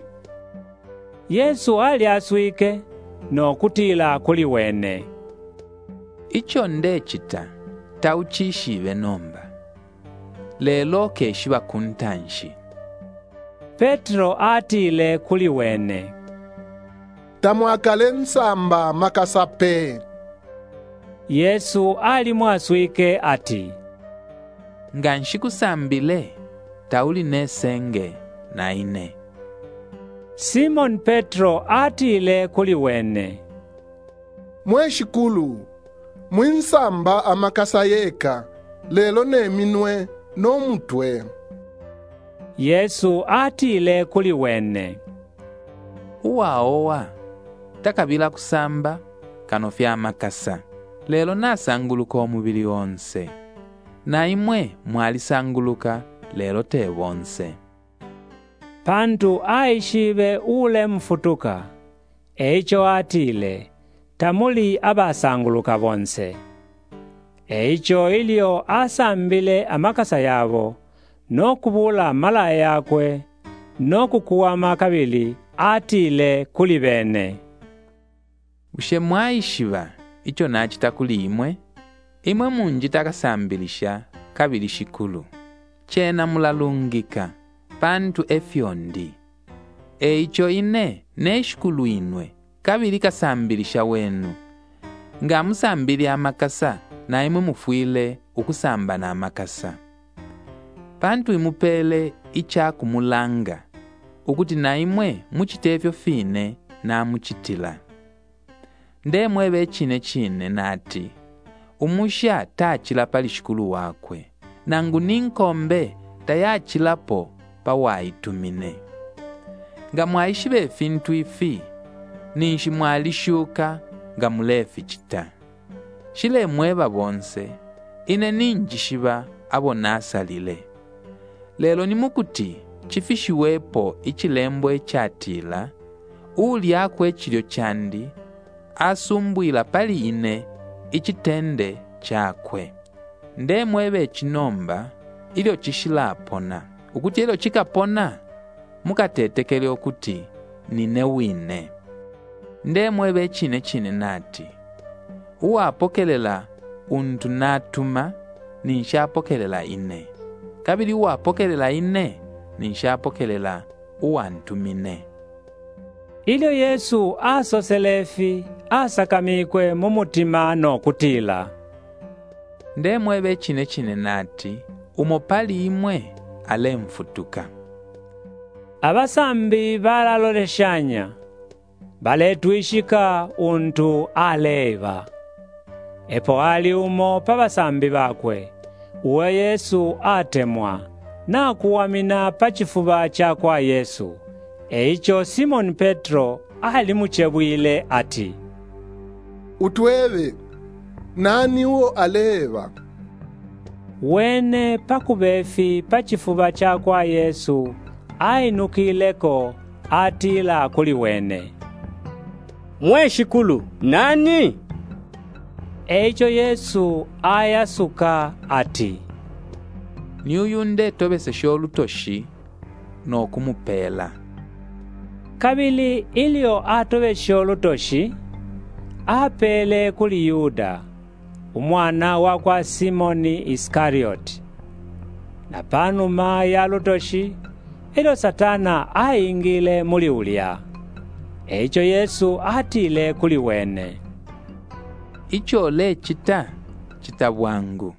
Speaker 1: Yesu ali aswike nokutila kuliwene.
Speaker 6: Icho ndechita tauchishive nomba. Lelo keshiba kuntanshi.
Speaker 1: Petro atile kuliwene.
Speaker 14: Tamwakale nsamba makasa pe.
Speaker 1: Yesu ali mwaswike ati,
Speaker 6: nganshikusambile tauli nesenge na ine.
Speaker 1: Simon Petro atile kuliwene.
Speaker 14: Mweshikulu, mwinsamba amakasa yeka, lelo neminwe no mutwe.
Speaker 1: Yesu atile kuliwene.
Speaker 6: Uwaowa, takabila kusamba kanofya makasa. Lelo nasanguluka omubili wonse. Na imwe mwalisanguluka lelo te wonse.
Speaker 1: Pantu aishive ule mfutuka. Eicho atile tamuli abasanguluka bonse. Eicho ilio asambile amakasa yabo nokubula malaya yakwe nokukuwama kabili atile kulibene.
Speaker 6: Ushe mwaishiva icho nachita kuli imwe munjita kasambilisha kabili shikulu. Chena mulalungika pantu efyondi. Eicho ine neshikulu inwe kabili kasambilisha wenu. Nga musambili amakasa na imwe mufuile ukusamba na amakasa. Pantu imupele icha kumulanga ukuti na imwe muchitevyo fine na muchitila. Ndemwe bechine nati umusha tachila pali shikulu wakwe nangu ninkombe tayachilapo pawaitumine. Nga mwaishibe fintu ifi ninshi mwalishuka nga mulefi chita. Shile mweba bonse ine ninjishiba abo nasalile. Lelo nimukuti chifishiwepo ichilembo echatila uli akwe chilio chandi asumbuila pali ine ichitende chakwe. Ndemwebe chinomba ilio chishilapona ukuti ilio chikapona mukatetekele okuti nine wine. Ndemwebe chine nati uwapokelela untu natuma ninshapokelela ine. Kabili uwapokelela ine ninshapokelela uwantumine.
Speaker 1: Ilio Yesu asoselefi asakamikwe mumutima no kutila.
Speaker 6: Ndemwebe chine nati umopali imwe ale mfutuka.
Speaker 1: Abasambi balaloleshanya baletwishika untu aleva. Epo ali umo pabasambi bakwe uwe Yesu atemwa na kuwamina pachifuba cha kwa Yesu. Eicho Simoni Petro alimuchebwile ati,
Speaker 14: utwebe nani uwo aleva?
Speaker 1: Wene pakubefi pachifuba cha kwa Yesu ainukileko atila kuli wene,
Speaker 9: mweshikulu nani?
Speaker 1: Eicho Yesu ayasuka ati,
Speaker 6: niuyu ndetobeseshe olutoshi n'okumupela.
Speaker 1: Kabili ilio atobeshe olutoshi apele kuli Yuda, umwana wa kwa Simoni Iskarioti. Na panuma ya lutoshi ilo Satana aingile muli ulya. Eicho Yesu atile kuli wene,
Speaker 6: icho le chita bwangu.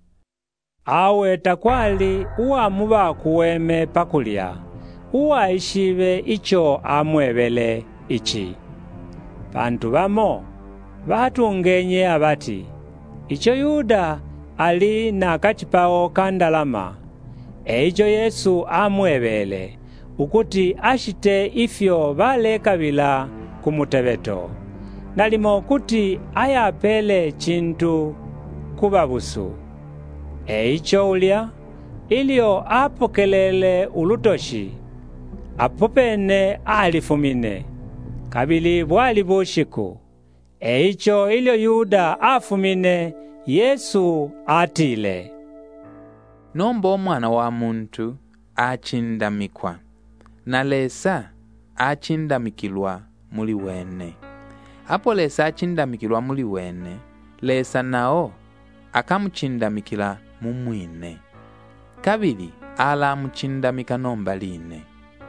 Speaker 1: Awe takwali uwamuba kuweme pakulya, uwaishibe icho amwebele ichi. Bantu bamo batungenye abati, icho Yuda ali na kachipawo kandalama. Eicho Yesu amwebele ukuti ashite ifyo bale kabila kumutebeto, nalimo kuti ayapele chintu kubabusu. Eicho ulya ilio apokelele ulutoshi, apopene alifumine. Kabili bwali bushiku, eicho ilio Yuda afumine, Yesu atile,
Speaker 6: nomba omwana wa muntu achindamikwa, na lesa achindamikilwa muli wene. Apo lesa achindamikilwa muli wene, lesa nao akamuchindamikila mumwine. Kabili alamuchindamika nomba line.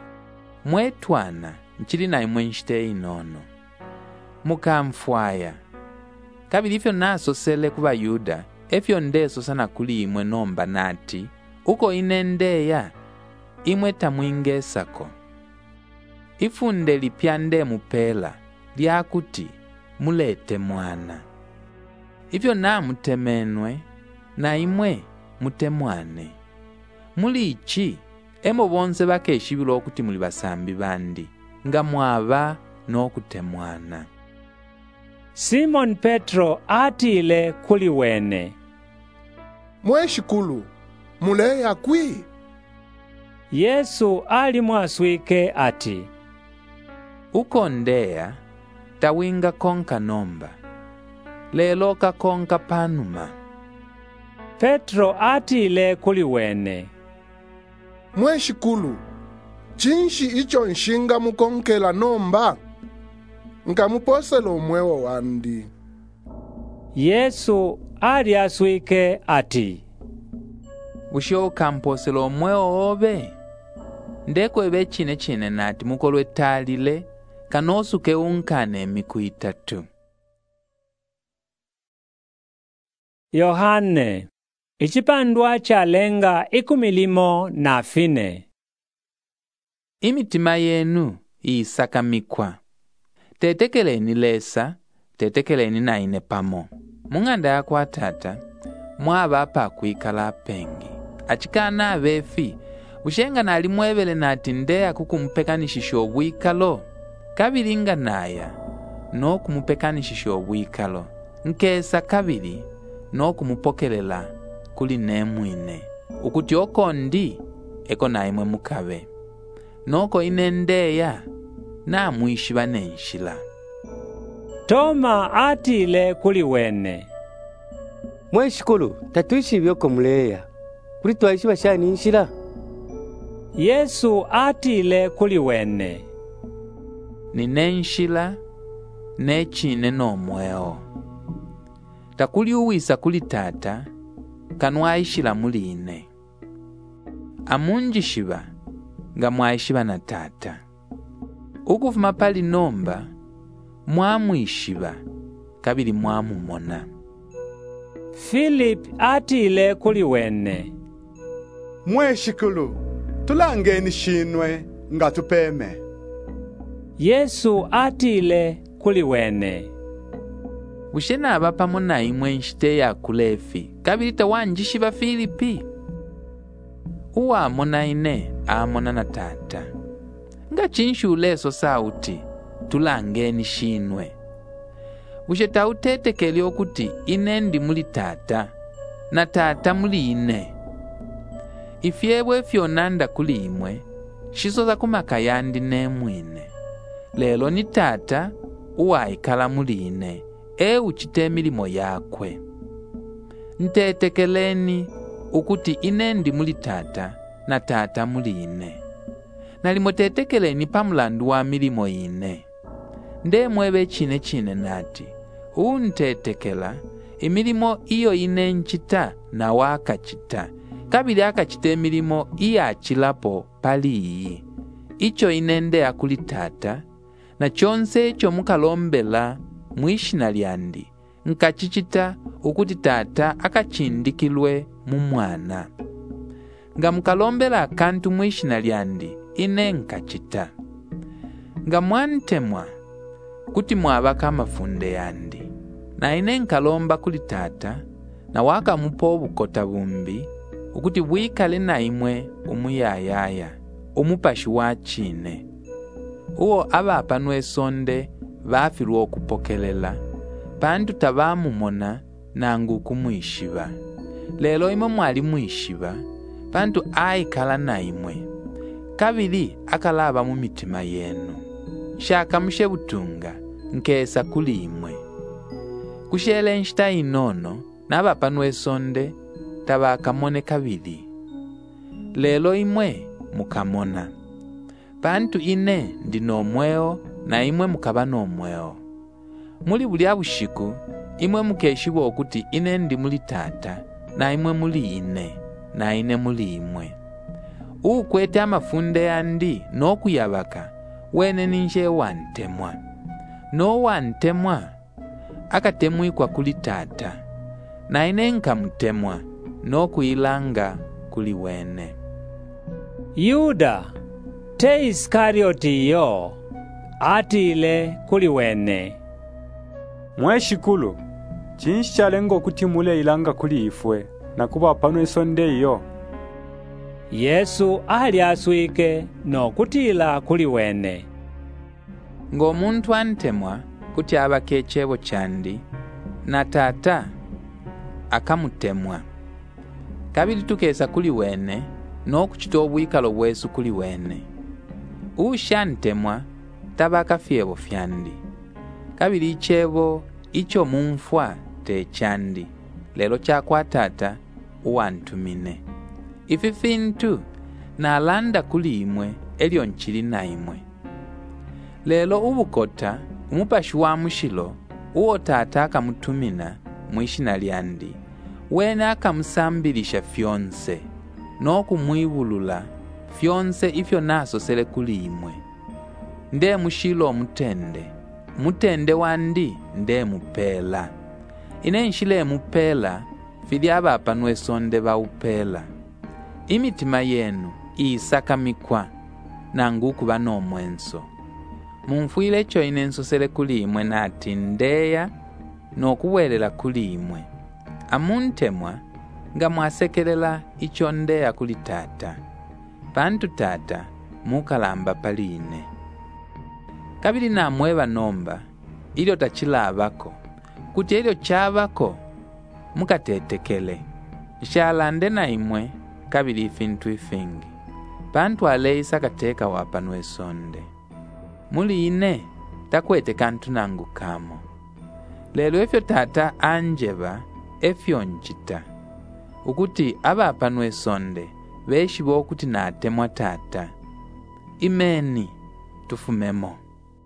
Speaker 6: Mwetwana nchili na imwe nshite inono, mukamfwaya. Kabili ifyo naso sele kuba Yuda, efyo ndeso sana kuli imwe nomba nati, uko inendeya, imwe tamwingesako. Ifunde lipyande mupela, lyakuti mulete mwana. Ifyo na mutemenwe, na imwe mutemwane. Muli ichi, emo bonse bakeshibilo okuti muli basambi bandi, nga mwaba no kutemwana.
Speaker 1: Simon Petro atile kuli wene,
Speaker 14: mweshikulu muleya kwi?
Speaker 1: Yesu alimwaswike ati,
Speaker 6: uko ndeya tawinga konka nomba, lelo kakonka panuma.
Speaker 1: Petro atile kuli wene,
Speaker 14: mweshikulu chinshi icho nshinga mukonkela nomba? Nkamuposela umwewo wandi.
Speaker 1: Yesu aliaswike ati,
Speaker 6: usho kamposela umwewo obe? Ndeko ebe chine nati mukolwe talile, kanosuke unkane miku 3.
Speaker 1: Yohane ichipandwa chalenga 14.
Speaker 6: Imitima yenu isakamikwa. Tetekeleni lesa, tetekeleni na ine pamo. Munganda ya kwa tata, mwaba apa kuikala pengi. Achikana abefi, ushenga na alimwebele nati ndeya kukumpekanishisho obwikalo. Kabiringa naya, no kumupekanishisho obwikalo. Nkesa kabiri, no kumupokelela kuli nemwine. Ukuti oko ndi, eko na imwe mukabe. Noko inendeya, na muishiba nenshila.
Speaker 1: Toma atile kuli wene,
Speaker 9: mweshikulu tatuishibyoko muleya, kuli twaishiba shani nshila?
Speaker 1: Yesu atile kuli wene,
Speaker 6: ninenshila nechine nomweo. Takuli uwisa kuli tata, kanwaishila muline. Amunjishiba nga mwaishiba na tata. Ukufuma pali nomba, mwamwishiba, kabili mwamumona.
Speaker 1: Philip atile kuli wene,
Speaker 8: mweshikulu tulangeni shinwe nga tupeme.
Speaker 1: Yesu atile kuli wene,
Speaker 6: ushena abapa mona imwe nshite ya kulefi, kabili tawanjishiba Filipi. uwamona ine amona na Tata. Nga chinshuleso sauti tulangeni shinwe. Bushe tautetekeli okuti ine ndi muli Tata na Tata muli ine. Ifyebwe fyonanda kuli imwe shisoza kumakayandi ne mwine. Lelo ni Tata uwaikala muli ine uchite milimo yakwe. Ntetekeleni ukuti ine ndi muli Tata na Tata muli ine. Nalimotetekeleni pamulandu wa milimo ine. Nde mwebe chine nati untetekela imilimo iyo ine nchita na wakachita. Kabili akachita emilimo iya chilapo pali iyi. Icho inende akuli Tata na chonse echo mukalombela mwishina lyandi nkachichita ukuti Tata akachindikilwe mu mwana. Nga mukalombela akantu mwishina lyandi ine nkachita. Nga mwantemwa kuti mwabaka mafunde yandi na ine nkalomba kuli Tata na wakamupa obukota bumbi ukuti bwikale na imwe umuyayaya umupashi wa chine. Uwo abapa nwesonde bafirwa okupokelela pantu tabamumona nangu kumwishiba. Lelo imwe mwali mwishiba pantu aikala na imwe. Kabili akalaba mu mitima yenu. Shaka mushe butunga nkesa kuli imwe. Kushele nshita inono nabapa nwesonde tabakamone kabili. Lelo imwe mukamona. Pantu ine ndi nomweo na imwe mukaba nomweo. Muli buli abushiku imwe mukeshiwa okuti ine ndi muli Tata na imwe muli ine na ine muli imwe. Ukwete amafunde yandi nokuyabaka wene ninje wantemwa. No wantemwa akatemwikwa kuli Tata na ine nkamutemwa nokuyilanga kuli wene.
Speaker 1: Yuda te Iskarioti yo atile kuli wene.
Speaker 12: Mweshikulu chinshalengo kuti mule ilanga kuli ifwe na kuba pano isonde iyo.
Speaker 1: Yesu ali aswike no kutila kuli wene.
Speaker 6: Ngo muntu antemwa kuti abakechebo chandi na Tata akamutemwa. Kabili tukesa kuli wene no kuchita obwikalo bwesu kuli wene. Ushantemwa tabaka fyebo fyandi. Kabili ichebo icho mumfwa te chandi. Lelo chakwa Tata uwantumine. Ififintu na alanda kuli imwe elio nchili na imwe. Lelo ubukota umupashi wa mushilo uwo Tata akamutumina mwishina lyandi. Wene akamusambilisha fyonse no kumwibulula fyonse ifyo naso sele kuli imwe. Nde mushilo mutende wandi nde mupela. Ine nshile mupela fili abapa nwesonde ba upela. Imitima yenu isakamikwa nangu kuba no mwenso. Mumfuile cho inenso sele kuli imwe nati ndeya no kuwelela kuli imwe. Amuntemwa nga mwasekelela icho ndeya kuli Tata. Pantu Tata mukalamba paline. Kabili na mweba nomba ilio tachilabako kuti ilio chabako mukatetekele. Shalande na imwe kabili ifintu ifingi. Pantu aleisa kateka wapa nwesonde. Muli ine takwete kantu nangu kamo. Lelo efyo Tata anjeba efyo nchita. Ukuti abapa nwesonde beshibo okuti natemwa Tata. Imeni tufumemo.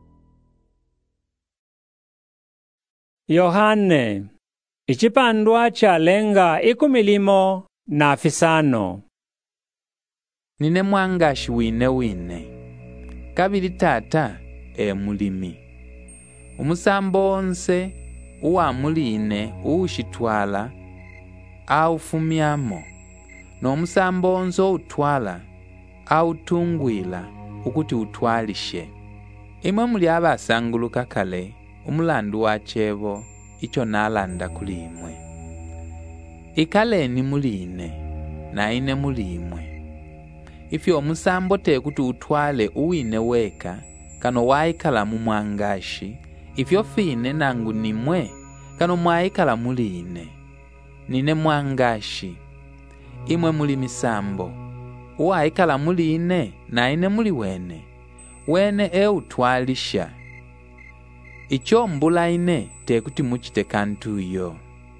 Speaker 1: Yohane ichipandwa chalenga ikumilimo na afisano.
Speaker 6: Nine mwangashi wine. Kabili Tata mulimi. Umusambo onse uwa muline ushitwala au fumyamo. No umusambo onse utwala au tungwila ukuti utwalishe. Imwe muli abasanguluka kale umulandu wa chebo icho nalanda kuli imwe. Ikale ni muli ine na ine muli imwe. ifyo omusambo tekuti utwale uwine weka kano waikala mumwangashi ifyo fine nangu nimwe kano mwaikala muline. Nine mwangashi, imwe muli misambo, uwaikala muline na ine muli wene, wene utwalisha. Icho mbula ine tekuti muchite kantu iyo.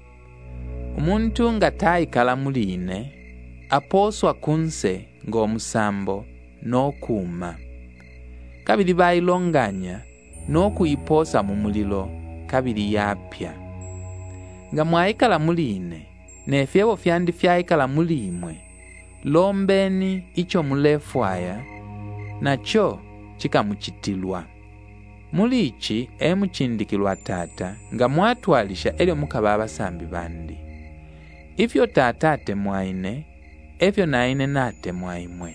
Speaker 6: Umuntu nga taikala muline, aposwa kunse ngo musambo no kuma. Kabili bailonganya no kuiposa mumulilo kabili yapya. Nga mwaikala muline, nefyevo fyandi fyaikala mulimwe, lombeni icho mulefwaya, nacho chikamuchitilwa. Mulichi emuchindikilwa Tata, nga mwatwalisha elyo mukaba abasambi bandi. Ifyo Tata atemwaine, efyo naine natemwaimwe.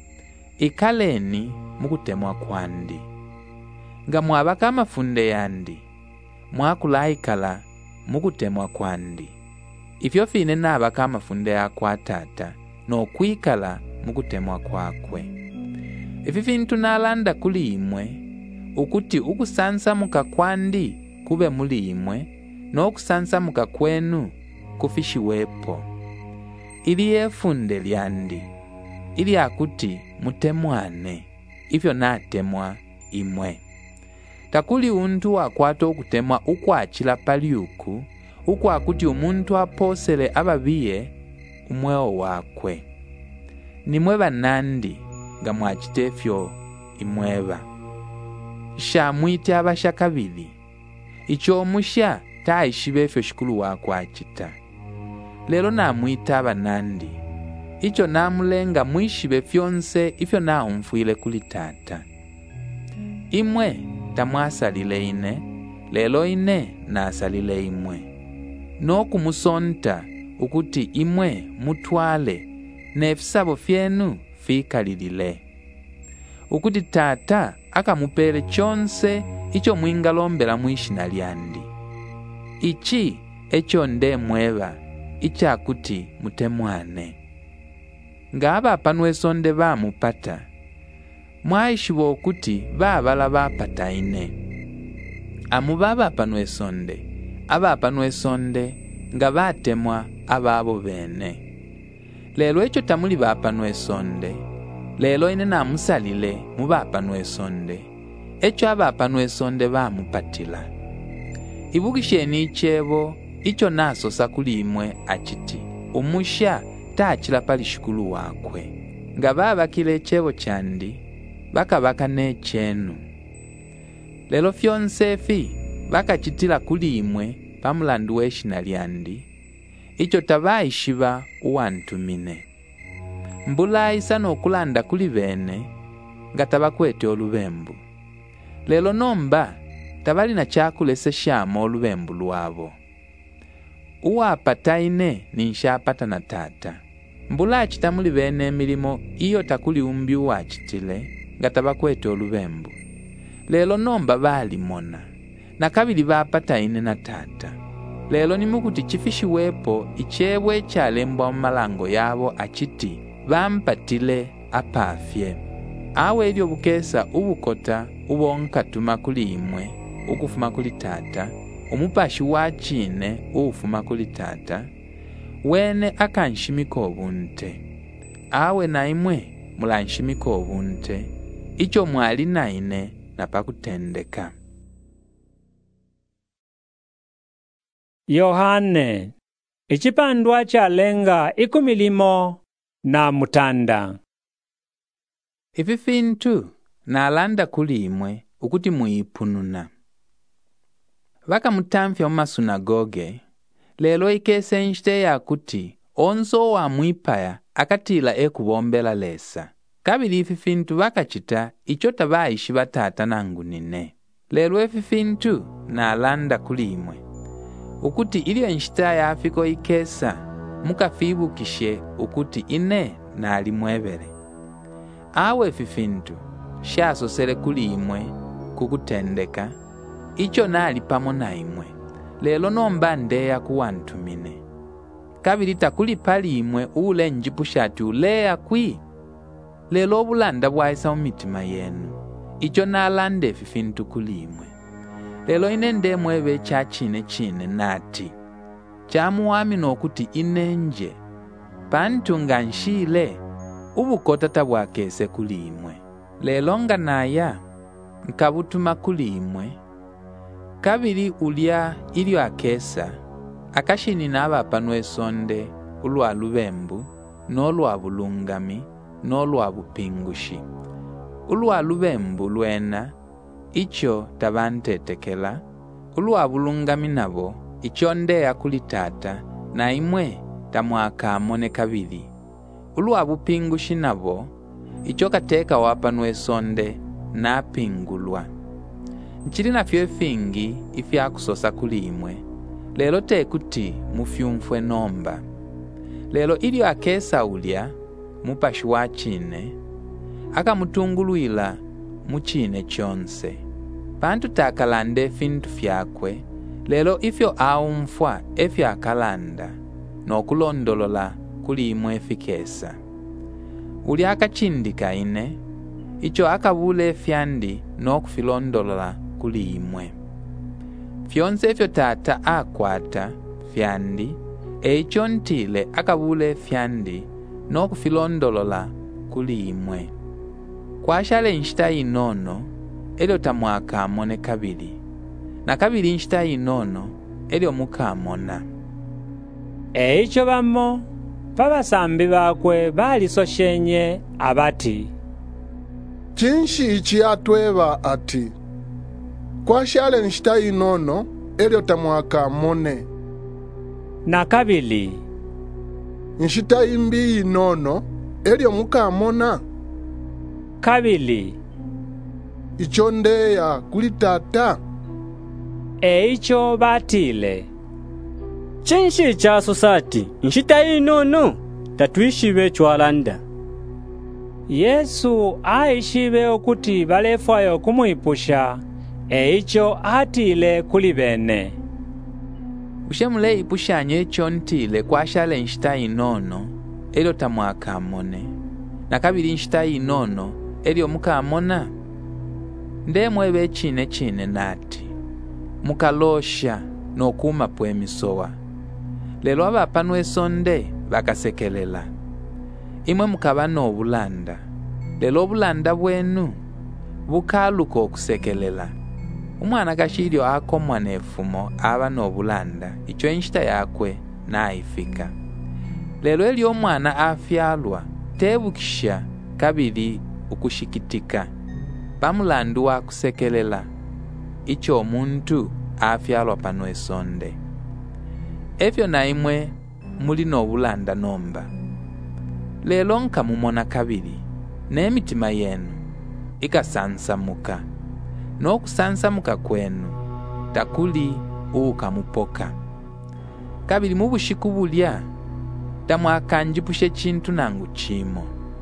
Speaker 6: Ikaleni mukutemwa kwandi. Nga mwabaka amafunde yandi, mwakulaikala mukutemwa kwandi. Ifyo fine nabaka amafunde ya kwa Tata, no kwikala mukutemwa kwakwe. Ifi fintu nalanda kuli imwe, ukuti ukusansamuka kwandi kube muli imwe, no kusansamuka kwenu kufishiwepo. Ili efunde lyandi, ili akuti mutemwane, ifyo natemwa imwe. Takuli untu wakwata okutemwa ukwachila paliuku, ukwakuti umuntu aposele ababiye umweo wakwe. Nimweba nandi nga mwachitefyo imweba. Sha mwite abasha kabili, icho omusha taishibefyo shikulu wakwachita. Lelo na mwite abanandi, icho namulenga mwishibe fyonse ifyo na umfuile kuli Tata. Imwe tamwasalile ine, lelo ine nasalile imwe. No kumusonta ukuti imwe mutwale nefisabo fyenu fikalilile. Ukuti Tata akamupele chonse icho mwingalombela mwishina lyandi. Ichi echo nde mweba, icha kuti mutemwane. Nga abapanwe sonde bamupata, mwaishibo okuti babala bapata ine. Amu babapanwe sonde, abapanwe sonde nga batemwa ababo bene. Lelo echo tamuli bapanwe sonde, lelo ine namusalile mu bapanwe sonde, echo abapanwe sonde bamupatila. Ibukisheni ichebo, icho nasosa kuli imwe achiti, umusha taachila pali shikulu wakwe. Nga babakile echebo chandi, bakabaka nechenu. Lelo fyonsefi, bakachitila kuli imwe pamulandu weshina lyandi, icho tabaishiba uwantumine. Mbula isa nokulanda kuli bene, nga tabakwete olubembu. Lelo nomba, tabali na chakulese shama olubembu lwabo. Uwapata ine ninshapata na Tata. Mbula achitamuli bene milimo iyo takuli umbi uwachitile, nga tabakwete olubembu. Lelo nomba bali mona, na kabili bapata ine na Tata. Lelo nimukuti chifishi wepo ichebwe chalembwa malango yabo achiti, bampatile apafye. Awe elyo bukesa ubukota ubonkatuma kuli imwe, ukufuma kuli Tata, umupashi wachine ufuma kuli Tata, wene akanshimika obunte. Awe na imwe mulanshimika obunte, icho mwali na ine napakutendeka.
Speaker 1: Yohane, ichipandwa chalenga ikumilimo na mutanda.
Speaker 6: Ifi fintu nalanda kuli imwe ukuti muipununa. Vaka mutamfya mumasunagoge, lelo ikese nshite ya kuti onzo wa mwipaya akatila ekubombela lesa. Kabili ifi fintu vakachita icho tabaishi batata nangu nine. Lelo ifi fintu nalanda kuli imwe ukuti ilio nshita ya afiko ikesa mukafibukishe ukuti ine nali mwebele. Awe ifi fintu shasosele kuli imwe kukutendeka, icho nali pamo na imwe. Lelo nomba ndeya kuwantumine. Kabili takuli pali imwe ule njipushati ulea kwi. lelo obulanda bwaisa mu mitima yenu, icho nalanda efi fintu kulimwe. Lelo ine ndemwebe cha chine nati, chamuwami nokuti inenje, pantu nganshile, ubukotata bwakese kulimwe. Lelo nganaya, nkabutuma kulimwe, kabiri ulya ilio akesa, akashini nabapa nwesonde ulwa lubembu, nolwa bulungami, nolwa bupingushi. Ulwa lubembu lwena, icho tabantetekela, ulwa bulungami nabo, icho ndea kulitata, na imwe tamwaka amone kabili. Ulwa bupingushi nabo, icho kateka wapa nwesonde na pingulwa. Nchili na fyo fingi ifya kusosa kulimwe, lelo tekuti mufyumfwe nomba. Lelo ilio akesa ulya, mupashi wa chine, akamutunguluila muchine chonse. Pantu takalande fintu fyakwe, lelo ifyo aumfwa efya akalanda, nokulondolola kulimwe fikesa. Uli akachindika ine, icho akabule fyandi nokufilondolola kulimwe. Fyonse efyo tata akwata fyandi, eicho ntile akabule fyandi nokufilondolola kulimwe. Kwashale nshita inono, elio tamwaka amone kabili, na kabili nshita inono, elio muka amona.
Speaker 1: Eicho bamo, babasambi bakwe balisoshenye abati,
Speaker 14: chinshi ichi atweba ati, kwashale nshita inono, elio tamwaka amone.
Speaker 1: Na kabili,
Speaker 14: nshita imbi inono, elio muka amona.
Speaker 1: Kabili,
Speaker 14: icho ndeya kulitata.
Speaker 1: Eicho batile,
Speaker 19: chinshi cha sosati, nshita inono, tatuishibe chwalanda.
Speaker 1: Yesu aishibe okuti balefwayo kumuipusha, eicho atile kuli bene.
Speaker 6: Ushemule ipushanye icho ntile kwashale nshita inono, elio tamwaka amone. Na kabili nshita inono, elio muka amona. Ndemwebe chine nati, mukalosha nokuma pwemisowa. Lelo abapa nwesonde bakasekelela. Imwe mukaba n'obulanda. Lelo obulanda bwenu bukaluka okusekelela. Umwana kashilio akomwa nefumo aba n'obulanda, icho nshita yakwe naifika. Lelo elio omwana afyalwa, tebukisha kabili ukushikitika. Bamulandu wa kusekelela, icho omuntu afyalwa panwesonde. Efyo na imwe muli n'obulanda nomba. Lelo nka mumona kabili, n'emitima yenu ikasansamuka. N'okusansamuka kwenu takuli ukamupoka. Kabili mubushiku bulya, tamwakanjipushe chintu nangu chimo.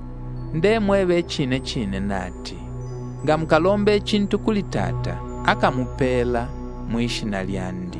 Speaker 6: Ndemwebe chine nati, nga mukalombe chintu kulitata, akamupela mwishina lyandi.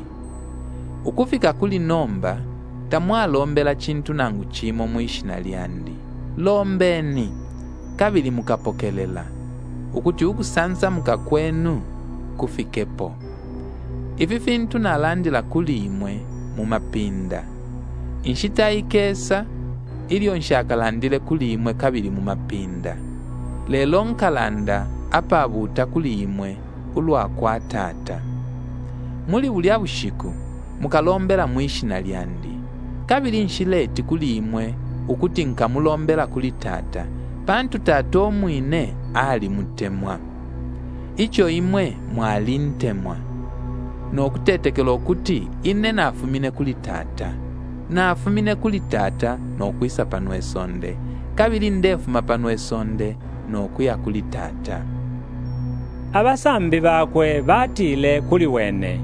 Speaker 6: Ukufika kuli nomba, tamwalombela chintu nangu chimo mwishina lyandi. Lombeni, kabili mukapokelela, ukuti ukusansamuka kwenu kufikepo. Ifi fintu nalandila kulimwe mumapinda. Nshita ikesa, ilio nshakalandile kulimwe kabili mumapinda. Lelo nkalanda apabuta kulimwe ulwa kwa tata. Muli ulya bushiku, mukalombela mwishina lyandi. Kabili nshileti kulimwe ukuti nkamulombela kuli tata, pantu tata omwine ali mutemwa. Icho imwe mwali ntemwa. Nokutetekela okuti ine nafumine kuli tata. Nafumine kuli tata nokwisa panwesonde. Kabili ndefuma panwesonde nokuya kuli tata.
Speaker 1: Abasambi bakwe batile kuli wene,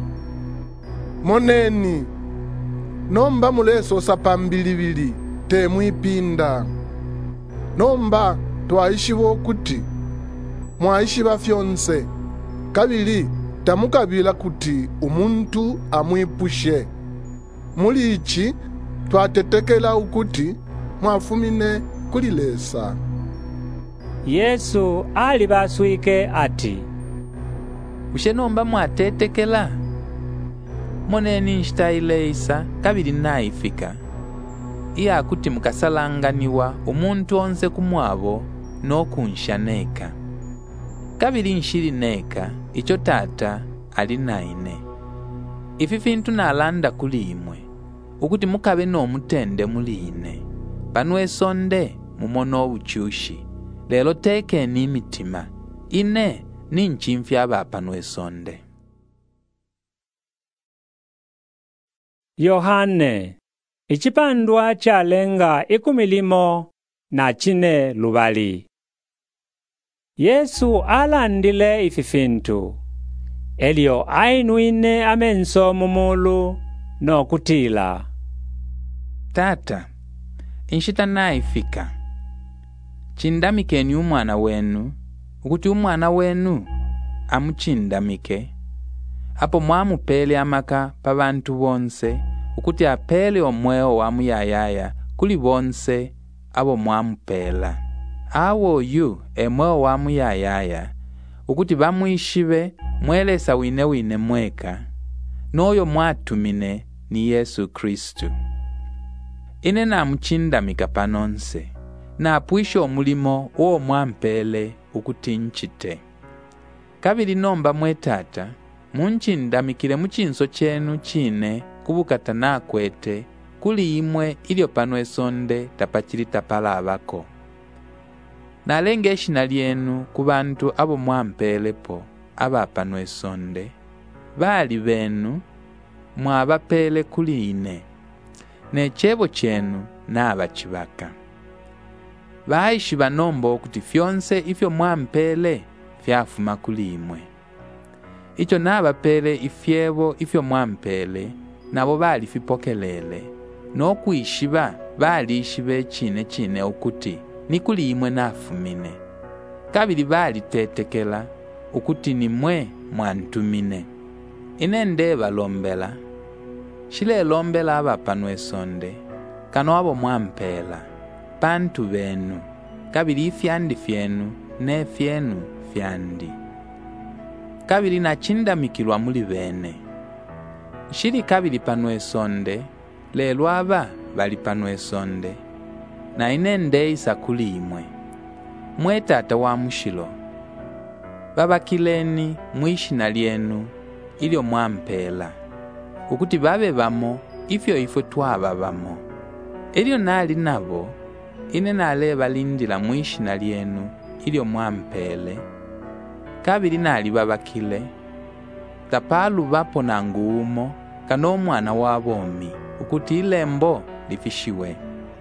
Speaker 14: moneni, nomba muleso sapambilibili temwipinda. Nomba twaishibo kuti mwaishiba fyonse, kabili tamukabila kuti umuntu amwipushe. Muli ichi twatetekela ukuti mwafumine kulilesa.
Speaker 1: Yesu ali baswike ati,
Speaker 6: ushe nomba mwatetekela moneni nshitayile isa kabili naifika iya kuti mukasalanganiwa umuntu onse kumwabo nokunshaneka kabili nshili neka icho tata ali naine ifi fintu nalanda kuli imwe ukuti mukabe nomutende muline panwe sonde mumono obuchushi lelo tekeni imitima ine ninchimfya abapanwe sonde.
Speaker 1: Yohane ichipandwa chalenga 14 lubali. Yesu alandile ifi fintu elio ainwine amenso mumulu no kutila.
Speaker 6: Tata, inshita naifika. Chindamikeni umwana wenu, ukuti umwana wenu amuchindamike. Apo mwamupele amaka pa bantu bonse, ukuti apele omweo wamuyayaya kuli bonse abo mwamupela. Awo yu emweo wamuyayaya, ukuti bamuishibe mwelesa wine mweka, noyo mwatumine ni Yesu Kristu. Ine namuchindamika panonse, na apuisho omulimo uwo mwampele ukuti nchite. Kabili nomba mwetata, munchindamikile muchinso chenu chine kubukata nakwete, kuli imwe ilio panwe sonde tapachili tapala abako. Nalenge eshina lyenu kubantu abo mwampelepo aba panwe sonde, bali benu mwabapele kuli ine, nechebo chenu nabachibaka. Baishi banombo kuti fyonse ifyo mwampele fyafuma kuli imwe. Icho nabapele ifyebo ifyo mwampele nabo bali fipokelele, no kuishiba bali ishibe chine ukuti nikuli imwe nafumine. Kabili bali tetekela ukuti nimwe mwantumine. Inende balombela, shile lombela abapanwe sonde, kano abo mwampela, pantu benu, kabili ifyandi fyenu, ne fyenu fyandi. Kabili nachindamikilwa muli bene. Shili kabili panwe sonde, lelo aba bali panwe sonde, na inende isa kuli imwe. Mwetata wa mushilo, babakileni mwishina lyenu ilio mwampela, ukuti babe bamo ifyo ifo twaba bamo. Elio nali nabo, ine nale balindila mwishina lyenu ilio mwampele, kabili nali babakile, tapalu bapo na nguumo kano mwana wabomi, ukuti ilembo lifishiwe.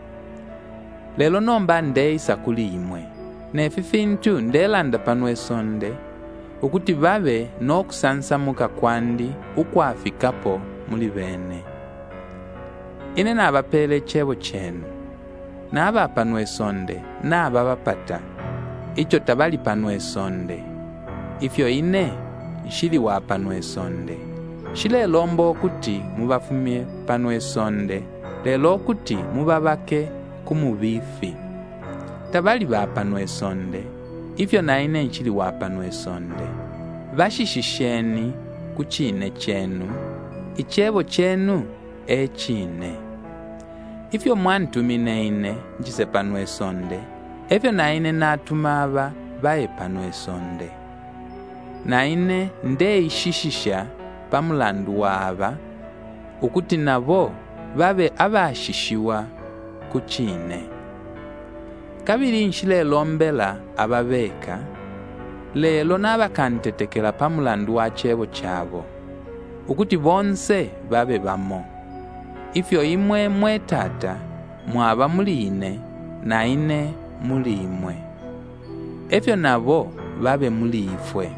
Speaker 6: Lelo nomba ndeisa kuli imwe, nefifintu ndelanda panwe sonde, ukuti babe nokusansamuka kwandi ukwafikapo muli bene. Ine nabapele chebo chenu, naba panwe sonde, naba bapata, icho tabali panwe sonde. Ifyo ine, shili wa panwe sonde. Shile lombo kuti mubafumie panwe sonde, lelo kuti mubabake kumubifi. Tabali ba panwe sonde, ifyo na ine nchili wa panwe sonde. Bashishisheni kuchine chenu, ichebo chenu echine. Ifyo mwantumine ine njise panwe sonde, ifyo na ine natumaba bae panwe sonde. Na ine nde ishishisha pamulandu waba, ukuti nabo babe abashishiwa kuchine. Kabili nshile lombela ababeka, lelo nabakantetekela pamulandu wa chebo chabo, ukuti bonse babe bamo. Ifyo imwe mwetata mwaba muli ine, na ine muli imwe. Ifyo nabo babe muli ifwe.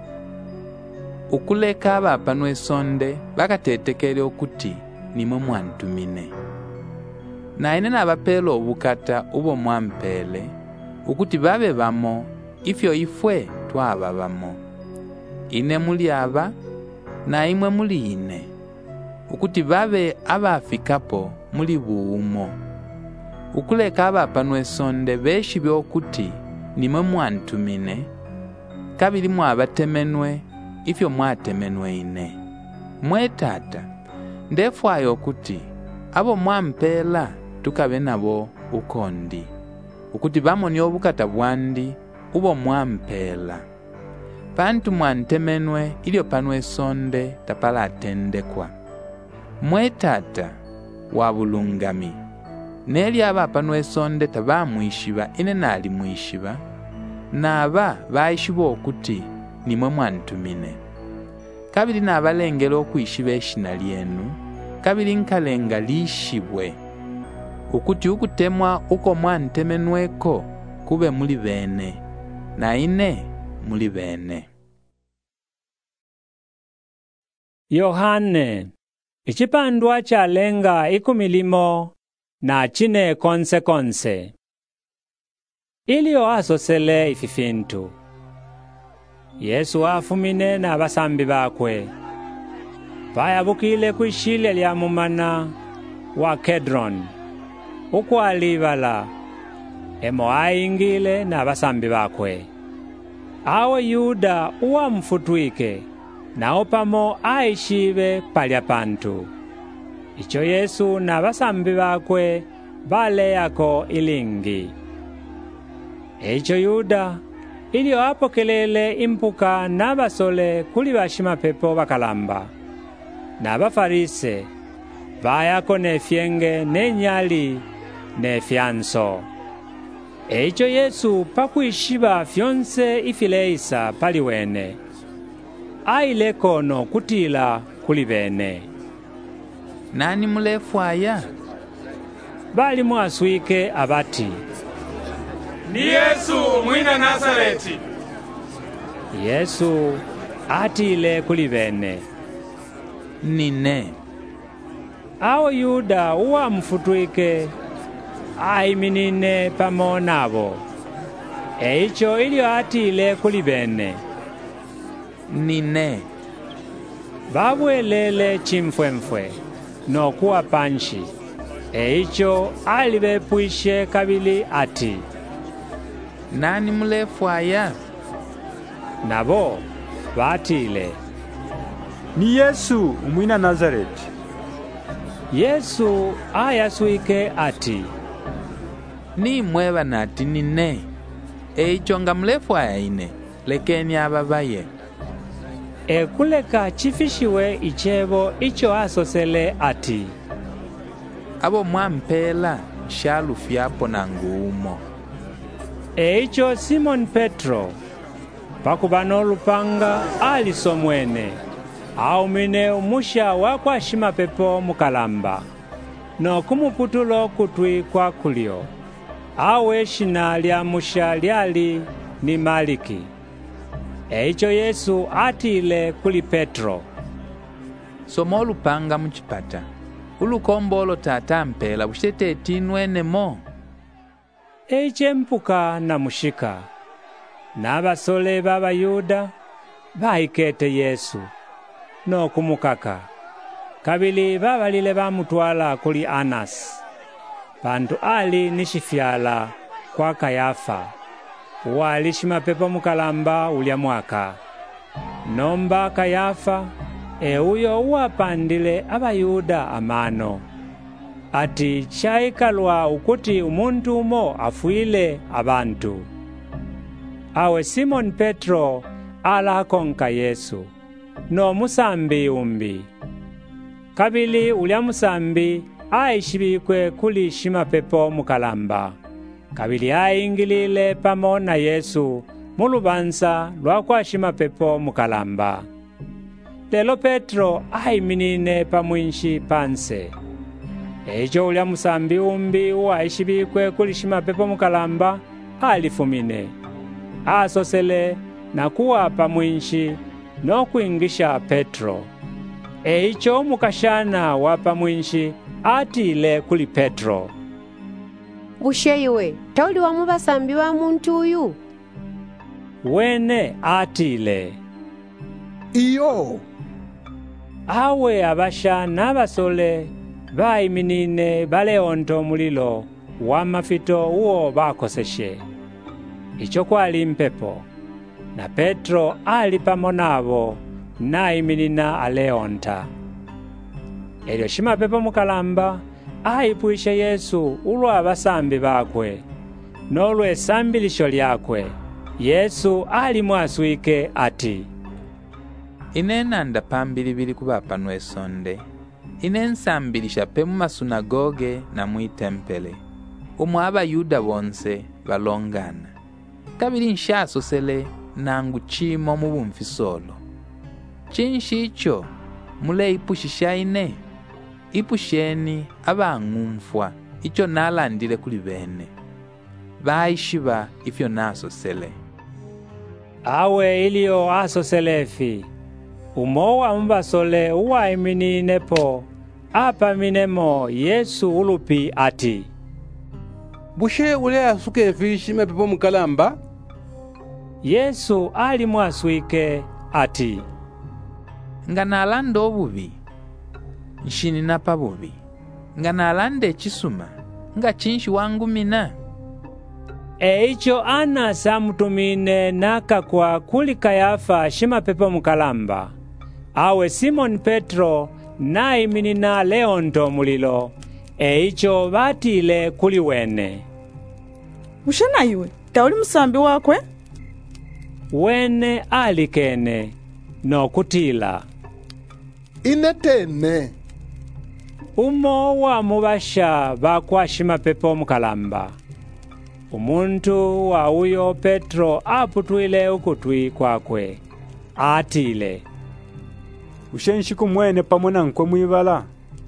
Speaker 6: Ukuleka abapanwe sonde bakatetekele okuti nimwe mwantumine. Na ine nabapela obukata ubo mwampele, ukuti babe bamo ifyo ifwe twaba bamo. Ine muli aba, na imwe muli ine, ukuti babe abafikapo muli buumo. Ukuleka abapanwe sonde beshi byokuti nimwe mwantumine, kabili mwabatemenwe ifyo mwatemenwe ine. Mwe Tata, ndefwayo okuti abo mwampela tukabe nabo ukondi, ukuti bamoni obukata bwandi ubo mwampela. Pantu mwantemenwe ilio panwe sonde tapala atendekwa. Mwe Tata wa bulungami, neli aba panwe sonde tabamwishiba ine nali mwishiba, naba baishiba okuti nimwe mwantumine. Kabili nabalengela okwishiba eshina lyenu, kabili nkalenga lishibwe, ukuti ukutemwa uko mwantemenweko kube muli bene, na ine muli bene.
Speaker 1: Yohane ichipandwa chalenga ikumilimo na chine konse ilio asosele ififintu. Yesu afumine na basambi bakwe bayabukile kwishile lya mumana wa Kedron ukwalibala emo aingile na basambi bakwe. Awe Yuda uwamfutwike nao pamo aishibe palya pantu. Icho Yesu na basambi bakwe baleyako ilingi. Icho Yuda ilio apokelele impuka na basole kuli bashima pepo bakalamba. Na bafarise bayako nefyenge nenyali nefyanso. Icho Yesu pakwishiba fyonse ifileisa paliwene. Aile kono kutila kuli bene.
Speaker 6: Nani mulefwaya?
Speaker 1: Bali mwaswike abati,
Speaker 5: ni Yesu mwina Nazareti.
Speaker 1: Yesu atile kuli bene.
Speaker 6: Nine.
Speaker 1: Awo Yuda uwamfutwike aiminine pamo nabo. Eicho ilio atile kuli bene.
Speaker 6: Nine.
Speaker 1: Babwelele chimfwemfwe no kuwa panshi. Eicho alibepwishe kabili ati,
Speaker 6: nani mulefwaya?
Speaker 1: Nabo batile,
Speaker 12: ni Yesu umwina Nazareti.
Speaker 1: Yesu ayaswike ati,
Speaker 6: ni mweba nati nine. Eicho nga mulefwaya ine, lekeni ababaye.
Speaker 1: Ekuleka chifishiwe ichebo icho asosele ati,
Speaker 6: abo mwampela shalufyapo na nguumo.
Speaker 1: Eicho Simon Petro pakubano lupanga alisomwene aumine umusha wakwashima pepo mukalamba no kumuputulo kutwi kwa kulio. Awe shina lya musha lyali ni Maliki. Eicho Yesu atile kuli Petro,
Speaker 6: somo lupanga muchipata ulukombolo Tata mpela bushete tinwenemo.
Speaker 1: Eiche mpuka na mushika na basole baba Yuda baikete Yesu no kumukaka. Kabili babalile bamutwala kuli Anas. Bantu ali nishifyala kwa Kayafa walishima pepo mukalamba ulya mwaka. Nomba Kayafa uyo uwapandile abayuda amano ati chaikalwa ukuti umuntu umo afuile abantu. Awe Simon Petro alakonka Yesu no musambi umbi. Kabili ulya musambi aishibikwe kuli shima pepo mukalamba. Kabili aingilile pamo na Yesu mulubanza lwakwashima pepo mukalamba. Lelo Petro aiminine pamwinshi panse. Eicho ulya musambi umbi uaishibikwe kulishima pepo mukalamba alifumine. Asosele na kuwa pamwinshi no kuingisha Petro. Eicho mukashana wa pamwinshi atile kuli Petro,
Speaker 10: Busheiwe, tauli wa mubasambi wa muntu uyu?
Speaker 1: Wene atile,
Speaker 14: iyo.
Speaker 1: Awe abasha n'abasole baiminine baleonto mulilo wa mafito uwo bakoseshe. icho kwali mpepo, na Petro ali pamo nabo nayimirina aleonta. Elyo shimapepo mukalamba ayipwishe Yesu ulwa basambi bakwe, nolwesambilisho lyakwe. Yesu ali mwaswike ati,
Speaker 6: ine nanda pambilibili kubapano esonde, ine nsambilisha pe mumasunagoge na mwitempele, umwe abayuda bonse balongana. Kabili nshasosele nangu chimo mubumfisolo. Chinshi icho mule ipushisha ine, ipusheni abangumfwa icho nalandile kuli bene, baishiba ifyo nasosele.
Speaker 1: Awe iliyo asoselefi, umowa mbasole uwaimininepo, apaminemo Yesu ulupi ati,
Speaker 3: bushe ule asukefi shimapepo mukalamba?
Speaker 1: Yesu ali mwaswike ati,
Speaker 6: nga nalanda obubi, nshini napa bubi, nga nalanda echisuma, nga chinshi wangu mina.
Speaker 1: Eicho Anasa mutumine nakakwa kuli Kayafa shimapepo mukalamba. Awe Simoni Petro nayiminina leonto mulilo, eicho batile kuli wene.
Speaker 13: Ushena iwe, tauli musambi wakwe?
Speaker 1: Wene alikene, no kutila.
Speaker 14: Inetene.
Speaker 1: Umo wa mubasha bakwa shimapepo mukalamba. Umuntu wa uyo Petro aputwile ukutwi kwakwe, atile,
Speaker 12: ushenshiku mwene pamona nkwe mwibala.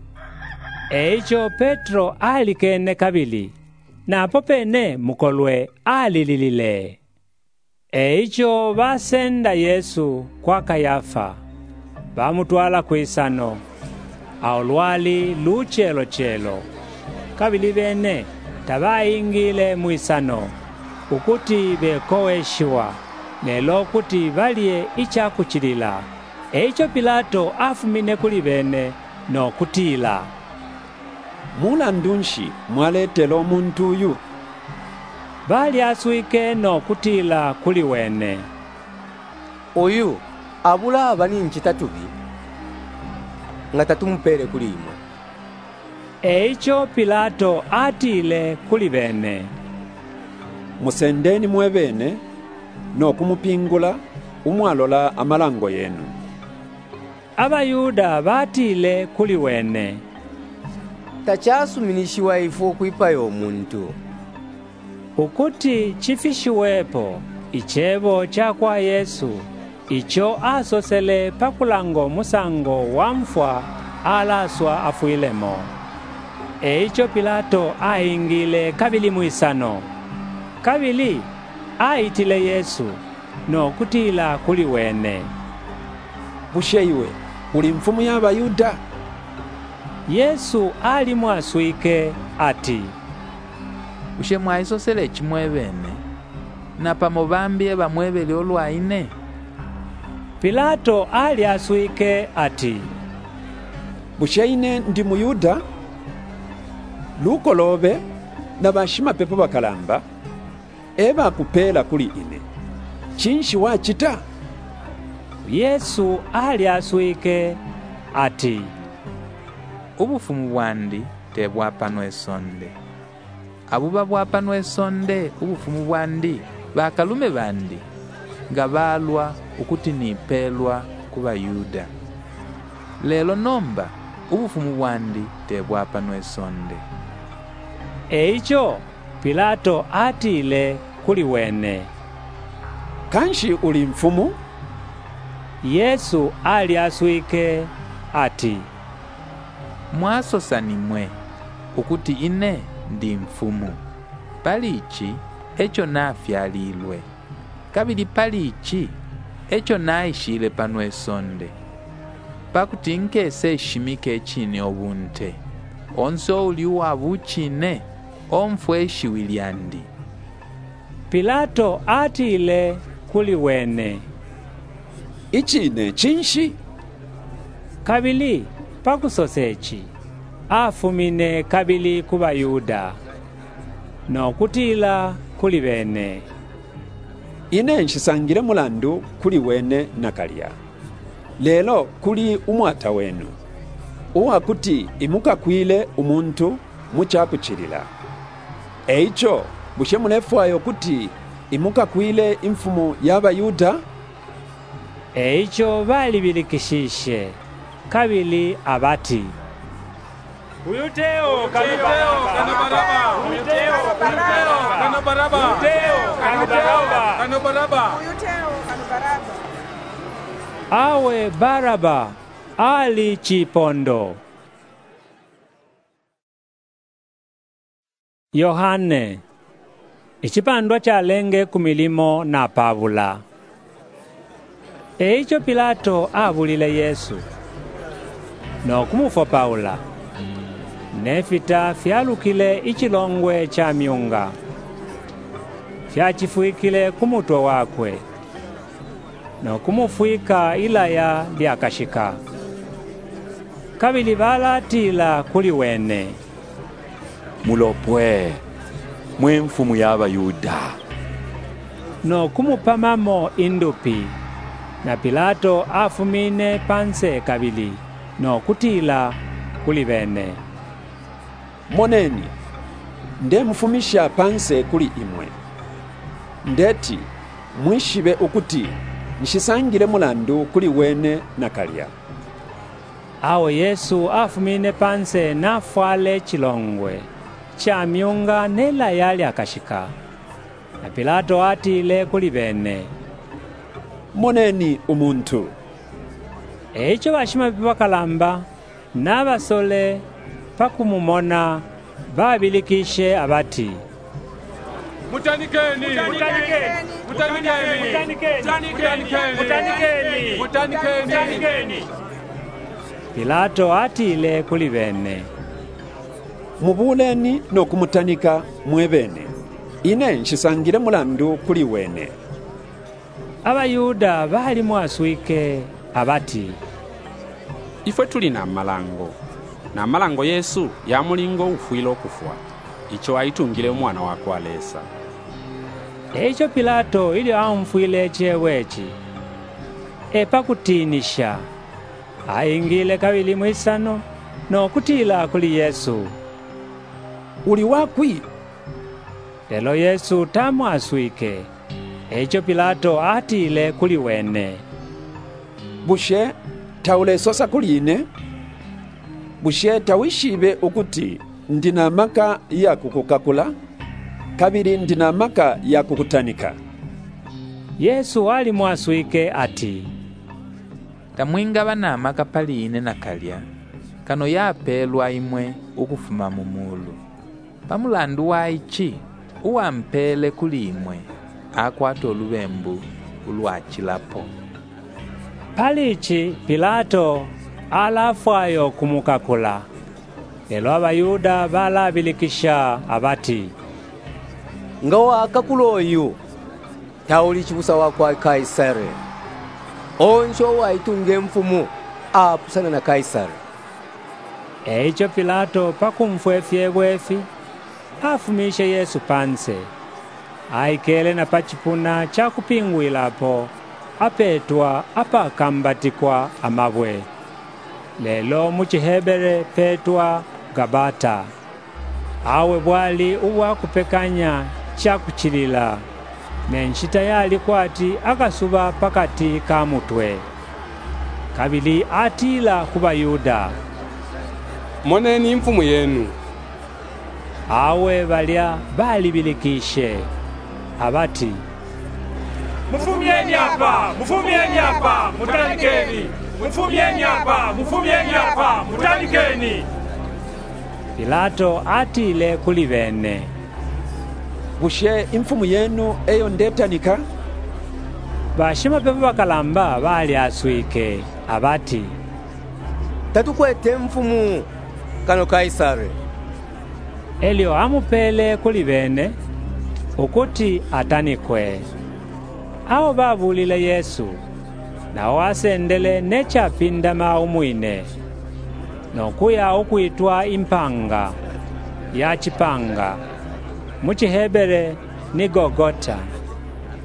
Speaker 1: Eicho Petro alikene kabili, napo pene mukolwe alililile. Eicho basenda Yesu kwa Kayafa, bamutwala kwisano, aulwali luchelo. Kabili bene tabayingile mwisano, ukuti bekoweshiwa, nelo kuti balye ichakuchilila. Eicho Pilato afumine kuli bene no kutila,
Speaker 16: mulandunshi mwaletela omuntu uyu?
Speaker 1: Bali aswike no kutila kuli wene,
Speaker 9: uyu abula abani nchitatubi nga tatumupele kuli imwe.
Speaker 1: Eicho Pilato atile kuli bene,
Speaker 16: musendeni mwe bene no kumupingula umwalola amalango yenu.
Speaker 1: Abayuda batile kuli wene,
Speaker 9: tachasuminishiwa ifu kwipayo omuntu,
Speaker 1: ukuti chifishiwepo ichebo chakwa Yesu, icho asosele pakulango musango wamfwa alaswa afuilemo. Eicho Pilato aingile kabili mwisano, kabili aitile Yesu no kutila kuli wene,
Speaker 16: busheiwe uli mfumu y'Abayuda?
Speaker 1: Yesu ali mwaswike ati,
Speaker 6: ushe mwaisosele chimwe bene, na pamobambie bamwebeli olwaine.
Speaker 1: Pilato ali aswike ati,
Speaker 16: busheine ndi Muyuda? Lukolobe na bashimapepo bakalamba, eba kupela kuli ine, chinshi wachita?
Speaker 1: Yesu ali aswike ati,
Speaker 6: ubufumu bwandi tebwapano esonde. Abuba bwapano esonde ubufumu bwandi bakalume bandi, nga balwa ukuti nipelwa kuba Yuda. Lelo nomba ubufumu bwandi tebwapano esonde.
Speaker 1: Eicho Pilato atile kuli wene,
Speaker 16: kanshi uli mfumu?
Speaker 1: Yesu ali aswike ati,
Speaker 6: mwasosani mwe ukuti ine ndi mfumu. Palichi echo nafyalilwe, kabili palichi echo naishile pano esonde, pakuti nkese eshimike echine obunte, onso uliwa buchine omfwe eshiwilyandi.
Speaker 1: Pilato atile kuli wene,
Speaker 16: ichine chinshi?
Speaker 1: Kabili pakusosechi afumine kabili kuba Yuda no kutila kuli bene,
Speaker 16: ine nshisangile mulandu kuli wene nakalya. Lelo kuli umwata wenu uwakuti imukakwile umuntu muchakuchilila. Eicho bushe mulefwayo kuti imukakwile imfumu y'Abayuda?
Speaker 1: Eicho balibilikishishe kabili abati Uyuteo kana Baraba. Awe Baraba ali chipondo. Yohane ichipandwa chalenge kumilimo na Pavula. Eicho Pilato abulile Yesu no kumufwa Paula. Nefita fyalukile ichilongwe cha myunga fyachifuikile kumutwe wakwe no kumufuika ilaya lyakashika. Kabili balatila kuli wene,
Speaker 2: mulopwe mwe mfumu y'Abayuda,
Speaker 1: no kumupamamo indupi. Na Pilato afumine panse kabili no kutila kuli bene,
Speaker 16: moneni nde mufumisha panse kuli imwe. Ndeti mwishibe ukuti nshisangile mulandu kuli wene nakalya.
Speaker 1: Awo Yesu afumine panse nafwale chilongwe cha myunga nela yali akashika. Na Pilato atile kuli bene,
Speaker 16: moneni umuntu.
Speaker 1: Eicho bashima bibakalamba n'abasole pakumumona babilikishe abati,
Speaker 3: Mutanikeni.
Speaker 1: Pilato atile kuli bene,
Speaker 16: mubuleni no kumutanika mwebene. Ine nshisangile mulandu kuli wene.
Speaker 1: Abayuda bali mwaswike abati,
Speaker 5: Ifwe tuli na malango Yesu yamulingo ufuilo kufwa. Icho aitungile mwana wako alesa.
Speaker 1: Eicho Pilato ili amfuile chewechi epakutinisha aingile kabili mwisano no kutila kuli Yesu.
Speaker 16: Uli wakwi?
Speaker 1: Lelo Yesu tamu aswike. Eicho Pilato atile kuli wene,
Speaker 16: bushe taule sosa kuline? Bushe tawishibe ukuti ndina maka ya kukukakula, kabiri ndina maka ya kukutanika.
Speaker 1: Yesu ali mwaswike ati,
Speaker 6: tamwinga bana maka paline nakalya kano yapelwa imwe ukufuma mumulu. Pamulandu wa ichi uwampele kuli imwe akwata olubembu ulwachilapo.
Speaker 1: Palichi Pilato alafwayo kumukakula. Lelo Abayuda balabilikisha abati,
Speaker 9: nga wakakula oyu tauli chibusa wakwa Kaisari. Oncho waitunge mfumu apusana na Kaisari.
Speaker 1: Eicho Pilato pakumfwefyebwefi afumishe Yesu panse, aikele na pachipuna cha kupingwilapo apetwa apakambatikwa amabwe. Lelo muchihebere petwa Gabata, awe bwali uwa kupekanya cha kuchilila. Nenshita yali kwati akasuba pakati ka mutwe. Kabili atila kubayuda,
Speaker 3: moneni imfumu yenu.
Speaker 1: Awe balya balibilikishe abati,
Speaker 3: Mufumyeni hapa, mutanikeni. Mufumyeni hapa, mutanikeni.
Speaker 1: Pilato atile kuli bene,
Speaker 16: bushe imfumu yenu eyo ndetanika?
Speaker 1: bashima pepo bakalamba bali aswike abati,
Speaker 9: tatukwete mfumu kano Kaisari.
Speaker 1: Elio amupele kuli bene ukuti atanikwe. Awo babulile Yesu nawo asendele nechapindama umwine nokuya ukuitwa impanga ya chipanga muchihebere ni Gogota.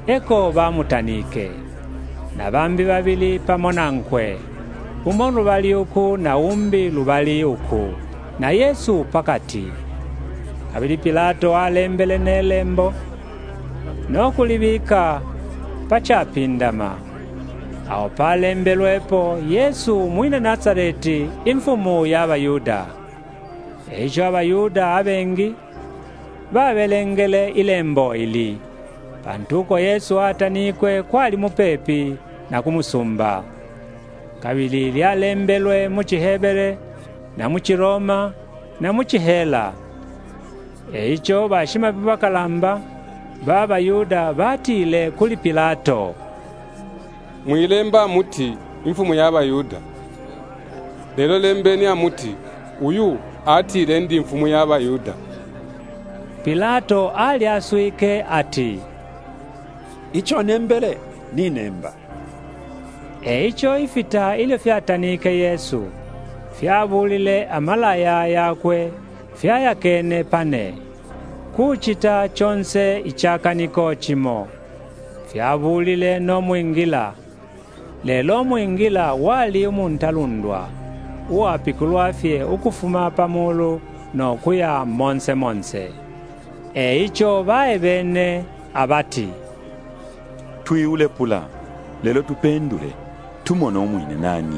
Speaker 1: eko bamutanike, na bambi babili pamo nankwe, umo lubali uku na umbi lubali uku, na Yesu pakati. Kabili Pilato alembele nelembo, nokulibika pachapindama. Awo palembelwepo Yesu mwina Nazareti, imfumu y'Abayuda. Ejo Abayuda abengi babelengele ilembo ili, pantuko Yesu atanikwe kwali mupepi na kumusumba. Kabili lyalembelwe mu Chihebere na mu Chiroma na mu Chihela. Eicho bashima bakalamba b'Abayuda batile kuli Pilato.
Speaker 3: Mwilemba muti imfumu y'Abayuda. Lelo lembeni amuti uyu atile ndi imfumu y'Abayuda.
Speaker 1: Pilato ali aswike ati,
Speaker 16: icho nembele ni nemba.
Speaker 1: Eicho ifita ilio fyatanike Yesu, fyabulile amalaya yakwe, fyayakene pane, kuchita chonse ichakaniko chimo, fyabulile no mwingila. Lelo mwingila wali umuntalundwa, uapikulwafye ukufuma pamulu no kuya monse monse. Eicho baebene abati,
Speaker 2: Tuiule pula, lelo tupendule, tumona umwine nani.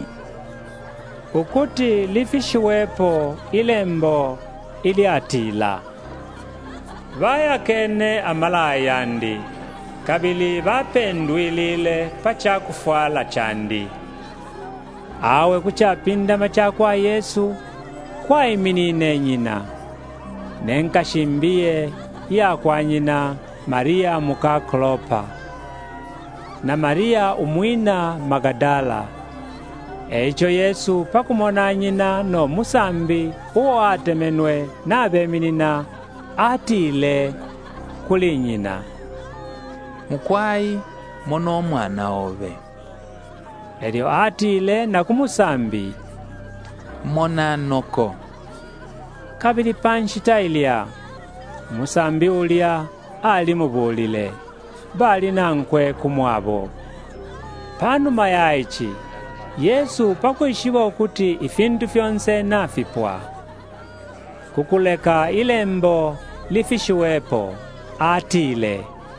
Speaker 1: Ukuti lifishiwepo ilembo ili atila. Bayakene amalaya ndi, kabili bapendwilile pachakufwala chandi. Awe kuchapindama chakwa Yesu, kwa iminine nyina. Nenkashimbiye ya kwa nyina Maria muka Klopa, na Maria umwina Magadala. Eicho Yesu pakumona nyina no musambi uo atemenwe na beminina atile kuli nyina.
Speaker 6: Mukwai mono mwana ove.
Speaker 1: Elio atile na kumusambi
Speaker 6: mona noko.
Speaker 1: Kabili panchita ilia, musambi ulia ali mubulile, bali nankwe kumwabo. Panuma yaichi, Yesu pakuishiwa ukuti ifintu fyonse nafipwa. Kukuleka ilembo lifishiwepo atile,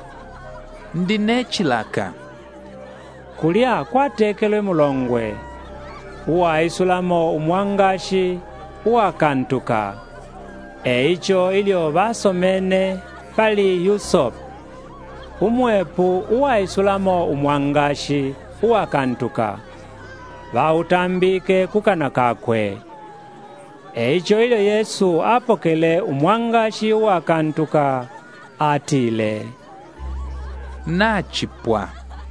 Speaker 6: ndine chilaka.
Speaker 1: Kulia kwatekelwe mulongwe, uwa isulamo umwangashi uwa kantuka. Eicho ilio basomene pali Yusop, umwepu uwa isulamo umwangashi uwa kantuka. Bautambike kukana kakwe. Eicho ilio Yesu apokele umwangashi uwa kantuka atile,
Speaker 6: nachipwa.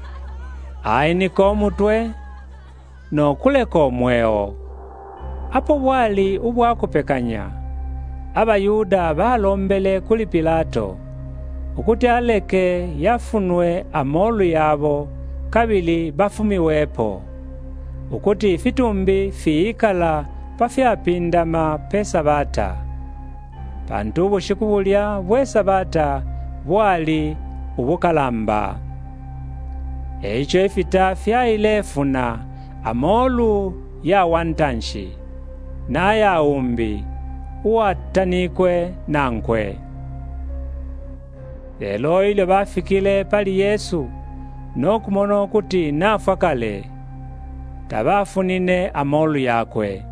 Speaker 1: Ainiko mutwe no kuleko mweo. Apo bwali ubwakupekanya, Abayuda balombele kuli Pilato, ukuti aleke yafunwe amolu yabo kabili bafumiwepo, ukuti fitumbi fiikala pafyapindama pesabata. Pantu bushikubulya bwe sabata bwali ubukalamba. Eicho ifita fyailefuna amolu ya wantanshi, na ya umbi uwatanikwe nankwe. Lelo ile bafikile pali Yesu, nokumona okuti nafwa kale, tabafunine amolu yakwe.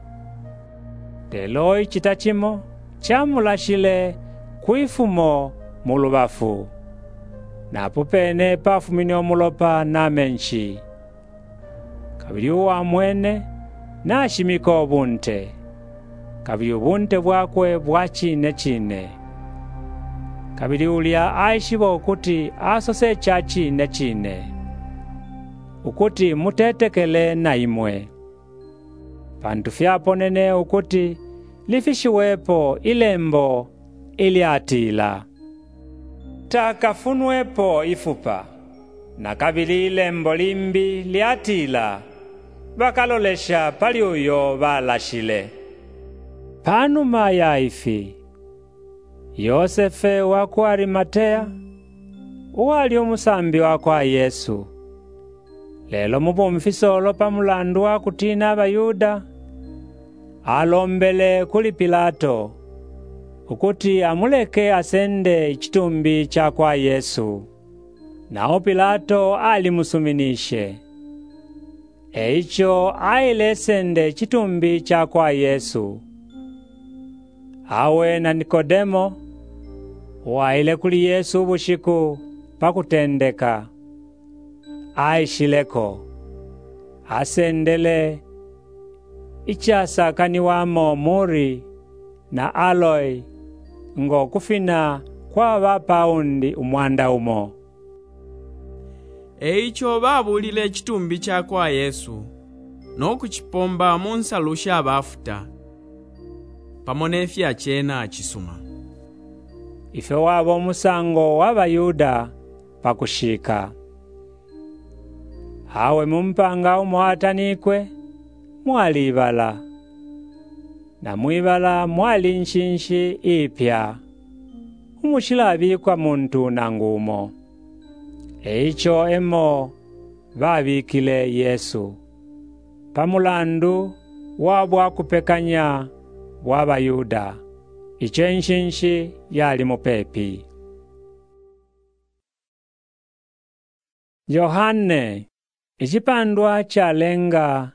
Speaker 1: Lelo ichitachimo chamulashile kuifumo mulubafu, napo pene pafumine omulopa na menshi. Kabili uwa mwene nashimika obunte, kabili ubunte bwakwe bwachine chine. Kabili ulia aishibo ukuti asose chachine chine, ukuti mutetekele na imwe. Pantu fyaponene ukuti lifishiwepo ilembo ili atila. Takafunwepo ifupa, na kabili ilembo limbi liatila, bakalolesha pali uyo balashile. Panuma ya ifi, Yosefe wa ku Arimatea, uwali umusambi wakwa Yesu. Lelo mubumfisolo pamulandu wa kutina Abayuda alombele kuli Pilato ukuti amuleke asende ichitumbi chakwa Yesu. Nao Pilato alimusuminishe. Eicho ailesende chitumbi chakwa Yesu. Awe na Nikodemo waile kuli Yesu bushiku pakutendeka. Aishileko asendele ichasa kaniwamo muri na aloi ngo kufina kwa bapaundi umwanda umo.
Speaker 4: Eicho babulile chitumbi chakwa Yesu nokuchipomba munsalusha abafuta pamonefya chena chisuma.
Speaker 1: Ife wabo musango w'Abayuda pakushika. Awe mumpanga umuhatanikwe mwalibala. Na mwibala mwali nshinshi ipya. Umushilabikwa muntu na ngumo. Eicho emo babikile Yesu. Pamulandu wabwa kupekanya w'Abayuda. Icho nshinshi yali mupepi. Yohane ichipandwa chalenga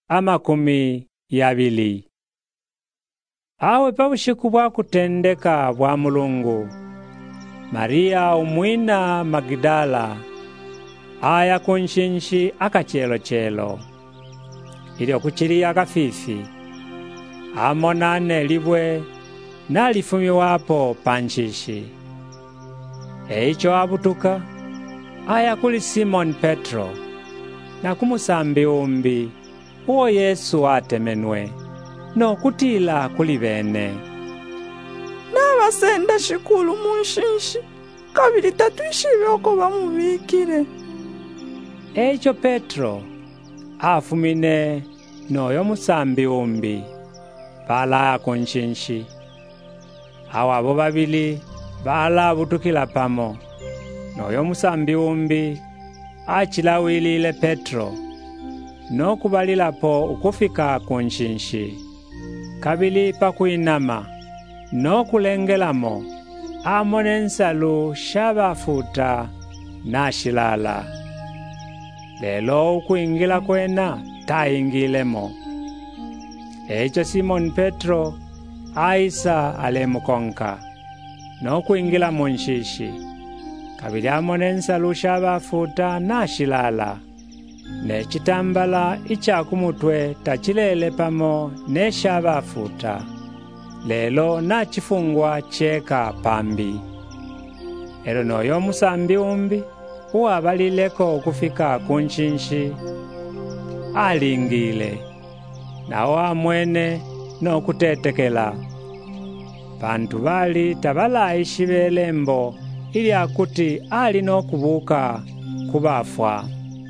Speaker 1: 12. Awe pabushiku bwa kutendeka bwa Mulungu, Maria umwina Magdala aya kunshinshi akachelo ili okuchili akafifi amonane libwe nalifumiwapo panshishi. Eicho abutuka aya kuli Simon Petro na kumusambi umbi uwo Yesu atemenwe no kutila kuli bene.
Speaker 13: N'abasenda shikulu munshinshi kabili tatu ishiboko bamubikire.
Speaker 1: Eicho Petro afumine noyo musambi umbi pala kunshinshi. Awabo babili bala butukila pamo. Noyo musambi umbi achilawilile Petro no kubalilapo ukufika kunshinshi. Kabili pakuinama no kulengelamo amone nsalu shabafuta na shilala. Lelo ukuingila kwena taingilemo. Eicho Simon Petro aisa alemukonka no kuingila munshishi. Kabili amone nsalu shabafuta na shilala. Ne chitambala icha kumutwe tachilele pamo ne shabafuta. Lelo na chifungwa cheka pambi. Ero noyo musambi umbi uwabalileko kufika kunshinshi alingile. Nao amwene no kutetekela. Bantu bali tabala ishibelembo ili akuti ali no kubuka kubafwa.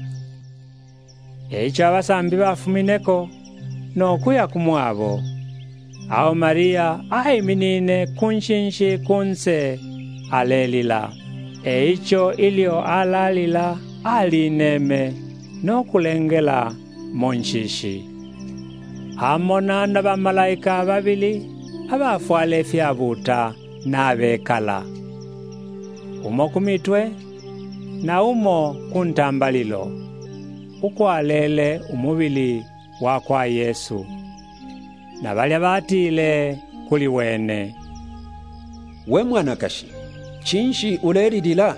Speaker 1: Eicho abasambi bafumineko no kuya kumwabo. Ao Maria aiminine kunshinshi kunse alelila. Eicho ilio alalila alineme no kulengela monshishi. Amona na bamalaika babili abafwale fyabuta na bekala. Umo kumitwe na umo kuntambalilo. Ukwalele umubili wakwa Yesu. Na balya batile kuli wene.
Speaker 16: We mwanakashi, chinshi ulelilila?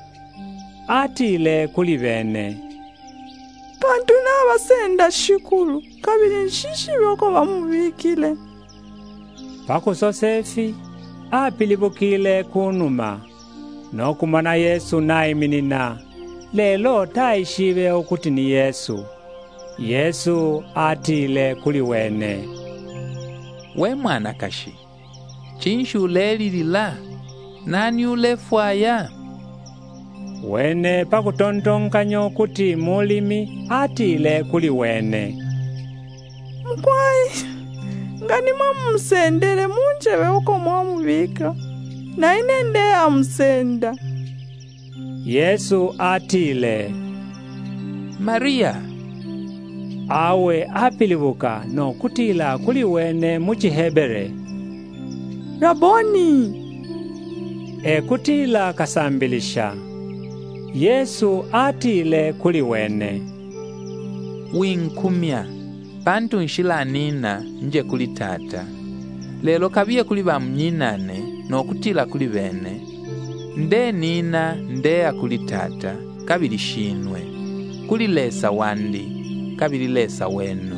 Speaker 1: Atile kuli bene.
Speaker 13: Bantu n'abasenda shikulu kabili nshishi boko bamubikile.
Speaker 1: Pakusosefi apilibukile kunuma no kumana Yesu naiminina. Lelo taishibe ukuti ni Yesu. Yesu atile kuli wene.
Speaker 6: We mwanakashi, chinshi ulelilila? Nani ulefwaya?
Speaker 1: Wene pakutontonkanyo kuti mulimi atile kuli wene.
Speaker 13: Mkwai, ngani mwamusendele munjebe uko mwamubika. Na inende amusenda.
Speaker 1: Yesu atile,
Speaker 6: Maria.
Speaker 1: Awe apilibuka no kutila kuli wene mu Chihebere,
Speaker 13: Raboni.
Speaker 1: Kutila kasambilisha. Yesu atile kuli wene,
Speaker 6: Winkumya, bantu nshilanina nje kuli tata. Lelo kabiye kuli bamunyinane no kutila kuli bene. Nde nina ndeya kuli tata, kabili shinwe. Kuli lesa wandi, kabili lesa wenu.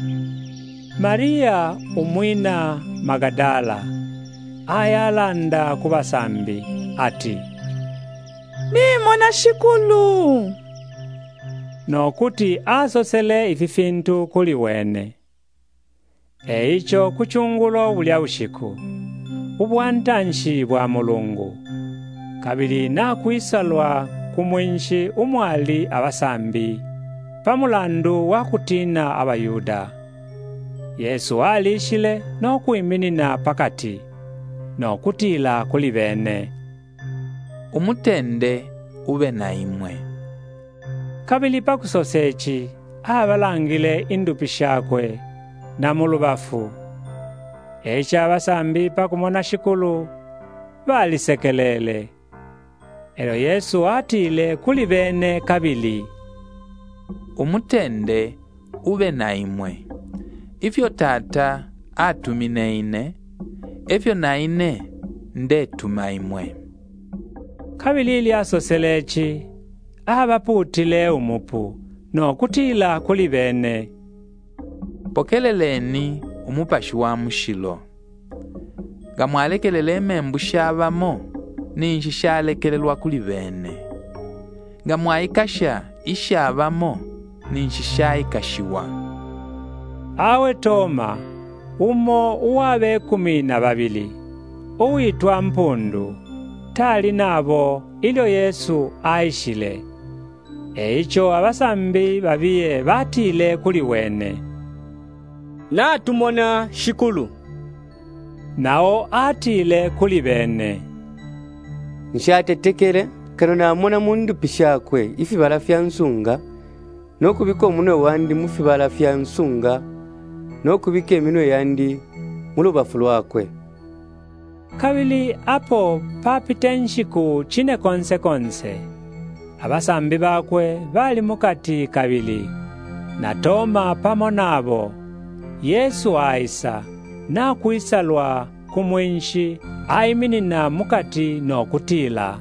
Speaker 1: Maria umwina Magadala ayalanda kubasambi ati,
Speaker 13: Nimona shikulu.
Speaker 1: Nokuti asosele ififintu kuli wene. Eicho kuchungulo bulya ushiku, ubwantanshi bwa Mulungu. Kabili nakwisalwa kumwinshi umwali abasambi, pamulandu wa kutina abayuda. Yesu alishile no kuiminina pakati, no kutila kuli bene.
Speaker 6: Umutende ube na imwe.
Speaker 1: Kabili pakusosechi, abalangile indupi shakwe na mulubafu. Echa abasambi pakumona shikulu, balisekelele. Elo Yesu atile kuli bene kabili,
Speaker 6: Umutende ube na imwe. Ifyo tata atumineine, ifyo naine ndetuma imwe.
Speaker 1: Kabili lyasoselechi, abaputile umupu, no kutila kuli bene.
Speaker 6: Pokeleleni umupashi wa mushilo. Gamwalekelele membu shabamo, ninshi shalekelelwa kuli bene. Gamwaikasha ishabamo, ninshi shaikashiwa.
Speaker 1: Awe Toma, umo uwabe 12, uwitwa Mpundu, tali nabo ilyo Yesu aishile. Eicho abasambi babiye batile kuli wene.
Speaker 19: Na tumona shikulu.
Speaker 1: Nao atile kuli bene.
Speaker 9: Nshatetekele kano namona mundu pishakwe ifi barafya nsunga, no kubika omunwe wandi mufi barafya nsunga, no kubika eminwe yandi mulubafu lwakwe.
Speaker 1: Kabili apo papitenshiku chine konse. Abasambi bakwe bali mukati kabili, na Toma pamonabo. Yesu aisa na kuisalwa kumwinshi aiminina mukati no kutila.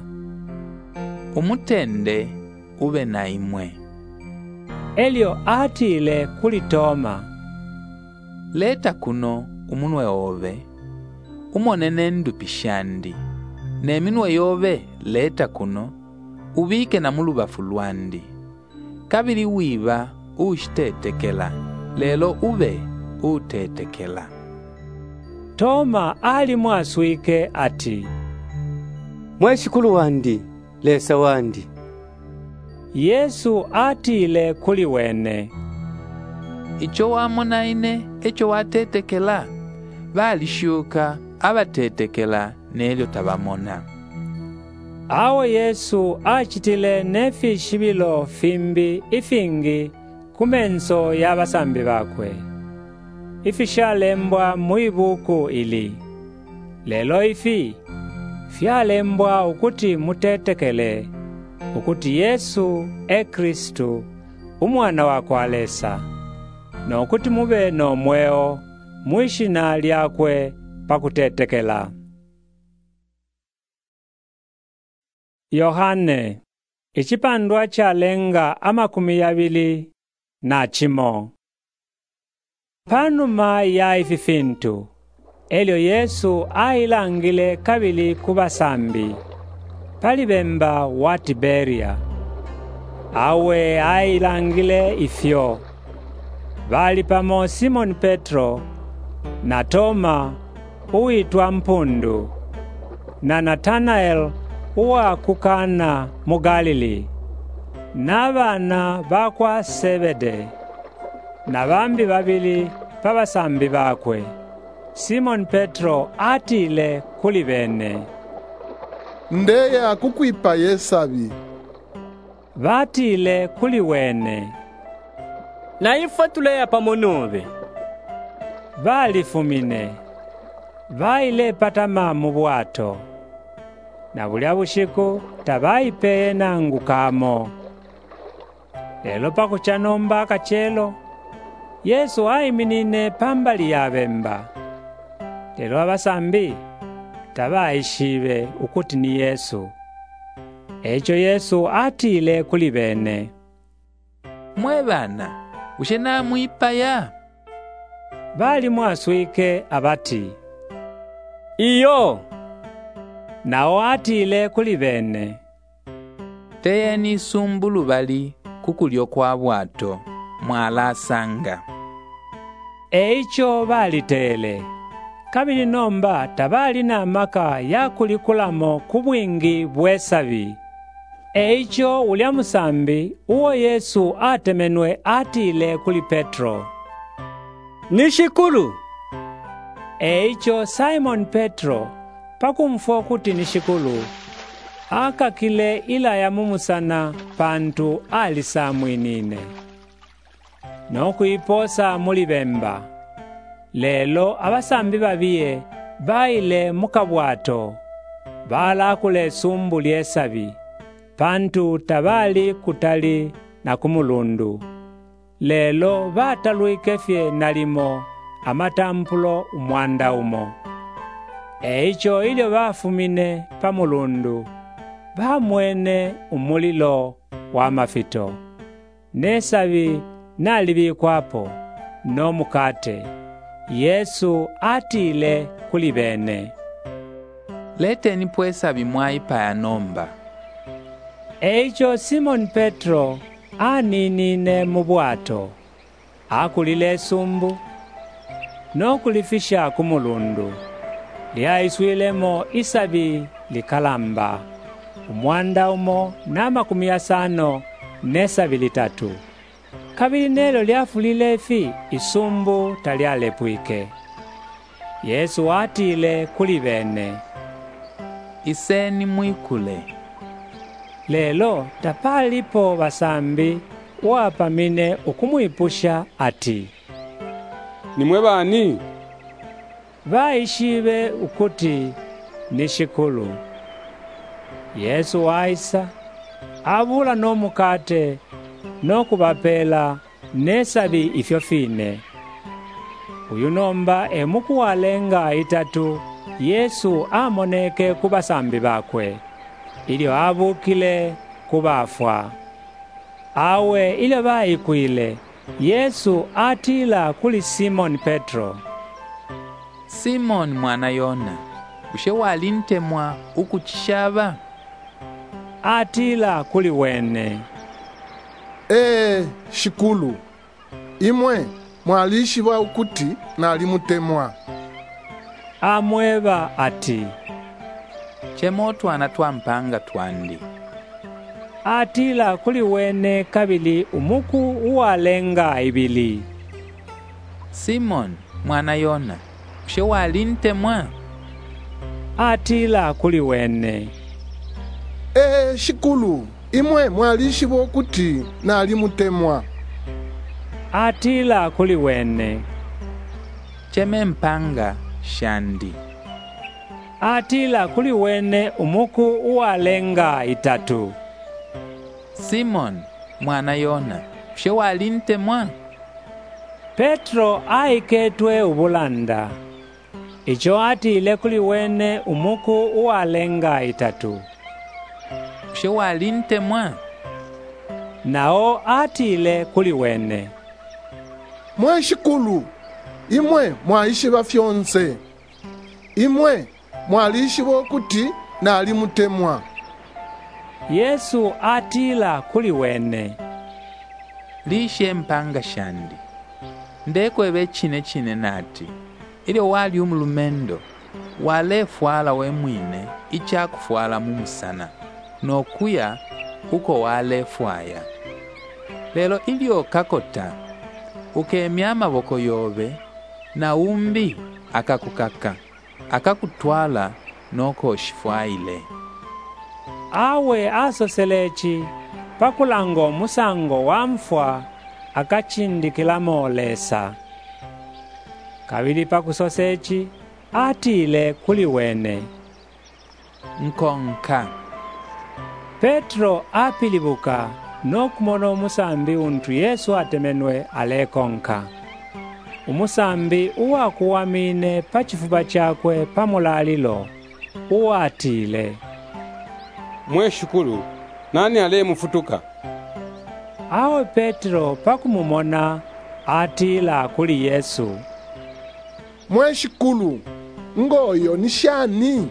Speaker 6: Umutende ube na imwe.
Speaker 1: Elio atile kuli Toma,
Speaker 6: Leta kuno umunwe ove. Umonene ndupi shandi. Neminwe yove leta kuno, ubike na mulubafu lwandi. Kabili wiba ushitetekela, lelo ube utetekela.
Speaker 1: Toma ali mwaswike ati,
Speaker 9: Mweshikulu wandi, lesa wandi.
Speaker 1: Yesu atile kuli wene,
Speaker 6: Icho wamonaine, echo watetekela, balishuka abatetekela nelyo tabamona.
Speaker 1: Awo Yesu achitile nefi shibilo fimbi ifingi kumenso y'abasambi bakwe. Ifishalembwa muibuku ili. Lelo ifi fyalembwa ukuti mutetekele, ukuti Yesu Kristu umwana wako alesa, no kuti mube no mweo mwishina lyakwe pakutetekela. Yohane, ichipandwa chalenga 21. Panuma ya ififintu, elyo Yesu ailangile kabili kubasambi, palibemba wa Tiberia. Awe ailangile ifyo. Bali pamo Simon Petro, na Toma uwitwa Mpundu, na Natanael uwa kukana mu Galili, n'abana bakwa Sebede, na bambi babili pabasambi bakwe. Simon Petro atile kuli bene,
Speaker 14: Ndeya kukwipa yesabi,
Speaker 1: batile kuli wene.
Speaker 19: Na ifwe tuleya pamonobe.
Speaker 1: Balifumine. Baile patama mu bwato. Na bulya bushiku tabaipeye nangukamo. Lelo pakucha nomba kachelo, Yesu aiminine pambali ya bemba. Lelo abasambi tabaishibe ukuti ni Yesu. Echo Yesu atile kuli bene.
Speaker 6: Mwe bana, ushe namwipaya?
Speaker 1: Bali mwaswike abati.
Speaker 19: Iyo!
Speaker 1: Nao atile kuli bene.
Speaker 6: Teyeni sumbulu bali kukulyo kwa bwato mwalasanga.
Speaker 1: Eicho balitele. Kabili nomba tabali na maka ya kulikulamo kubwingi bwesabi. Eicho ulya musambi uwo Yesu atemenwe atile kuli Petro.
Speaker 19: Nishikulu!
Speaker 1: Eicho Simon Petro pakumfo kuti nishikulu. Akakile ila ya mumusana pantu alisamwinine. Nokuiposa muli bemba. Lelo abasambi babiye baile mukabwato. Balakule sumbu lyesabi. Pantu tabali kutali na kumulundu. Lelo batalwikefye nalimo amatampulo umwanda umo. Eicho ilyo bafumine pamulundu. Bamwene umulilo wa mafito. Nesabi nalibikwapo no mukate. Yesu atile kuli bene.
Speaker 6: Leteni pwesabi mwaipaya nomba.
Speaker 1: Eicho Simon Petro aninine mu bwato. Akulile sumbu nokulifisha kumulundu. Lyaiswilemo isabi likalamba. Umwanda umo na 50 nesabi 3. Kabili nelo lyafulile fi isumbu talyalepwike. Yesu atile kuli bene.
Speaker 6: Iseni mwikule.
Speaker 1: Lelo tapalipo basambi wapamine ukumwipusha ati.
Speaker 3: Nimwe bani?
Speaker 1: Baishibe ukuti nishikulu. Yesu waisa abula no mukate no kubapela nesabi ifyo fine. Uyu nomba emukuwalenga 3 Yesu amoneke kubasambi bakwe. Ilyo abukile kubafwa. Awe ile bayikwile Yesu atila kuli Simon Petro.
Speaker 6: Simon mwana Yona, ushe walintemwa ukuchishaba?
Speaker 1: Atila kuli wene.
Speaker 14: Shikulu, imwe mwalishiba ukuti nalimutemwa.
Speaker 1: Amweba ati.
Speaker 6: Chemotu anatwampanga twandi.
Speaker 1: Atila kuli wene kabili umuku uwalenga ibili.
Speaker 6: Simon mwana Yona, ushe walintemwa?
Speaker 1: Atila kuli wene.
Speaker 14: Shikulu, imwe mwalishiba ukuti nalimutemwa.
Speaker 1: Atila kuli wene.
Speaker 6: Cheme mpanga shandi.
Speaker 1: Atila kuli wene umuku uwalenga 3.
Speaker 6: Simon mwana Yona, ushe walintemwa?
Speaker 1: Petro aiketwe ubulanda. Icho atile kuli wene umuku uwalenga 3.
Speaker 6: Ushe walintemwa?
Speaker 1: Nao atile kuli wene.
Speaker 14: Mwe shikulu, imwe mwaishiba fyonse. Imwe mwalishiba ukuti nalimutemwa.
Speaker 1: Yesu atila kuli wene.
Speaker 6: Lishe mpanga shandi. Ndekwebe chine nati. Ili wali umulumendo. Walefwala we mwine ichakufwala mumusana. Nokuya uko walefwaya. Lelo ilio kakota. Ukemya amaboko yobe na umbi akakukaka. Akakutwala noko shifwaile.
Speaker 1: Awe asoselechi pakulanga omusango wamfwa akachindikila molesa. Kabili pakusosa eci atile kuli wene.
Speaker 6: Nkonka.
Speaker 1: Petro apilibuka nokumona omusambi untu Yesu atemenwe alekonka. Umusambi uwakuwamine pachifuba chakwe pamulalilo uwatile.
Speaker 3: Mweshukulu, nani ale mufutuka?
Speaker 1: Awe Petro pakumumona atila kuli Yesu.
Speaker 14: Mweshukulu, ngoyo ni shani?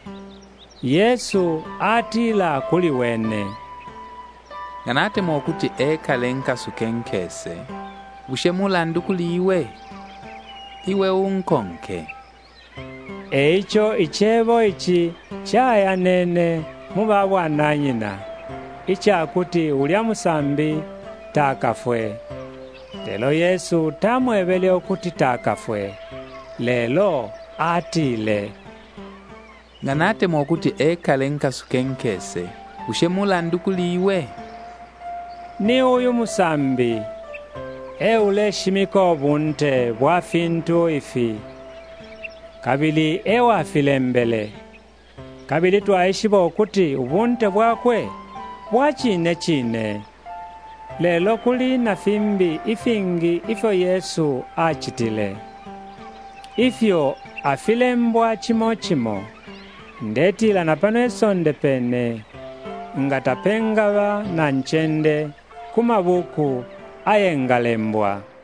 Speaker 1: Yesu atila kuli wene.
Speaker 6: Nganate mokuti ekale nkasukenkese. Bushemula kuli iwe unkonke.
Speaker 1: Eicho ichebo ichi chaya nene mubabwana nyina. Ichakuti ulya musambi takafwe. Lelo Yesu tamwebele okuti takafwe. Lelo atile.
Speaker 6: Nganate mokuti ekale nkasukenkese. Bushemula kuli
Speaker 1: ni uyu musambi. Eule shimiko bunte bwafintu ifi. Kabili ewa filembele. Kabili twaishiba okuti ubunte bwakwe bwachine. Lelo kuli na fimbi ifingi ifyo Yesu achitile. Ifyo afilembwa chimo. Ndetila napano esonde pene. Ngatapengaba na nchende kumabuku ayengalembwa.